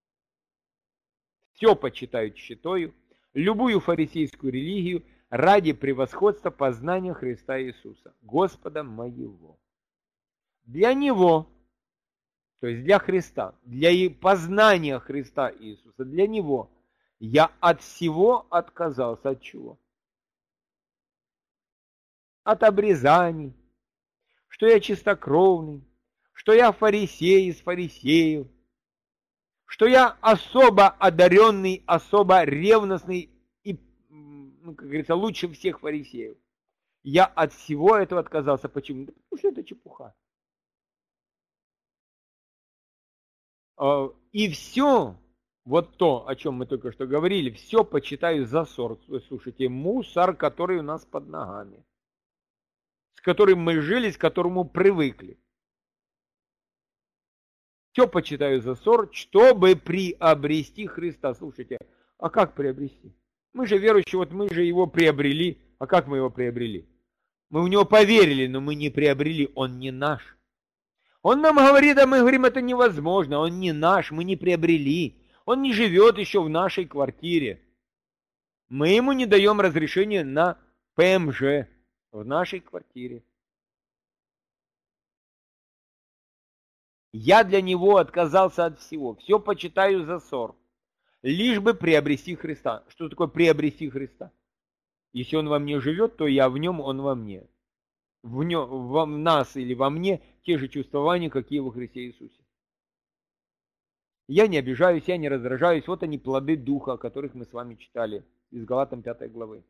Все почитают тщетою, любую фарисейскую религию ради превосходства познания Христа Иисуса, Господа моего. Для Него, то есть для Христа, для познания Христа Иисуса, для Него я от всего отказался. От чего? От обрезаний, что я чистокровный, что я фарисей из фарисеев, что я особо одаренный, особо ревностный и, ну, как говорится, лучше всех фарисеев. Я от всего этого отказался. Почему? Да потому что это чепуха. И все, вот то, о чем мы только что говорили, все почитаю за ссор. Слушайте, мусор, который у нас под ногами, с которым мы жили, с которому привыкли. Все почитаю за ссор, чтобы приобрести Христа. Слушайте, а как приобрести? Мы же верующие, вот мы же его приобрели. А как мы его приобрели? Мы в него поверили, но мы не приобрели, он не наш. Он нам говорит, а мы говорим, это невозможно, он не наш, мы не приобрели. Он не живет еще в нашей квартире. Мы ему не даем разрешения на ПМЖ в нашей квартире. Я для него отказался от всего. Все почитаю за ссор. Лишь бы приобрести Христа. Что такое приобрести Христа? Если он во мне живет, то я в нем, он во мне. В, нем, в нас или во мне те же чувствования, какие во Христе Иисусе. Я не обижаюсь, я не раздражаюсь. Вот они плоды Духа, о которых мы с вами читали из Галатам пятой главы.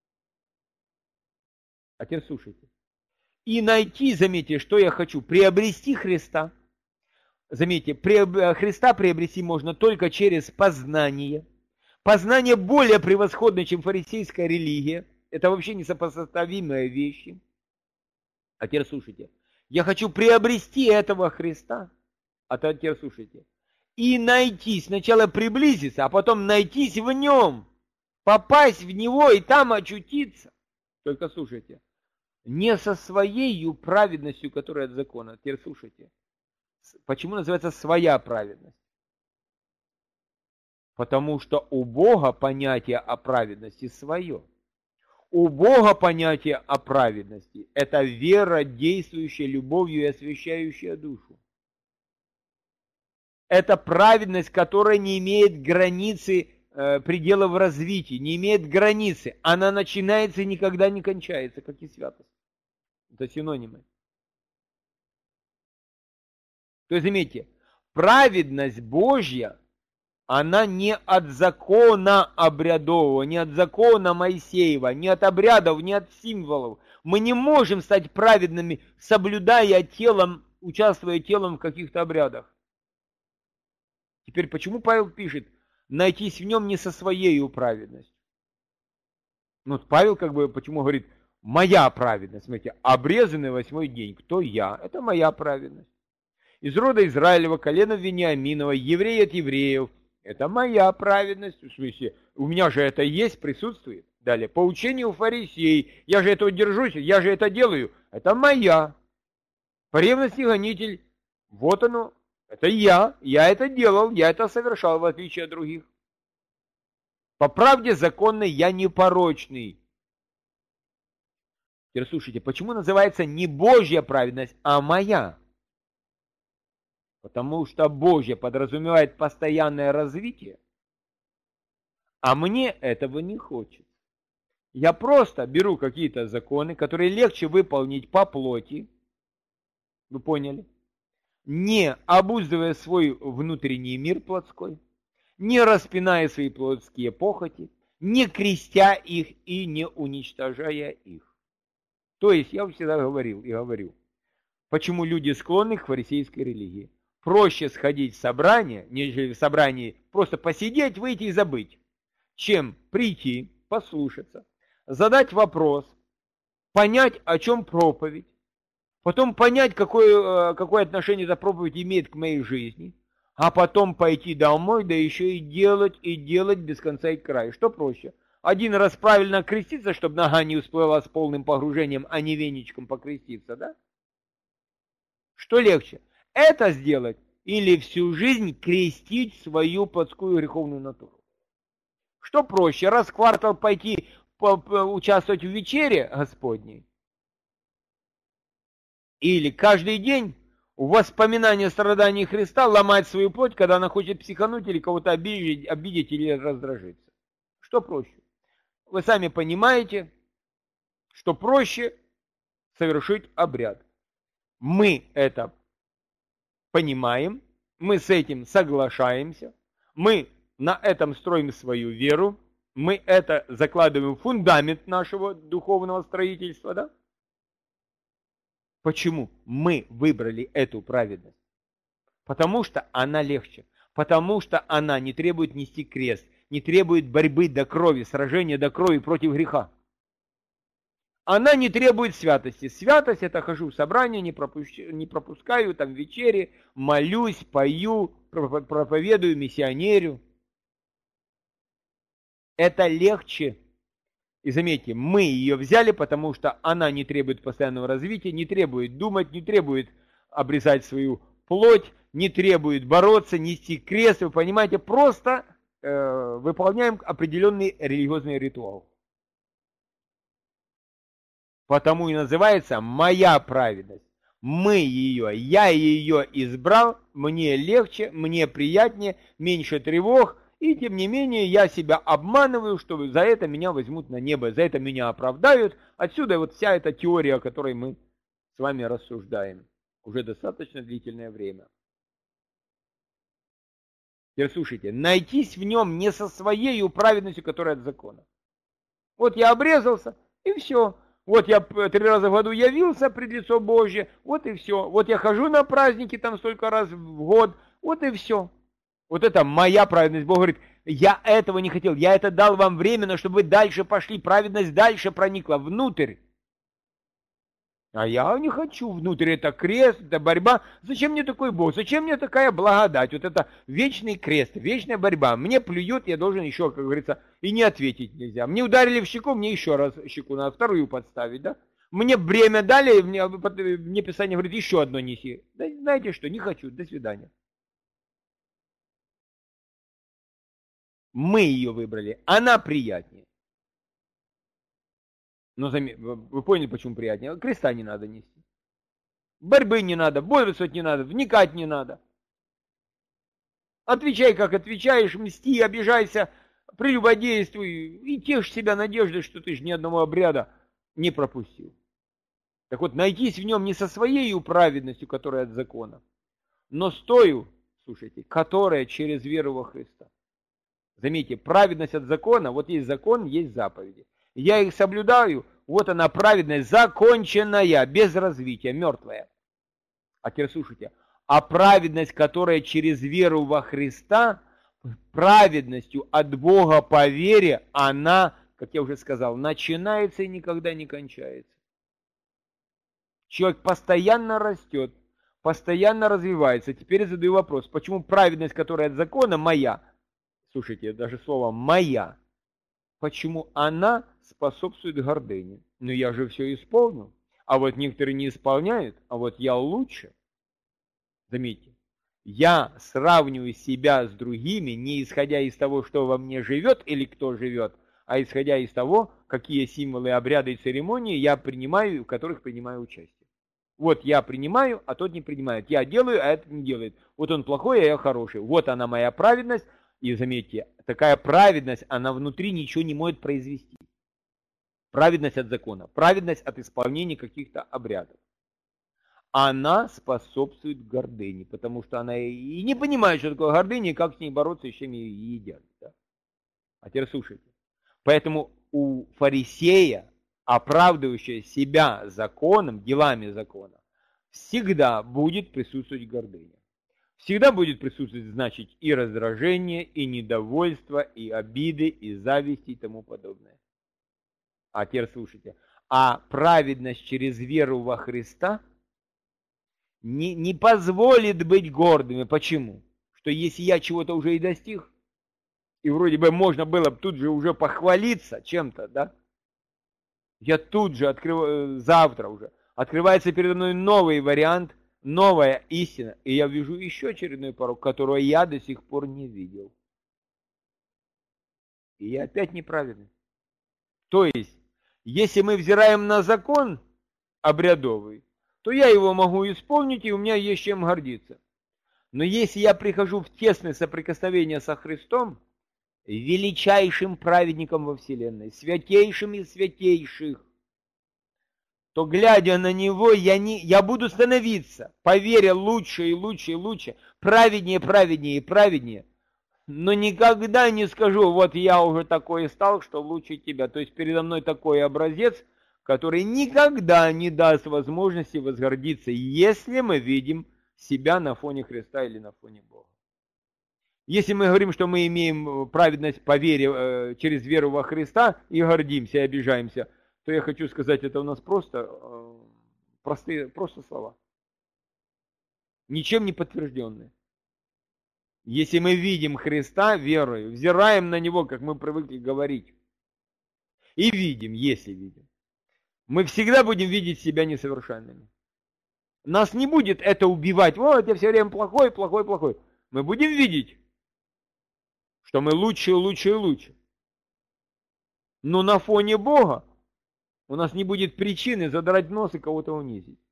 А теперь слушайте. И найти, заметьте, что я хочу, приобрести Христа. Заметьте, Христа приобрести можно только через познание. Познание более превосходное, чем фарисейская религия. Это вообще несопоставимые вещи. А теперь слушайте. Я хочу приобрести этого Христа. А теперь слушайте. И найти, сначала приблизиться, а потом найтись в нем. Попасть в него и там очутиться. Только слушайте. Не со своей праведностью, которая от закона. Теперь слушайте. Почему называется своя праведность? Потому что у Бога понятие о праведности свое. У Бога понятие о праведности – это вера, действующая любовью и освящающая душу. Это праведность, которая не имеет границы, э, пределов развития, не имеет границы. Она начинается и никогда не кончается, как и святость. Это синонимы. То есть, заметьте, праведность Божья, она не от закона обрядового, не от закона Моисеева, не от обрядов, не от символов. Мы не можем стать праведными, соблюдая телом, участвуя телом в каких-то обрядах. Теперь, почему Павел пишет, найтись в нем не со своей праведностью? Ну, вот Павел как бы почему говорит, моя праведность. Смотрите, обрезанный восьмой день. Кто я? Это моя праведность. Из рода Израилева, колена Вениаминова, еврей от евреев. Это моя праведность. В смысле, у меня же это есть, присутствует. Далее, по учению фарисей. Я же этого держусь, я же это делаю. Это моя. По ревности гонитель. Вот оно. Это я. Я это делал, я это совершал, в отличие от других. По правде законной я непорочный. Теперь слушайте, почему называется не Божья праведность, а моя? Потому что Божья подразумевает постоянное развитие, а мне этого не хочется. Я просто беру какие-то законы, которые легче выполнить по плоти, вы поняли, не обуздывая свой внутренний мир плотской, не распиная свои плотские похоти, не крестя их и не уничтожая их. То есть, я всегда говорил и говорю, почему люди склонны к фарисейской религии. Проще сходить в собрание, нежели в собрании просто посидеть, выйти и забыть, чем прийти, послушаться, задать вопрос, понять, о чем проповедь, потом понять, какое, какое отношение эта проповедь имеет к моей жизни, а потом пойти домой, да еще и делать, и делать без конца и края. Что проще? Один раз правильно креститься, чтобы нога не всплыла с полным погружением, а не веничком покреститься, да? Что легче? Это сделать или всю жизнь крестить свою плотскую греховную натуру? Что проще? Раз в квартал пойти участвовать в вечере Господней? Или каждый день в воспоминании о страдании Христа ломать свою плоть, когда она хочет психануть или кого-то обидеть, обидеть или раздражиться? Что проще? Вы сами понимаете, что проще совершить обряд. Мы это понимаем, мы с этим соглашаемся, мы на этом строим свою веру, мы это закладываем в фундамент нашего духовного строительства, да? Почему мы выбрали эту праведность? Потому что она легче, потому что она не требует нести крест, не требует борьбы до крови, сражения до крови против греха. Она не требует святости. Святость — это хожу в собрание, не пропускаю, не пропускаю там вечери, молюсь, пою, проповедую, миссионерю. Это легче. И заметьте, мы ее взяли, потому что она не требует постоянного развития, не требует думать, не требует обрезать свою плоть, не требует бороться, нести крест. Вы понимаете, просто э, выполняем определенный религиозный ритуал. Потому и называется моя праведность. Мы ее, я ее избрал, мне легче, мне приятнее, меньше тревог, и тем не менее я себя обманываю, что за это меня возьмут на небо, за это меня оправдают. Отсюда вот вся эта теория, о которой мы с вами рассуждаем уже достаточно длительное время. Теперь слушайте, найтись в нем не со своей праведностью, которая от закона. Вот я обрезался, и все. Вот я три раза в году явился пред лицо Божье, вот и все. Вот я хожу на праздники там столько раз в год, вот и все. Вот это моя праведность. Бог говорит, я этого не хотел, я это дал вам временно, чтобы вы дальше пошли, праведность дальше проникла внутрь. А я не хочу внутрь, это крест, это борьба. Зачем мне такой Бог? Зачем мне такая благодать? Вот это вечный крест, вечная борьба. Мне плюют, я должен еще, как говорится, и не ответить нельзя. Мне ударили в щеку, мне еще раз щеку надо, вторую подставить, да? Мне бремя дали, мне, мне Писание говорит, еще одно неси. Да знаете что, не хочу, до свидания. Мы ее выбрали, она приятнее. Но вы поняли, почему приятнее? Креста не надо нести. Борьбы не надо, бодрствовать не надо, вникать не надо. Отвечай, как отвечаешь, мсти, обижайся, прелюбодействуй и тешь себя надеждой, что ты же ни одного обряда не пропустил. Так вот, найтись в нем не со своей праведностью, которая от закона, но с тою, слушайте, которая через веру во Христа. Заметьте, праведность от закона, вот есть закон, есть заповеди. Я их соблюдаю, вот она праведность законченная, без развития, мертвая. А теперь слушайте, а праведность, которая через веру во Христа, праведностью от Бога по вере, она как я уже сказал, начинается и никогда не кончается. Человек постоянно растет, постоянно развивается. Теперь я задаю вопрос, почему праведность, которая от закона, моя, слушайте, даже слово «моя», почему она способствует гордыне? Ну я же все исполнил, а вот некоторые не исполняют, а вот я лучше. Заметьте, я сравниваю себя с другими, не исходя из того, что во мне живет или кто живет, а исходя из того, какие символы, обряды и церемонии я принимаю, в которых принимаю участие. Вот я принимаю, а тот не принимает. Я делаю, а этот не делает. Вот он плохой, а я хороший. Вот она моя праведность. И заметьте, такая праведность, она внутри ничего не может произвести. Праведность от закона, праведность от исполнения каких-то обрядов. Она способствует гордыне, потому что она и не понимает, что такое гордыня, и как с ней бороться, и с чем ее едят. Да? А теперь слушайте. Поэтому у фарисея, оправдывающего себя законом, делами закона, всегда будет присутствовать гордыня. Всегда будет присутствовать, значит, и раздражение, и недовольство, и обиды, и зависти, и тому подобное. А теперь слушайте. А праведность через веру во Христа не, не позволит быть гордыми. Почему? Что если я чего-то уже и достиг, и вроде бы можно было тут же уже похвалиться чем-то, да? Я тут же открываю, завтра уже, открывается передо мной новый вариант, новая истина, и я вижу еще очередной порог, которого я до сих пор не видел. И я опять неправедный. То есть, если мы взираем на закон обрядовый, то я его могу исполнить, и у меня есть чем гордиться. Но если я прихожу в тесное соприкосновение со Христом, величайшим праведником во Вселенной, святейшим из святейших, то, глядя на него, я, не, я буду становиться, по вере, лучше и лучше и лучше, праведнее, праведнее и праведнее, но никогда не скажу, вот я уже такой стал, что лучше тебя. То есть передо мной такой образец, который никогда не даст возможности возгордиться, если мы видим себя на фоне Христа или на фоне Бога. Если мы говорим, что мы имеем праведность по вере, через веру во Христа и гордимся, и обижаемся, то я хочу сказать, это у нас просто простые, просто слова. Ничем не подтвержденные. Если мы видим Христа верою, взираем на Него, как мы привыкли говорить, и видим, если видим, мы всегда будем видеть себя несовершенными. Нас не будет это убивать, вот я все время плохой, плохой, плохой. Мы будем видеть, что мы лучше, лучше и лучше. Но на фоне Бога у нас не будет причины задрать нос и кого-то унизить.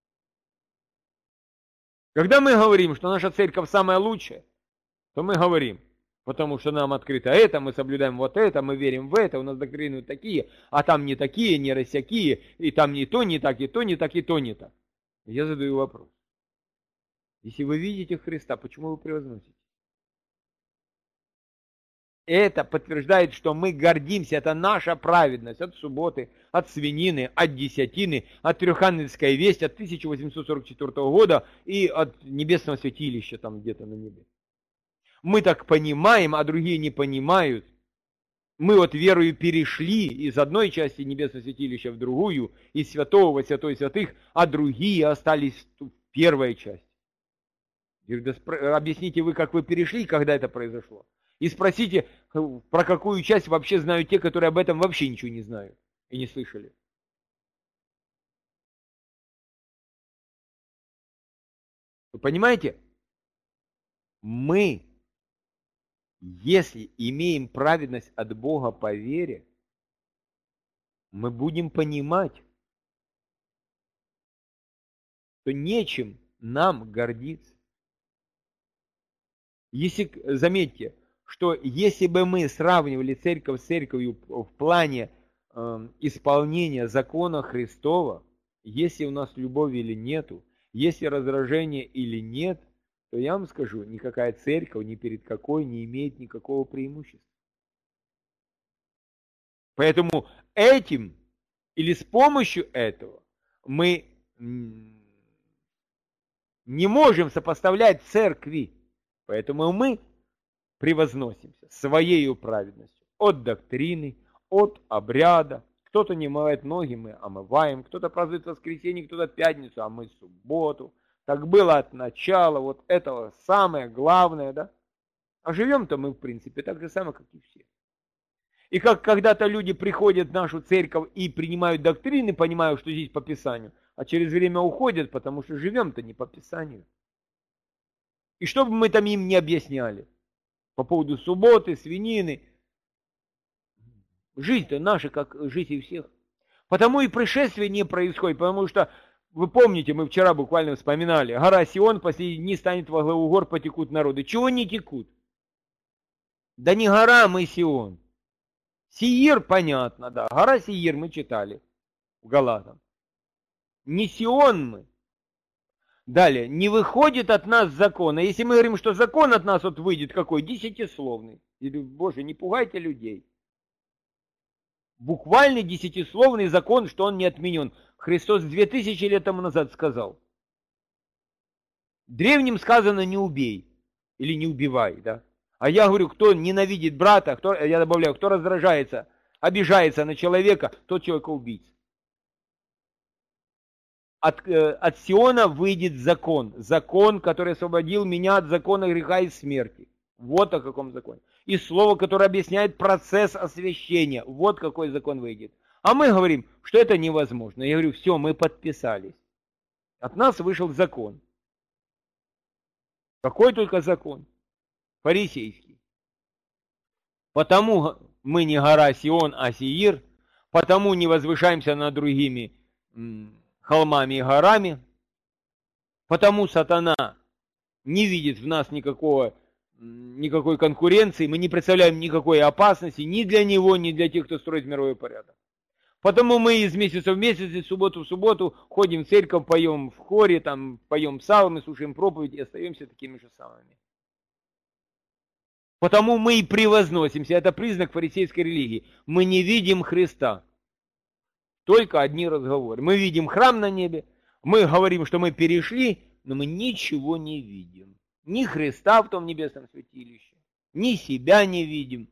Когда мы говорим, что наша церковь самая лучшая, то мы говорим, потому что нам открыто это, мы соблюдаем вот это, мы верим в это, у нас доктрины такие, а там не такие, не рассякие, и там не то, не так, и то, не так, и то, не так. Я задаю вопрос. Если вы видите Христа, почему вы превозносите? Это подтверждает, что мы гордимся, это наша праведность от субботы, от свинины, от десятины, от трехангельской вести, от тысяча восемьсот сорок четвёртого года и от небесного святилища там где-то на небе. Мы так понимаем, а другие не понимают. Мы вот верою перешли из одной части небесного святилища в другую, из святого во святой святых, а другие остались в первой части. Объясните вы, как вы перешли, когда это произошло. И спросите, про какую часть вообще знают те, которые об этом вообще ничего не знают и не слышали. Вы понимаете? Мы, если имеем праведность от Бога по вере, мы будем понимать, что нечем нам гордиться. Если, заметьте, что если бы мы сравнивали церковь с церковью в плане э, исполнения закона Христова, если у нас любови или нету, если раздражения или нет, то я вам скажу, никакая церковь ни перед какой не имеет никакого преимущества. Поэтому этим или с помощью этого мы не можем сопоставлять церкви. Поэтому мы превозносимся своей праведностью от доктрины, от обряда. Кто-то не моет ноги, мы омываем. Кто-то празднует воскресенье, кто-то пятницу, а мы субботу. Так было от начала, вот этого самое главное, да? А живем-то мы, в принципе, так же самое, как и все. И как когда-то люди приходят в нашу церковь и принимают доктрины, понимают, что здесь по Писанию, а через время уходят, потому что живем-то не по Писанию. И что бы мы там им не объясняли по поводу субботы, свинины, жизнь-то наша, как жизнь и всех. Потому и пришествие не происходит, потому что, вы помните, мы вчера буквально вспоминали, гора Сион в последние дни станет во главу гор, потекут народы. Чего не текут? Да не гора мы Сион. Сиир, понятно, да. Гора Сиир мы читали в Галатам. Не Сион мы. Далее, не выходит от нас закон. А если мы говорим, что закон от нас вот выйдет какой? Десятисловный. Или, Боже, не пугайте людей. Буквальный десятисловный закон, что он не отменен. Христос две тысячи лет тому назад сказал. Древним сказано не убей. Или не убивай, да. А я говорю, кто ненавидит брата, кто, я добавляю, кто раздражается, обижается на человека, тот человека убийца. От, э, от Сиона выйдет закон. Закон, который освободил меня от закона греха и смерти. Вот о каком законе. И слово, которое объясняет процесс освящения. Вот какой закон выйдет. А мы говорим, что это невозможно. Я говорю, все, мы подписались. От нас вышел закон. Какой только закон? Фарисейский. Потому мы не гора Сион, а Сиир. Потому не возвышаемся над другими холмами и горами. Потому сатана не видит в нас никакого, никакой конкуренции, мы не представляем никакой опасности ни для него, ни для тех, кто строит мировой порядок. Потому мы из месяца в месяц, из субботу в субботу ходим в церковь, поем в хоре, там, поем псалмы, слушаем проповедь и остаемся такими же самыми. Потому мы и превозносимся. Это признак фарисейской религии. Мы не видим Христа. Только одни разговоры. Мы видим храм на небе, мы говорим, что мы перешли, но мы ничего не видим. Ни Христа в том небесном святилище, ни себя не видим.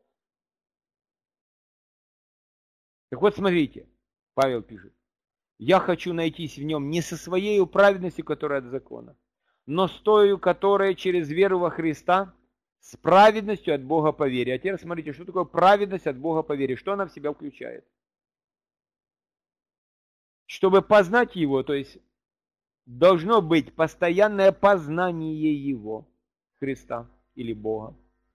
Так вот, смотрите, Павел пишет. Я хочу найтись в нем не со своей праведностью, которая от закона, но с той, которая через веру во Христа, с праведностью от Бога по вере. А теперь смотрите, что такое праведность от Бога по вере, что она в себя включает. Чтобы познать Его, то есть должно быть постоянное познание Его, Христа или Бога.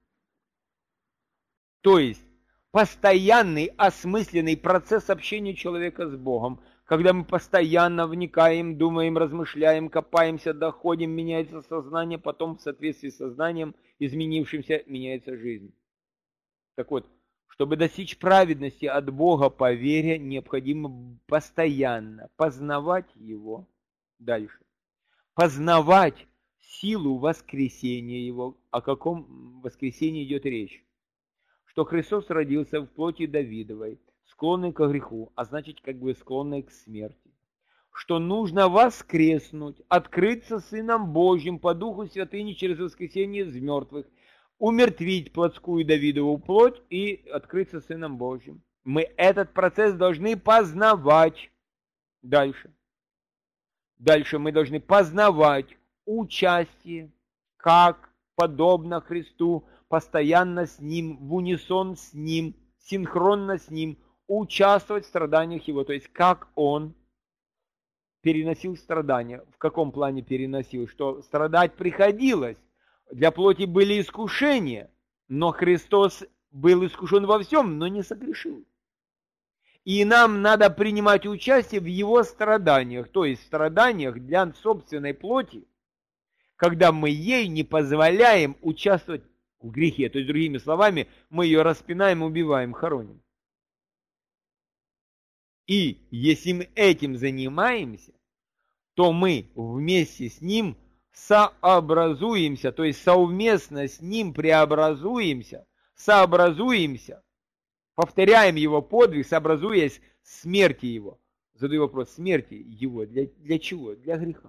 То есть постоянный осмысленный процесс общения человека с Богом, когда мы постоянно вникаем, думаем, размышляем, копаемся, доходим, меняется сознание, потом в соответствии с сознанием, изменившимся, меняется жизнь. Так вот, чтобы достичь праведности от Бога по вере, необходимо постоянно познавать Его. Дальше. Познавать силу воскресения Его. О каком воскресении идет речь? Что Христос родился в плоти Давидовой, склонный к греху, а значит, как бы склонный к смерти. Что нужно воскреснуть, открыться Сыном Божьим по Духу Святыни через воскресение из мертвых, умертвить плотскую Давидову плоть и открыться Сыном Божьим. Мы этот процесс должны познавать. Дальше. Дальше мы должны познавать участие, как подобно Христу, постоянно с Ним, в унисон с Ним, синхронно с Ним, участвовать в страданиях Его. То есть, как Он переносил страдания. В каком плане переносил? Что страдать приходилось. Для плоти были искушения, но Христос был искушен во всем, но не согрешил. И нам надо принимать участие в Его страданиях, то есть страданиях для собственной плоти, когда мы ей не позволяем участвовать в грехе. То есть, другими словами, мы ее распинаем, убиваем, хороним. И если мы этим занимаемся, то мы вместе с Ним сообразуемся, то есть совместно с Ним преобразуемся, сообразуемся, повторяем Его подвиг, сообразуясь смерти Его. Задаю вопрос, смерти Его для, для чего? Для греха.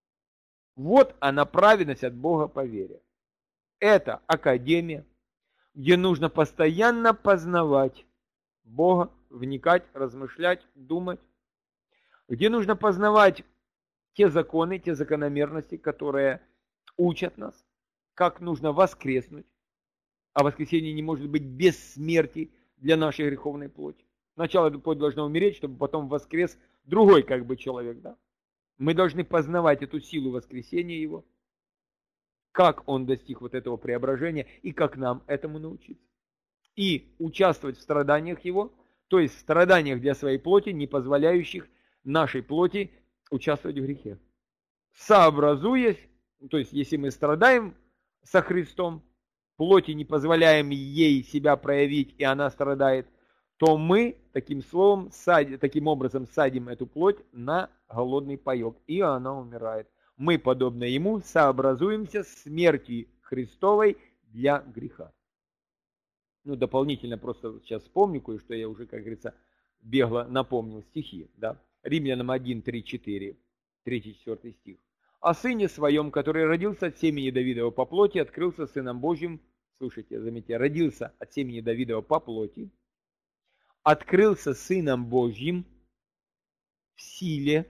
Вот она праведность от Бога по вере. Это академия, где нужно постоянно познавать Бога, вникать, размышлять, думать, где нужно познавать те законы, те закономерности, которые учат нас, как нужно воскреснуть, а воскресение не может быть без смерти для нашей греховной плоти. Сначала эта плоть должна умереть, чтобы потом воскрес другой как бы человек, да? Мы должны познавать эту силу воскресения его, как он достиг вот этого преображения и как нам этому научиться. И участвовать в страданиях его, то есть в страданиях для своей плоти, не позволяющих нашей плоти участвовать в грехе. Сообразуясь, то есть если мы страдаем со Христом, плоти не позволяем ей себя проявить, и она страдает, то мы таким словом, садим, таким образом садим эту плоть на голодный паек, и она умирает. Мы, подобно ему, сообразуемся с смертью Христовой для греха. Ну, дополнительно просто сейчас вспомню кое-что, я уже, как говорится, бегло напомнил стихи, да. Римлянам один, три, четыре, три-четыре стих. «О сыне своем, который родился от семени Давидова по плоти, открылся сыном Божьим». Слушайте, заметьте, родился от семени Давидова по плоти, открылся сыном Божьим в силе,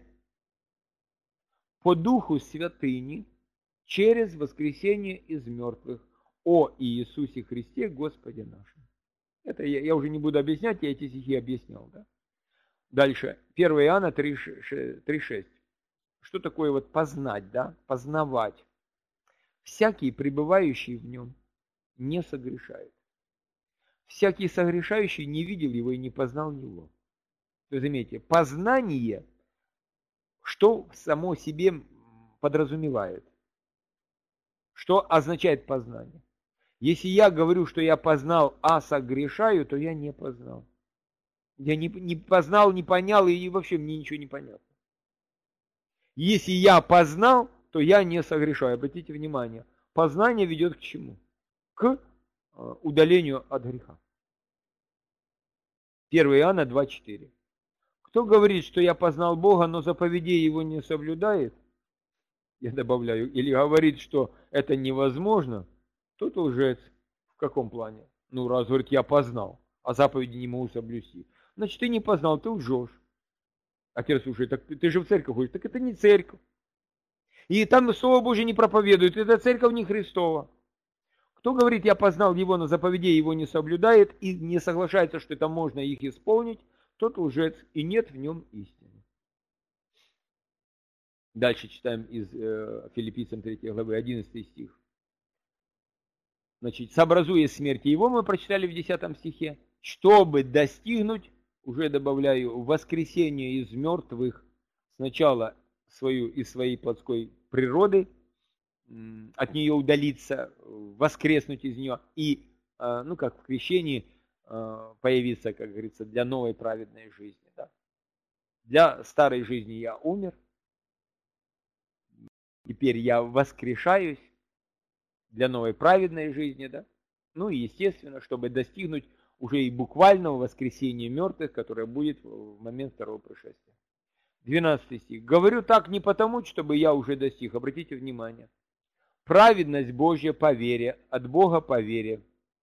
по духу святыни, через воскресение из мертвых, о Иисусе Христе, Господе нашем. Это я, я уже не буду объяснять, я эти стихи объяснял, да. Дальше, первое Иоанна три шесть. Что такое вот познать, да, познавать? Всякий, пребывающий в нем, не согрешает. Всякий согрешающий не видел его и не познал его. То есть, заметьте, познание, что само себе подразумевает? Что означает познание? Если я говорю, что я познал, а согрешаю, то я не познал. Я не, не познал, не понял, и вообще мне ничего не понятно. Если я познал, то я не согрешаю. Обратите внимание, познание ведет к чему? К удалению от греха. первое Иоанна два четыре. Кто говорит, что я познал Бога, но заповедей его не соблюдает, я добавляю, или говорит, что это невозможно, тот лжец. В каком плане? Ну, раз говорит, я познал, а заповеди не могу соблюсти. Значит, ты не познал, ты лжешь. А теперь, слушай, так ты, ты же в церковь ходишь. Так это не церковь. И там Слово Божье не проповедует. Это церковь не Христова. Кто говорит, я познал его, но заповедей его не соблюдает и не соглашается, что это можно их исполнить, тот лжец, и нет в нем истины. Дальше читаем из э, Филиппийцам третьей главы, одиннадцатый стих. Значит, сообразуясь смерти его, мы прочитали в десятом стихе, чтобы достигнуть, уже добавляю, воскресение из мертвых, сначала свою из своей плотской природы, от нее удалиться, воскреснуть из нее и, ну как в крещении, появиться, как говорится, для новой праведной жизни. Да? Для старой жизни я умер, теперь я воскрешаюсь для новой праведной жизни, да? Ну и естественно, чтобы достигнуть уже и буквального воскресения мертвых, которое будет в момент второго пришествия. двенадцатый стих. Говорю так не потому, чтобы я уже достиг, обратите внимание. Праведность Божья по вере, от Бога по вере.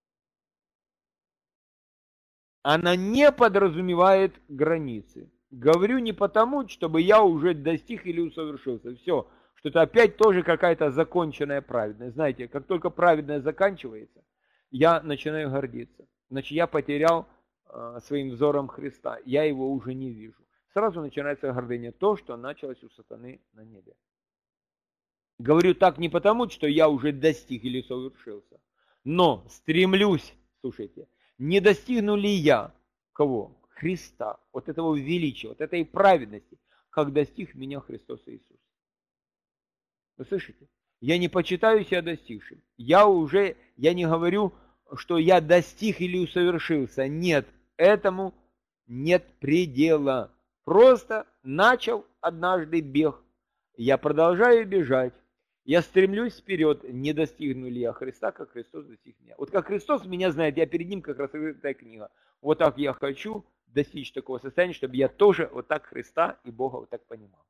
Она не подразумевает границы. Говорю не потому, чтобы я уже достиг или усовершился. Все, что это опять тоже какая-то законченная праведность. Знаете, как только праведность заканчивается, я начинаю гордиться. Значит, я потерял э, своим взором Христа, я его уже не вижу. Сразу начинается гордыня, то, что началось у сатаны на небе. Говорю так не потому, что я уже достиг или совершился, но стремлюсь, слушайте, не достигну ли я кого? Христа, вот этого величия, вот этой праведности, как достиг меня Христос Иисус. Вы слышите? Я не почитаю себя достигшим. Я уже, я не говорю, что я достиг или усовершился. Нет, этому нет предела. Просто начал однажды бег. Я продолжаю бежать. Я стремлюсь вперед, не достигну ли я Христа, как Христос достиг меня. Вот как Христос меня знает, я перед Ним как раскрытая книга. Вот так я хочу достичь такого состояния, чтобы я тоже вот так Христа и Бога вот так понимал.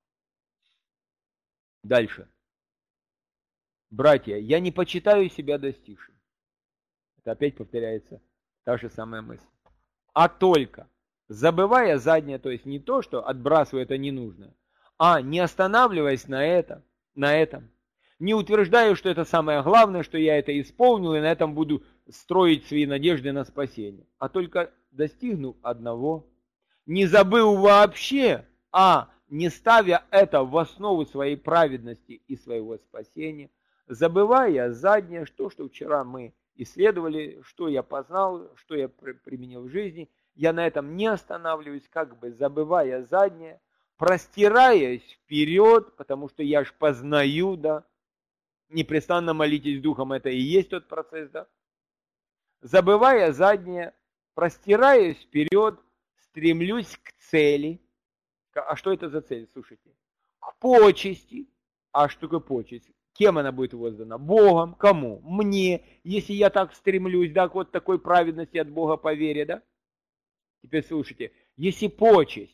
Дальше. Братья, я не почитаю себя достигшим. Это опять повторяется та же самая мысль. А только забывая заднее, то есть не то, что отбрасывая это ненужное, а не останавливаясь на этом, на этом, не утверждаю, что это самое главное, что я это исполнил, и на этом буду строить свои надежды на спасение, а только достигнув одного, не забыл вообще, а не ставя это в основу своей праведности и своего спасения, забывая заднее, что, что вчера мы исследовали, что я познал, что я применил в жизни, я на этом не останавливаюсь, как бы забывая заднее, простираясь вперед, потому что я ж познаю, да, непрестанно молитесь духом, это и есть тот процесс, да, забывая заднее, простираясь вперед, стремлюсь к цели. А что это за цель, слушайте? К почести. А что такое почесть? Кем она будет воздана? Богом. Кому? Мне. Если я так стремлюсь, да, к вот такой праведности от Бога по вере, да? Теперь слушайте. Если почесть,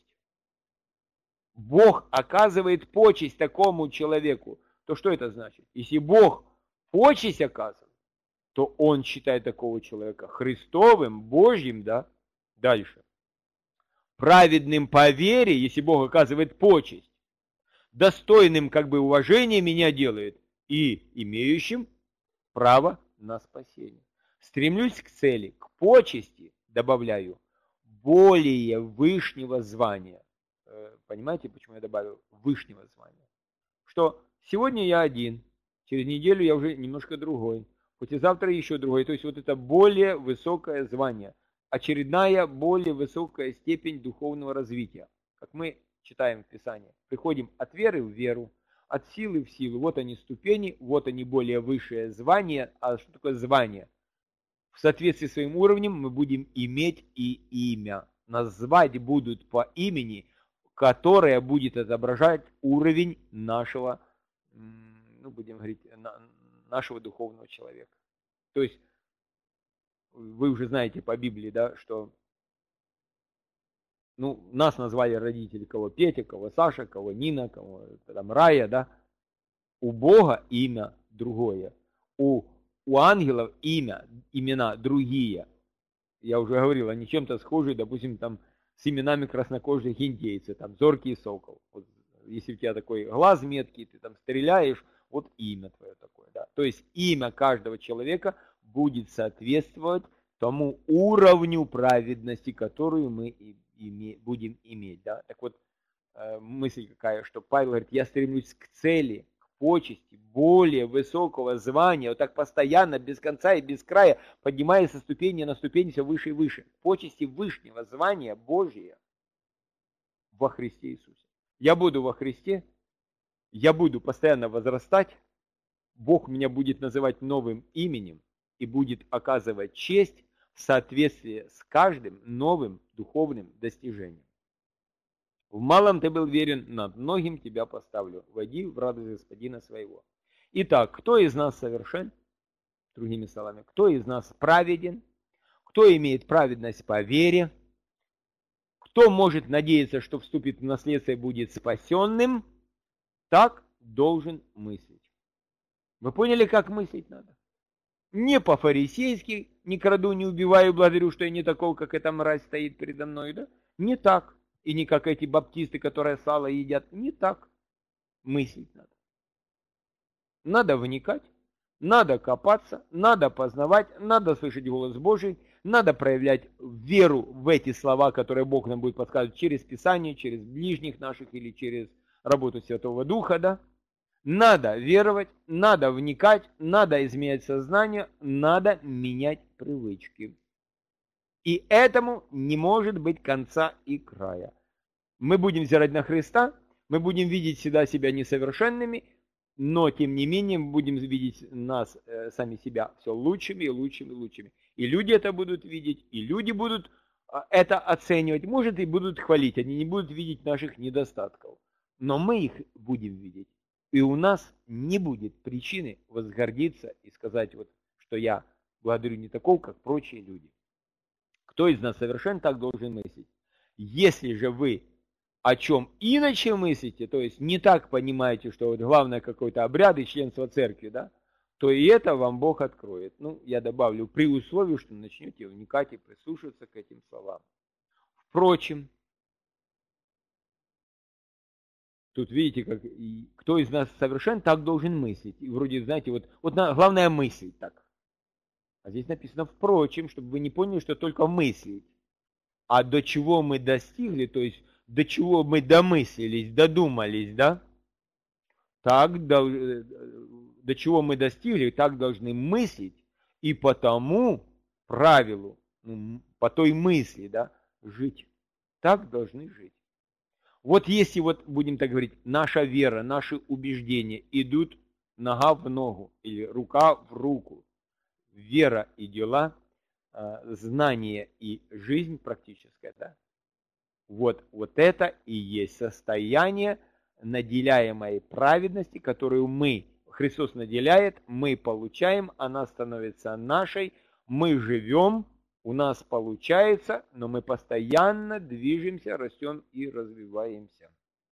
Бог оказывает почесть такому человеку, то что это значит? Если Бог почесть оказывает, то Он считает такого человека Христовым, Божьим, да? Дальше. Праведным по вере, если Бог оказывает почесть, достойным как бы уважения меня делает и имеющим право на спасение. Стремлюсь к цели, к почести, добавляю, более вышнего звания. Понимаете, почему я добавил вышнего звания? Что сегодня я один, через неделю я уже немножко другой, послезавтра еще другой. То есть вот это более высокое звание. Очередная более высокая степень духовного развития. Как мы читаем в Писании. Приходим от веры в веру, от силы в силу. Вот они ступени, вот они более высшее звание. А что такое звание? В соответствии с своим уровнем мы будем иметь и имя. Нас звать будут по имени, которое будет отображать уровень нашего, ну, будем говорить, нашего духовного человека. То есть, вы уже знаете по Библии, да, что ну, нас назвали родители, кого Петя, кого Саша, кого Нина, кого там Рая, да. У Бога имя другое. У, у ангелов имя, имена другие. Я уже говорил, они чем-то схожи, допустим, там с именами краснокожих индейцев, там зоркий сокол. Вот, если у тебя такой глаз меткий, ты там стреляешь, вот имя твое такое, да. То есть имя каждого человека будет соответствовать тому уровню праведности, которую мы име, будем иметь. Да? Так вот, э, мысль какая, что Павел говорит, я стремлюсь к цели, к почести, более высокого звания, вот так постоянно, без конца и без края, поднимаясь со ступени на ступень все выше и выше. Почести вышнего звания Божия во Христе Иисусе. Я буду во Христе, я буду постоянно возрастать, Бог меня будет называть новым именем и будет оказывать честь в соответствии с каждым новым духовным достижением. В малом ты был верен, над многим тебя поставлю. Войди в радость Господина своего. Итак, кто из нас совершен? Другими словами, кто из нас праведен? Кто имеет праведность по вере? Кто может надеяться, что вступит в наследство и будет спасенным? Так должен мыслить. Вы поняли, как мыслить надо? Не по-фарисейски, не краду, не убиваю, благодарю, что я не такой, как эта мразь стоит передо мной, да? Не так. И не как эти баптисты, которые сало едят. Не так. Мыслить надо. Надо вникать, надо копаться, надо познавать, надо слышать голос Божий, надо проявлять веру в эти слова, которые Бог нам будет подсказывать через Писание, через ближних наших или через работу Святого Духа, да? Надо веровать, надо вникать, надо изменять сознание, надо менять привычки. И этому не может быть конца и края. Мы будем взирать на Христа, мы будем видеть всегда себя несовершенными, но тем не менее мы будем видеть нас, э, сами себя, все лучшими и лучшими и лучшими. И люди это будут видеть, и люди будут э, это оценивать, может и будут хвалить, они не будут видеть наших недостатков. Но мы их будем видеть. И у нас не будет причины возгордиться и сказать, вот, что я благодарю не такого, как прочие люди. Кто из нас совершенно так должен мыслить? Если же вы о чем иначе мыслите, то есть не так понимаете, что вот главное какой-то обряд и членство церкви, да, то и это вам Бог откроет. Ну, я добавлю, при условии, что начнете вникать и прислушиваться к этим словам. Впрочем, тут видите, как кто из нас совершен, так должен мыслить. И вроде, знаете, вот, вот главное мыслить так. А здесь написано впрочем, чтобы вы не поняли, что только мыслить. А до чего мы достигли, то есть до чего мы домыслились, додумались, да? Так, до, до чего мы достигли, так должны мыслить. И по тому правилу, по той мысли, да, жить. Так должны жить. Вот если вот, будем так говорить, наша вера, наши убеждения идут нога в ногу или рука в руку, вера и дела, знание и жизнь практическая, да, вот, вот это и есть состояние наделяемой праведности, которую мы, Христос наделяет, мы получаем, она становится нашей, мы живем, у нас получается, но мы постоянно движемся, растем и развиваемся.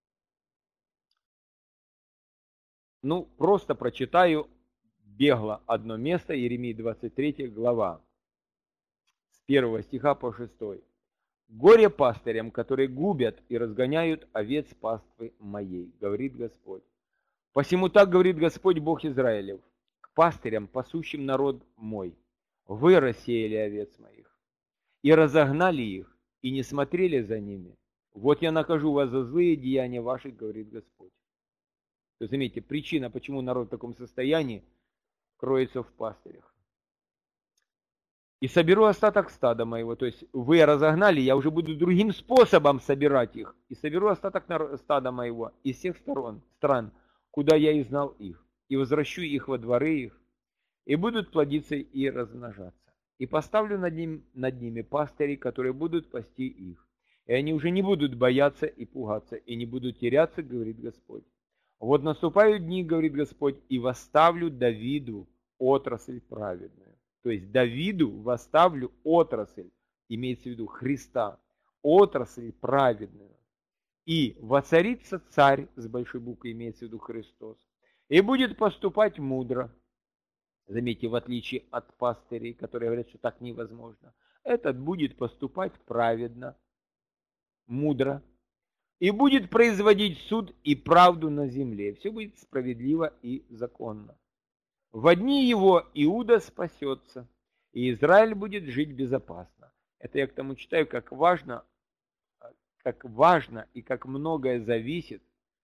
Ну, просто прочитаю бегло одно место, Иеремии двадцать третья глава, с первого стиха по шестой. «Горе пастырям, которые губят и разгоняют овец паствы моей, говорит Господь. Посему так говорит Господь Бог Израилев, к пастырям, пасущим народ мой, вы рассеяли овец моих, и разогнали их, и не смотрели за ними. Вот я накажу вас за злые деяния ваши, говорит Господь». То есть, заметьте, причина, почему народ в таком состоянии, кроется в пастырях. «И соберу остаток стада моего», то есть вы разогнали, я уже буду другим способом собирать их. «И соберу остаток стада моего из всех сторон, стран, куда я изгнал их, и возвращу их во дворы их, и будут плодиться и размножаться. И поставлю над, ним, над ними пастырей, которые будут пасти их, и они уже не будут бояться и пугаться, и не будут теряться, говорит Господь. Вот наступают дни, говорит Господь, и восставлю Давиду отрасль праведную». То есть Давиду восставлю отрасль, имеется в виду Христа, отрасль праведную. И воцарится царь, с большой буквы имеется в виду Христос, и будет поступать мудро. Заметьте, в отличие от пастырей, которые говорят, что так невозможно, этот будет поступать праведно, мудро, и будет производить суд и правду на земле. Все будет справедливо и законно. В дни его Иуда спасется, и Израиль будет жить безопасно. Это я к тому читаю, как важно, как важно и как многое зависит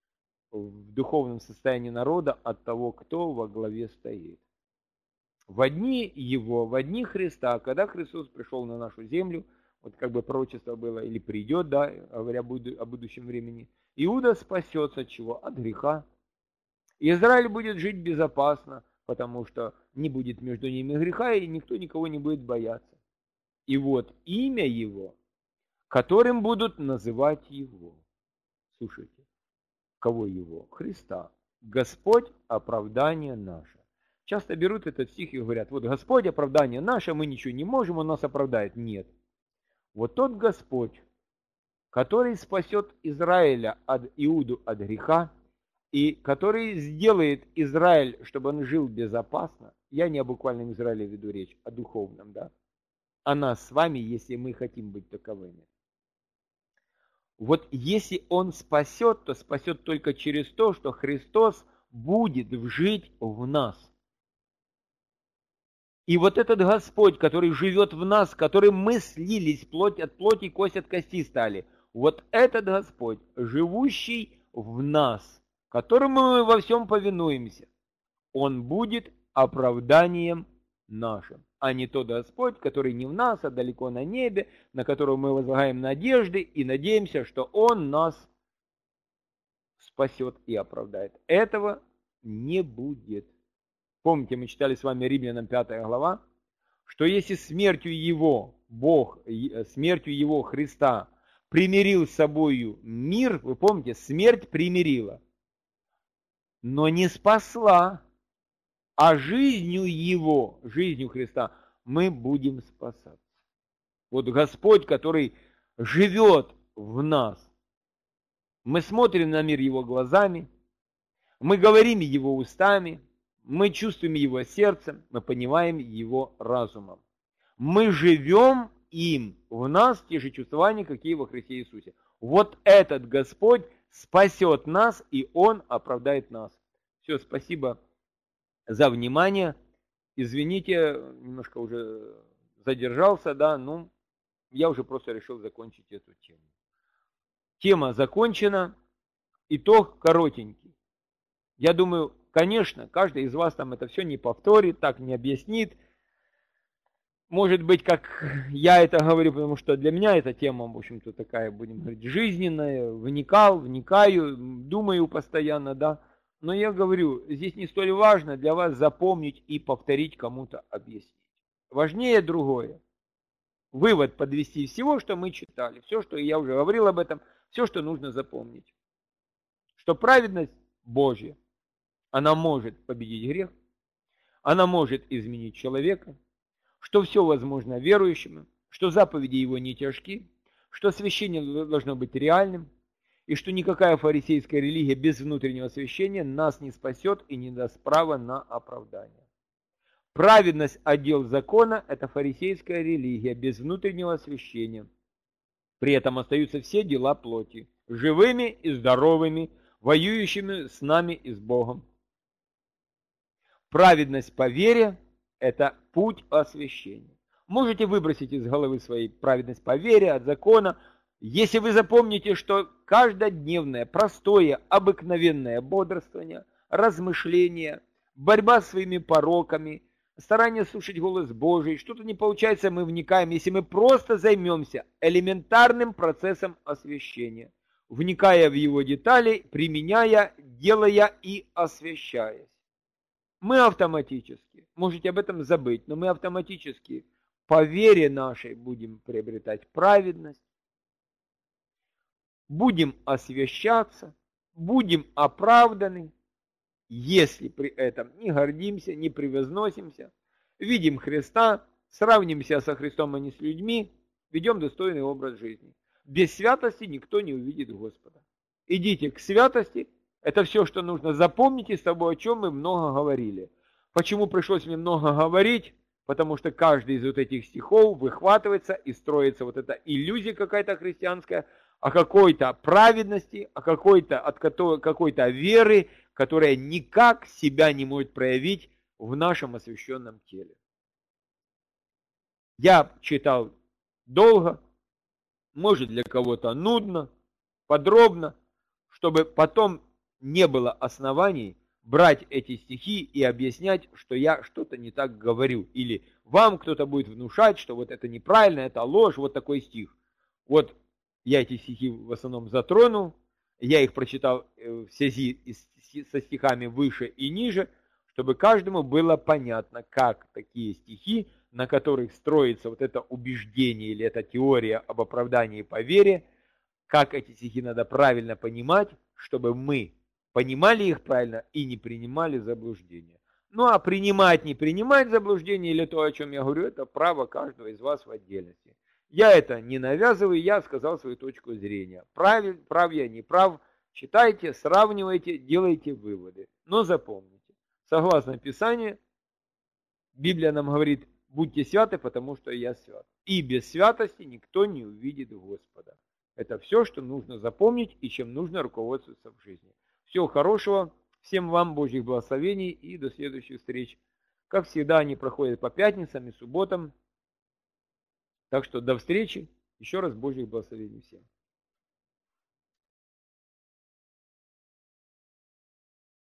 в духовном состоянии народа от того, кто во главе стоит. В дни его, в дни Христа, когда Христос пришел на нашу землю, вот как бы пророчество было, или придет, да, говоря о будущем времени, Иуда спасется от чего? От греха. Израиль будет жить безопасно, потому что не будет между ними греха, и никто никого не будет бояться. И вот имя его, которым будут называть его. Слушайте, кого его? Христа. Господь – оправдание наше. Часто берут этот стих и говорят, вот Господь – оправдание наше, мы ничего не можем, Он нас оправдает. Нет. Вот тот Господь, который спасет Израиля от Иуду от греха, и который сделает Израиль, чтобы он жил безопасно, я не о буквальном Израиле веду речь, о духовном, да, о нас с вами, если мы хотим быть таковыми. Вот если он спасет, то спасет только через то, что Христос будет жить в нас. И вот этот Господь, который живет в нас, которым мы слились, плоть от плоти, кость от кости стали, вот этот Господь, живущий в нас, которому мы во всем повинуемся, Он будет оправданием нашим, а не тот Господь, который не в нас, а далеко на небе, на которого мы возлагаем надежды и надеемся, что Он нас спасет и оправдает. Этого не будет. Помните, мы читали с вами Римлянам пятая глава, что если смертью Его, Бог, смертью Его Христа примирил с собою мир, вы помните, смерть примирила, но не спасла, а жизнью Его, жизнью Христа, мы будем спасаться. Вот Господь, который живет в нас, мы смотрим на мир Его глазами, мы говорим Его устами, Мы чувствуем его сердцем, мы понимаем его разумом. Мы живем им, в нас те же чувствования, какие во Христе Иисусе. Вот этот Господь спасет нас, и Он оправдает нас. Все, спасибо за внимание. Извините, немножко уже задержался, да, ну, я уже просто решил закончить эту тему. Тема закончена, итог коротенький. Я думаю, конечно, каждый из вас там это все не повторит, так не объяснит. Может быть, как я это говорю, потому что для меня эта тема, в общем-то, такая, будем говорить, жизненная, вникал, вникаю, думаю постоянно, да. Но я говорю, здесь не столь важно для вас запомнить и повторить, кому-то объяснить. Важнее другое. Вывод подвести всего, что мы читали, все, что я уже говорил об этом, все, что нужно запомнить. Что праведность Божья, она может победить грех, она может изменить человека, что все возможно верующему, что заповеди его не тяжки, что освящение должно быть реальным, и что никакая фарисейская религия без внутреннего освящения нас не спасет и не даст права на оправдание. Праведность отдел закона – это фарисейская религия без внутреннего освящения. При этом остаются все дела плоти, живыми и здоровыми, воюющими с нами и с Богом. Праведность по вере – это путь освящения. Можете выбросить из головы своей праведность по вере от закона, если вы запомните, что каждодневное, простое, обыкновенное бодрствование, размышление, борьба с своими пороками, старание слушать голос Божий, что-то не получается, мы вникаем, если мы просто займемся элементарным процессом освящения, вникая в его детали, применяя, делая и освящаясь. Мы автоматически, можете об этом забыть, но мы автоматически по вере нашей будем приобретать праведность, будем освящаться, будем оправданы, если при этом не гордимся, не превозносимся, видим Христа, сравнимся со Христом, а не с людьми, ведем достойный образ жизни. Без святости никто не увидит Господа. Идите к святости. Это все, что нужно. Запомните с тобой, о чем мы много говорили. Почему пришлось мне много говорить? Потому что каждый из вот этих стихов выхватывается и строится вот эта иллюзия какая-то христианская о какой-то праведности, о какой-то от какой-то веры, которая никак себя не может проявить в нашем освященном теле. Я читал долго, может для кого-то нудно, подробно, чтобы потом не было оснований брать эти стихи и объяснять, что я что-то не так говорю. Или вам кто-то будет внушать, что вот это неправильно, это ложь, вот такой стих. Вот я эти стихи в основном затронул, я их прочитал в связи со стихами выше и ниже, чтобы каждому было понятно, как такие стихи, на которых строится вот это убеждение или эта теория об оправдании по вере, как эти стихи надо правильно понимать, чтобы мы понимали их правильно и не принимали заблуждения. Ну а принимать, не принимать заблуждение или то, о чем я говорю, это право каждого из вас в отдельности. Я это не навязываю, я сказал свою точку зрения. Прав, прав я, не прав, читайте, сравнивайте, делайте выводы. Но запомните, согласно Писанию, Библия нам говорит, будьте святы, потому что я свят. И без святости никто не увидит Господа. Это все, что нужно запомнить и чем нужно руководствоваться в жизни. Всего хорошего, всем вам Божьих благословений и до следующих встреч. Как всегда, они проходят по пятницам и субботам. Так что до встречи. Еще раз Божьих благословений всем.